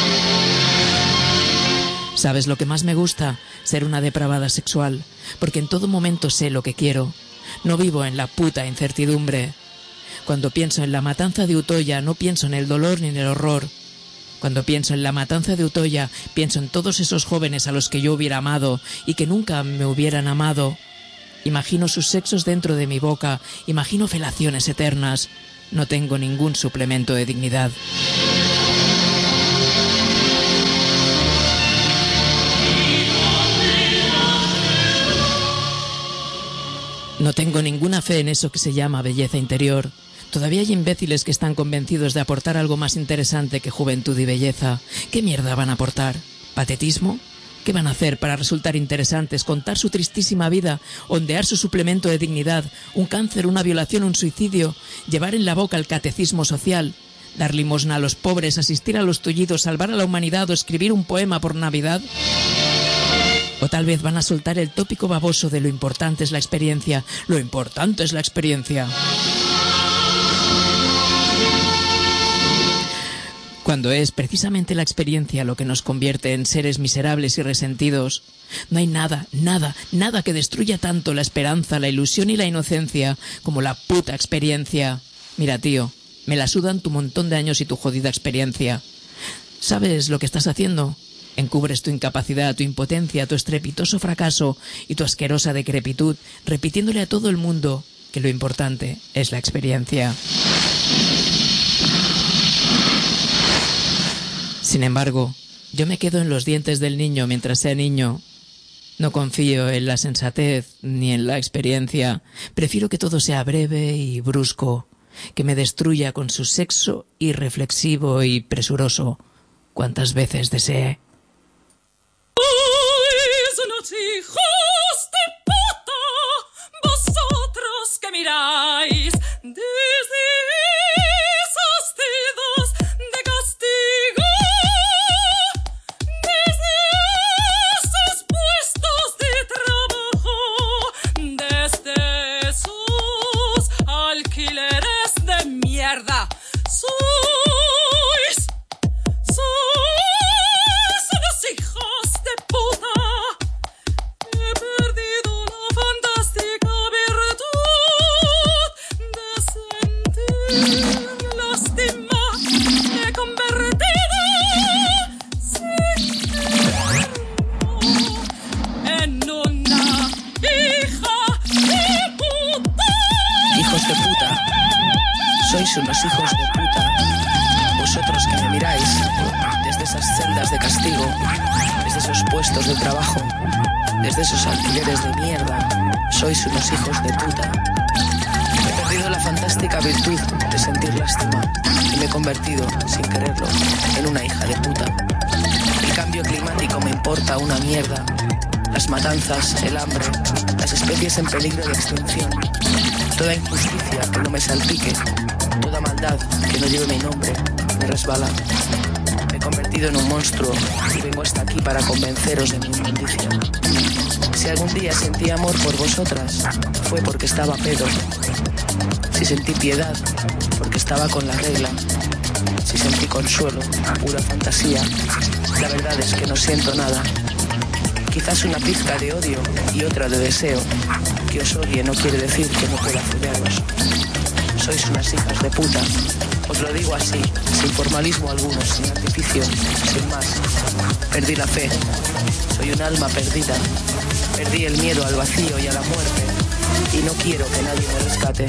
¿Sabes lo que más me gusta? Ser una depravada sexual, porque en todo momento sé lo que quiero. No vivo en la puta incertidumbre. Cuando pienso en la matanza de Utoya, no pienso en el dolor ni en el horror. Cuando pienso en la matanza de Utoya, pienso en todos esos jóvenes a los que yo hubiera amado y que nunca me hubieran amado. Imagino sus sexos dentro de mi boca, imagino felaciones eternas. No tengo ningún suplemento de dignidad. No tengo ninguna fe en eso que se llama belleza interior. Todavía hay imbéciles que están convencidos de aportar algo más interesante que juventud y belleza. ¿Qué mierda van a aportar? ¿Patetismo? ¿Qué van a hacer para resultar interesantes? ¿Contar su tristísima vida? ¿Ondear su suplemento de dignidad? ¿Un cáncer, una violación, un suicidio? ¿Llevar en la boca el catecismo social? ¿Dar limosna a los pobres? ¿Asistir a los tullidos? ¿Salvar a la humanidad o escribir un poema por Navidad? O tal vez van a soltar el tópico baboso de lo importante es la experiencia. Lo importante es la experiencia. Cuando es precisamente la experiencia lo que nos convierte en seres miserables y resentidos. No hay nada que destruya tanto la esperanza, la ilusión y la inocencia como la puta experiencia. Mira, tío, me la sudan tu montón de años y tu jodida experiencia. ¿Sabes lo que estás haciendo? Encubres tu incapacidad, tu impotencia, tu estrepitoso fracaso y tu asquerosa decrepitud, repitiéndole a todo el mundo que lo importante es la experiencia. Sin embargo, yo me quedo en los dientes del niño mientras sea niño. No confío en la sensatez ni en la experiencia. Prefiero que todo sea breve y brusco, que me destruya con su sexo irreflexivo y presuroso, cuantas veces desee. Unos hijos de puta, vosotros que miráis desde esos dedos de castigo, desde esos puestos de trabajo, desde esos alquileres de mierda. Sois unos hijos de puta. He perdido la fantástica virtud de sentir lástima. Me he convertido en una hija de puta. Hijos de puta. Sois unos hijos de puta. Vosotros que me miráis desde esas celdas de castigo, desde esos puestos de trabajo, desde esos alquileres de mierda, sois unos hijos de puta. He perdido la fantástica virtud de sentir lástima y me he convertido, sin quererlo, en una hija de puta. El cambio climático me importa una mierda. Las matanzas, el hambre, las especies en peligro de extinción, toda injusticia que no me salpique, toda maldad que no lleve mi nombre, me resbala. Me he convertido en un monstruo y vengo hasta aquí para convenceros de mi inmundicia. Si algún día sentí amor por vosotras, fue porque estaba pedo. Si sentí piedad, porque estaba con la regla. Si sentí consuelo, pura fantasía, la verdad es que no siento nada. Quizás una pizca de odio y otra de deseo. Que os odie no quiere decir que no pueda follaros. Sois unas hijas de puta. Os lo digo así, sin formalismo alguno, sin artificio, sin más. Perdí la fe. Soy un alma perdida. Perdí el miedo al vacío y a la muerte. Y no quiero que nadie me rescate.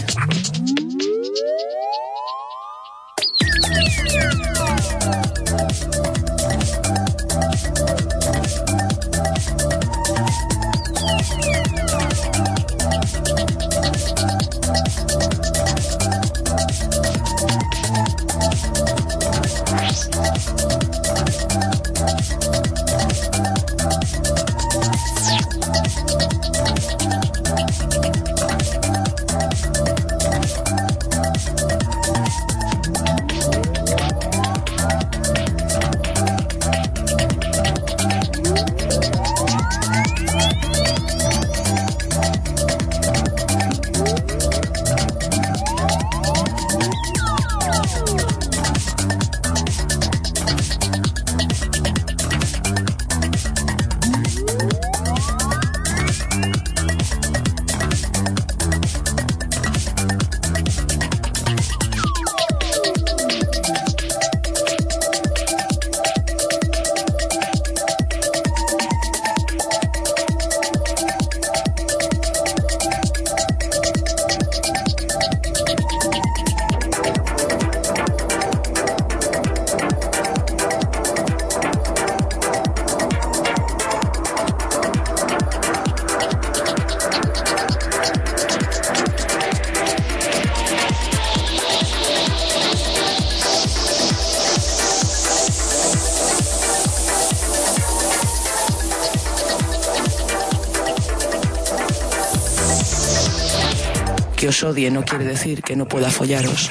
Que os odie no quiere decir que no pueda follaros.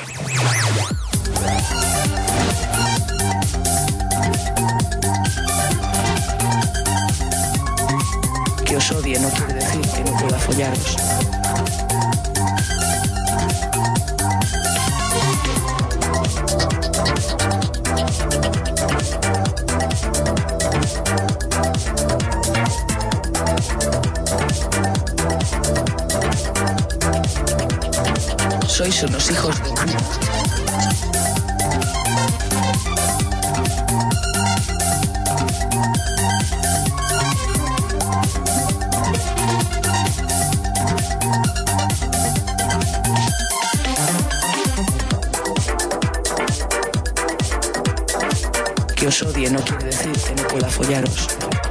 Que os odie no quiere decir que no pueda follaros. Sois unos hijos de puta. Que os odie no quiere decir que no pueda follaros.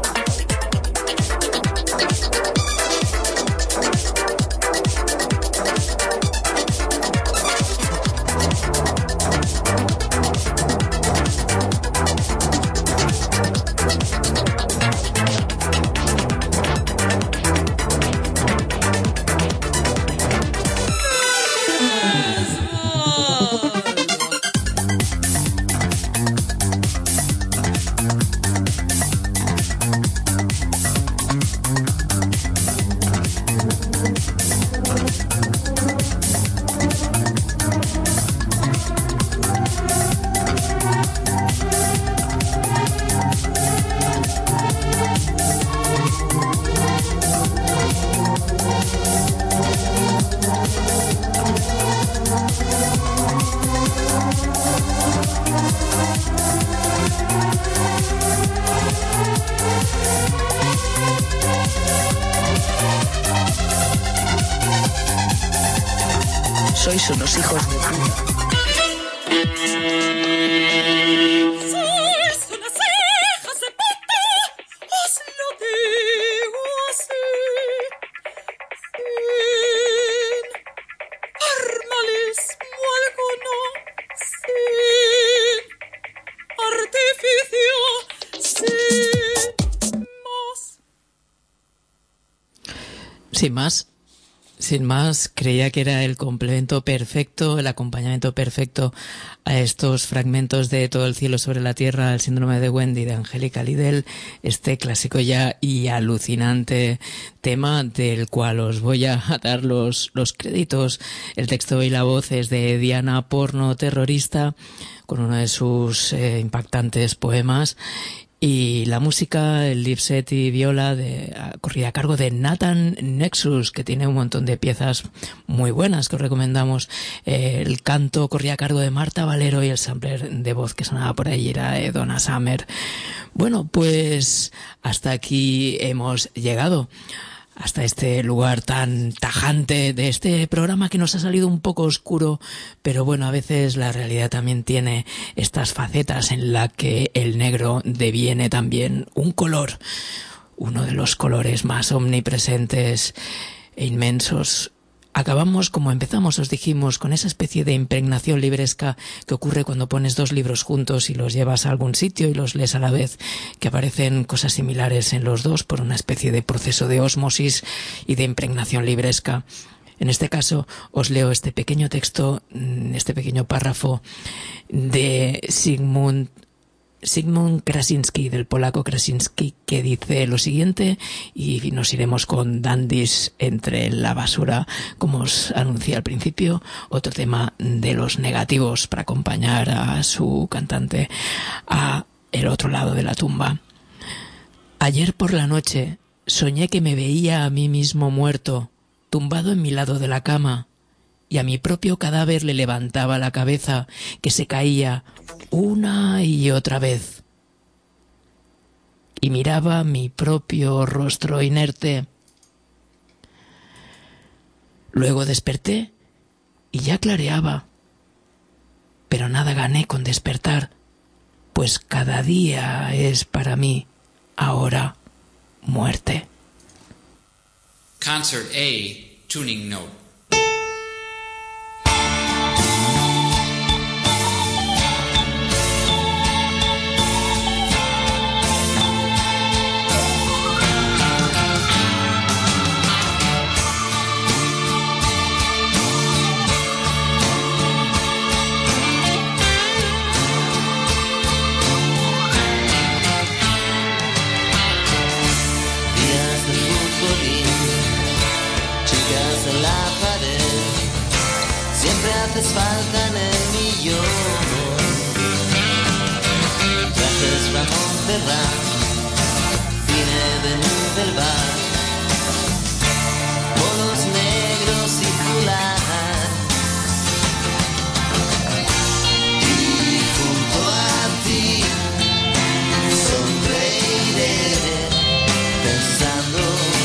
Sois unos hijos de puta. Sois unas hijas de puta, os lo digo así, sin formalismo alguno, sin artificio, sin más. Sin más. Sin más, creía que era el complemento perfecto, el acompañamiento perfecto a estos fragmentos de Todo el cielo sobre la tierra, El síndrome de Wendy de Angélica Lidl, este clásico ya y alucinante tema del cual os voy a dar los créditos. El texto y la voz es de Diana Porno Terrorista, con uno de sus impactantes poemas. Y la música, el deep set y viola corría a cargo de Nathan Nexus, que tiene un montón de piezas muy buenas que os recomendamos. El canto corría a cargo de Marta Valero y el sampler de voz que sonaba por ahí era de Donna Summer. Bueno, pues hasta aquí hemos llegado. Hasta este lugar tan tajante de este programa que nos ha salido un poco oscuro, pero bueno, a veces la realidad también tiene estas facetas en la que el negro deviene también un color, uno de los colores más omnipresentes e inmensos. Acabamos como empezamos, os dijimos, con esa especie de impregnación libresca que ocurre cuando pones dos libros juntos y los llevas a algún sitio y los lees a la vez, que aparecen cosas similares en los dos por una especie de proceso de ósmosis y de impregnación libresca. En este caso os leo este pequeño texto, este pequeño párrafo de Zygmunt Krasinski, del polaco Krasinski, que dice lo siguiente, y nos iremos con Dandies entre la basura, como os anuncié al principio, otro tema de los negativos para acompañar a su cantante a el otro lado de la tumba. Ayer por la noche soñé que me veía a mí mismo muerto, tumbado en mi lado de la cama, y a mi propio cadáver le levantaba la cabeza, que se caía una y otra vez, y miraba mi propio rostro inerte. Luego desperté y ya clareaba, pero nada gané con despertar, pues cada día es para mí ahora muerte. Concert A, tuning note. Haces falta en el millón. Trajes Ramón Ferran, cine de Nude del bar, polos negros y cular. Y junto a ti sonreiré pensando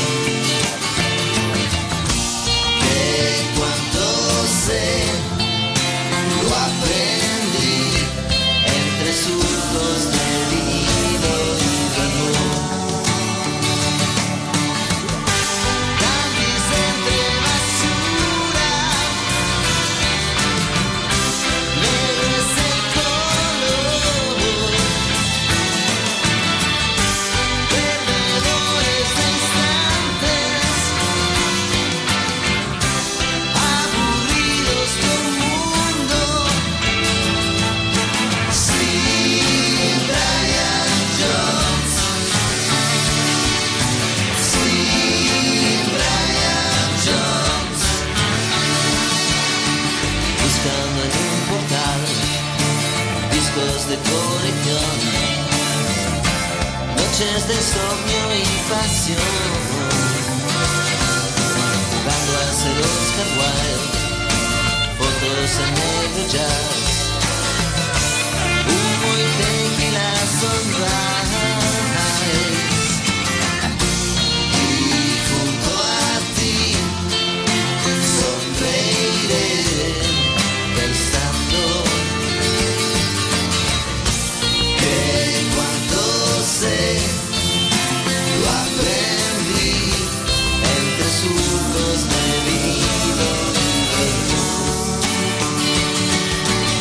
que cuanto sé lo aprendí entre surcos de vino y calor. Dandies entre basura, negro es el color, perdedores de instantes, aburridos del mundo. Sin Brian Jones, sin Brian Jones, buscando en un portal discos de colección, noches de insomnio y pasión, jugando a ser Oscar Wilde, fotos en negro jazz, humo y tequila sunrise. Y junto a ti sonreiré pensando que cuanto sé lo aprendí entre surcos de vino y vermouth.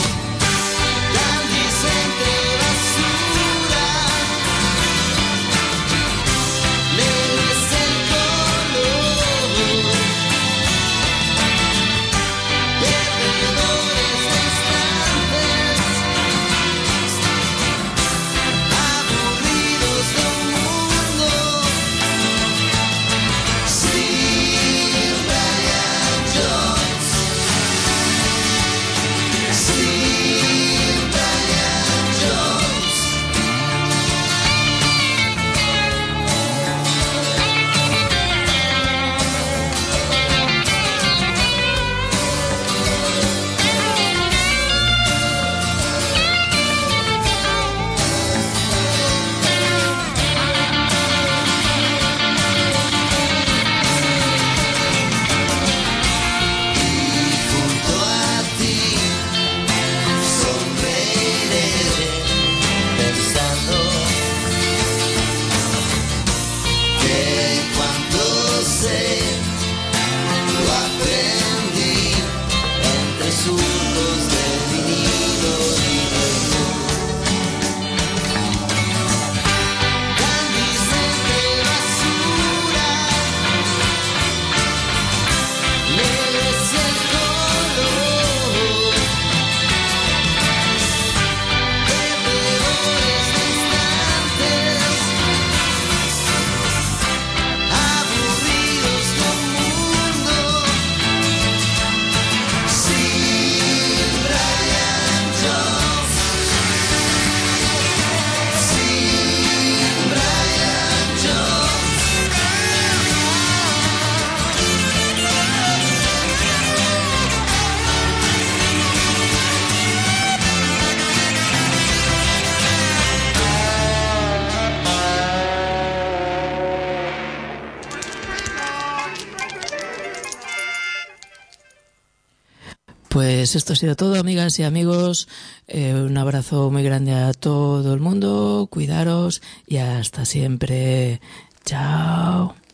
Pues esto ha sido todo, amigas y amigos. Un abrazo muy grande a todo el mundo. Cuidaros y hasta siempre. Chao.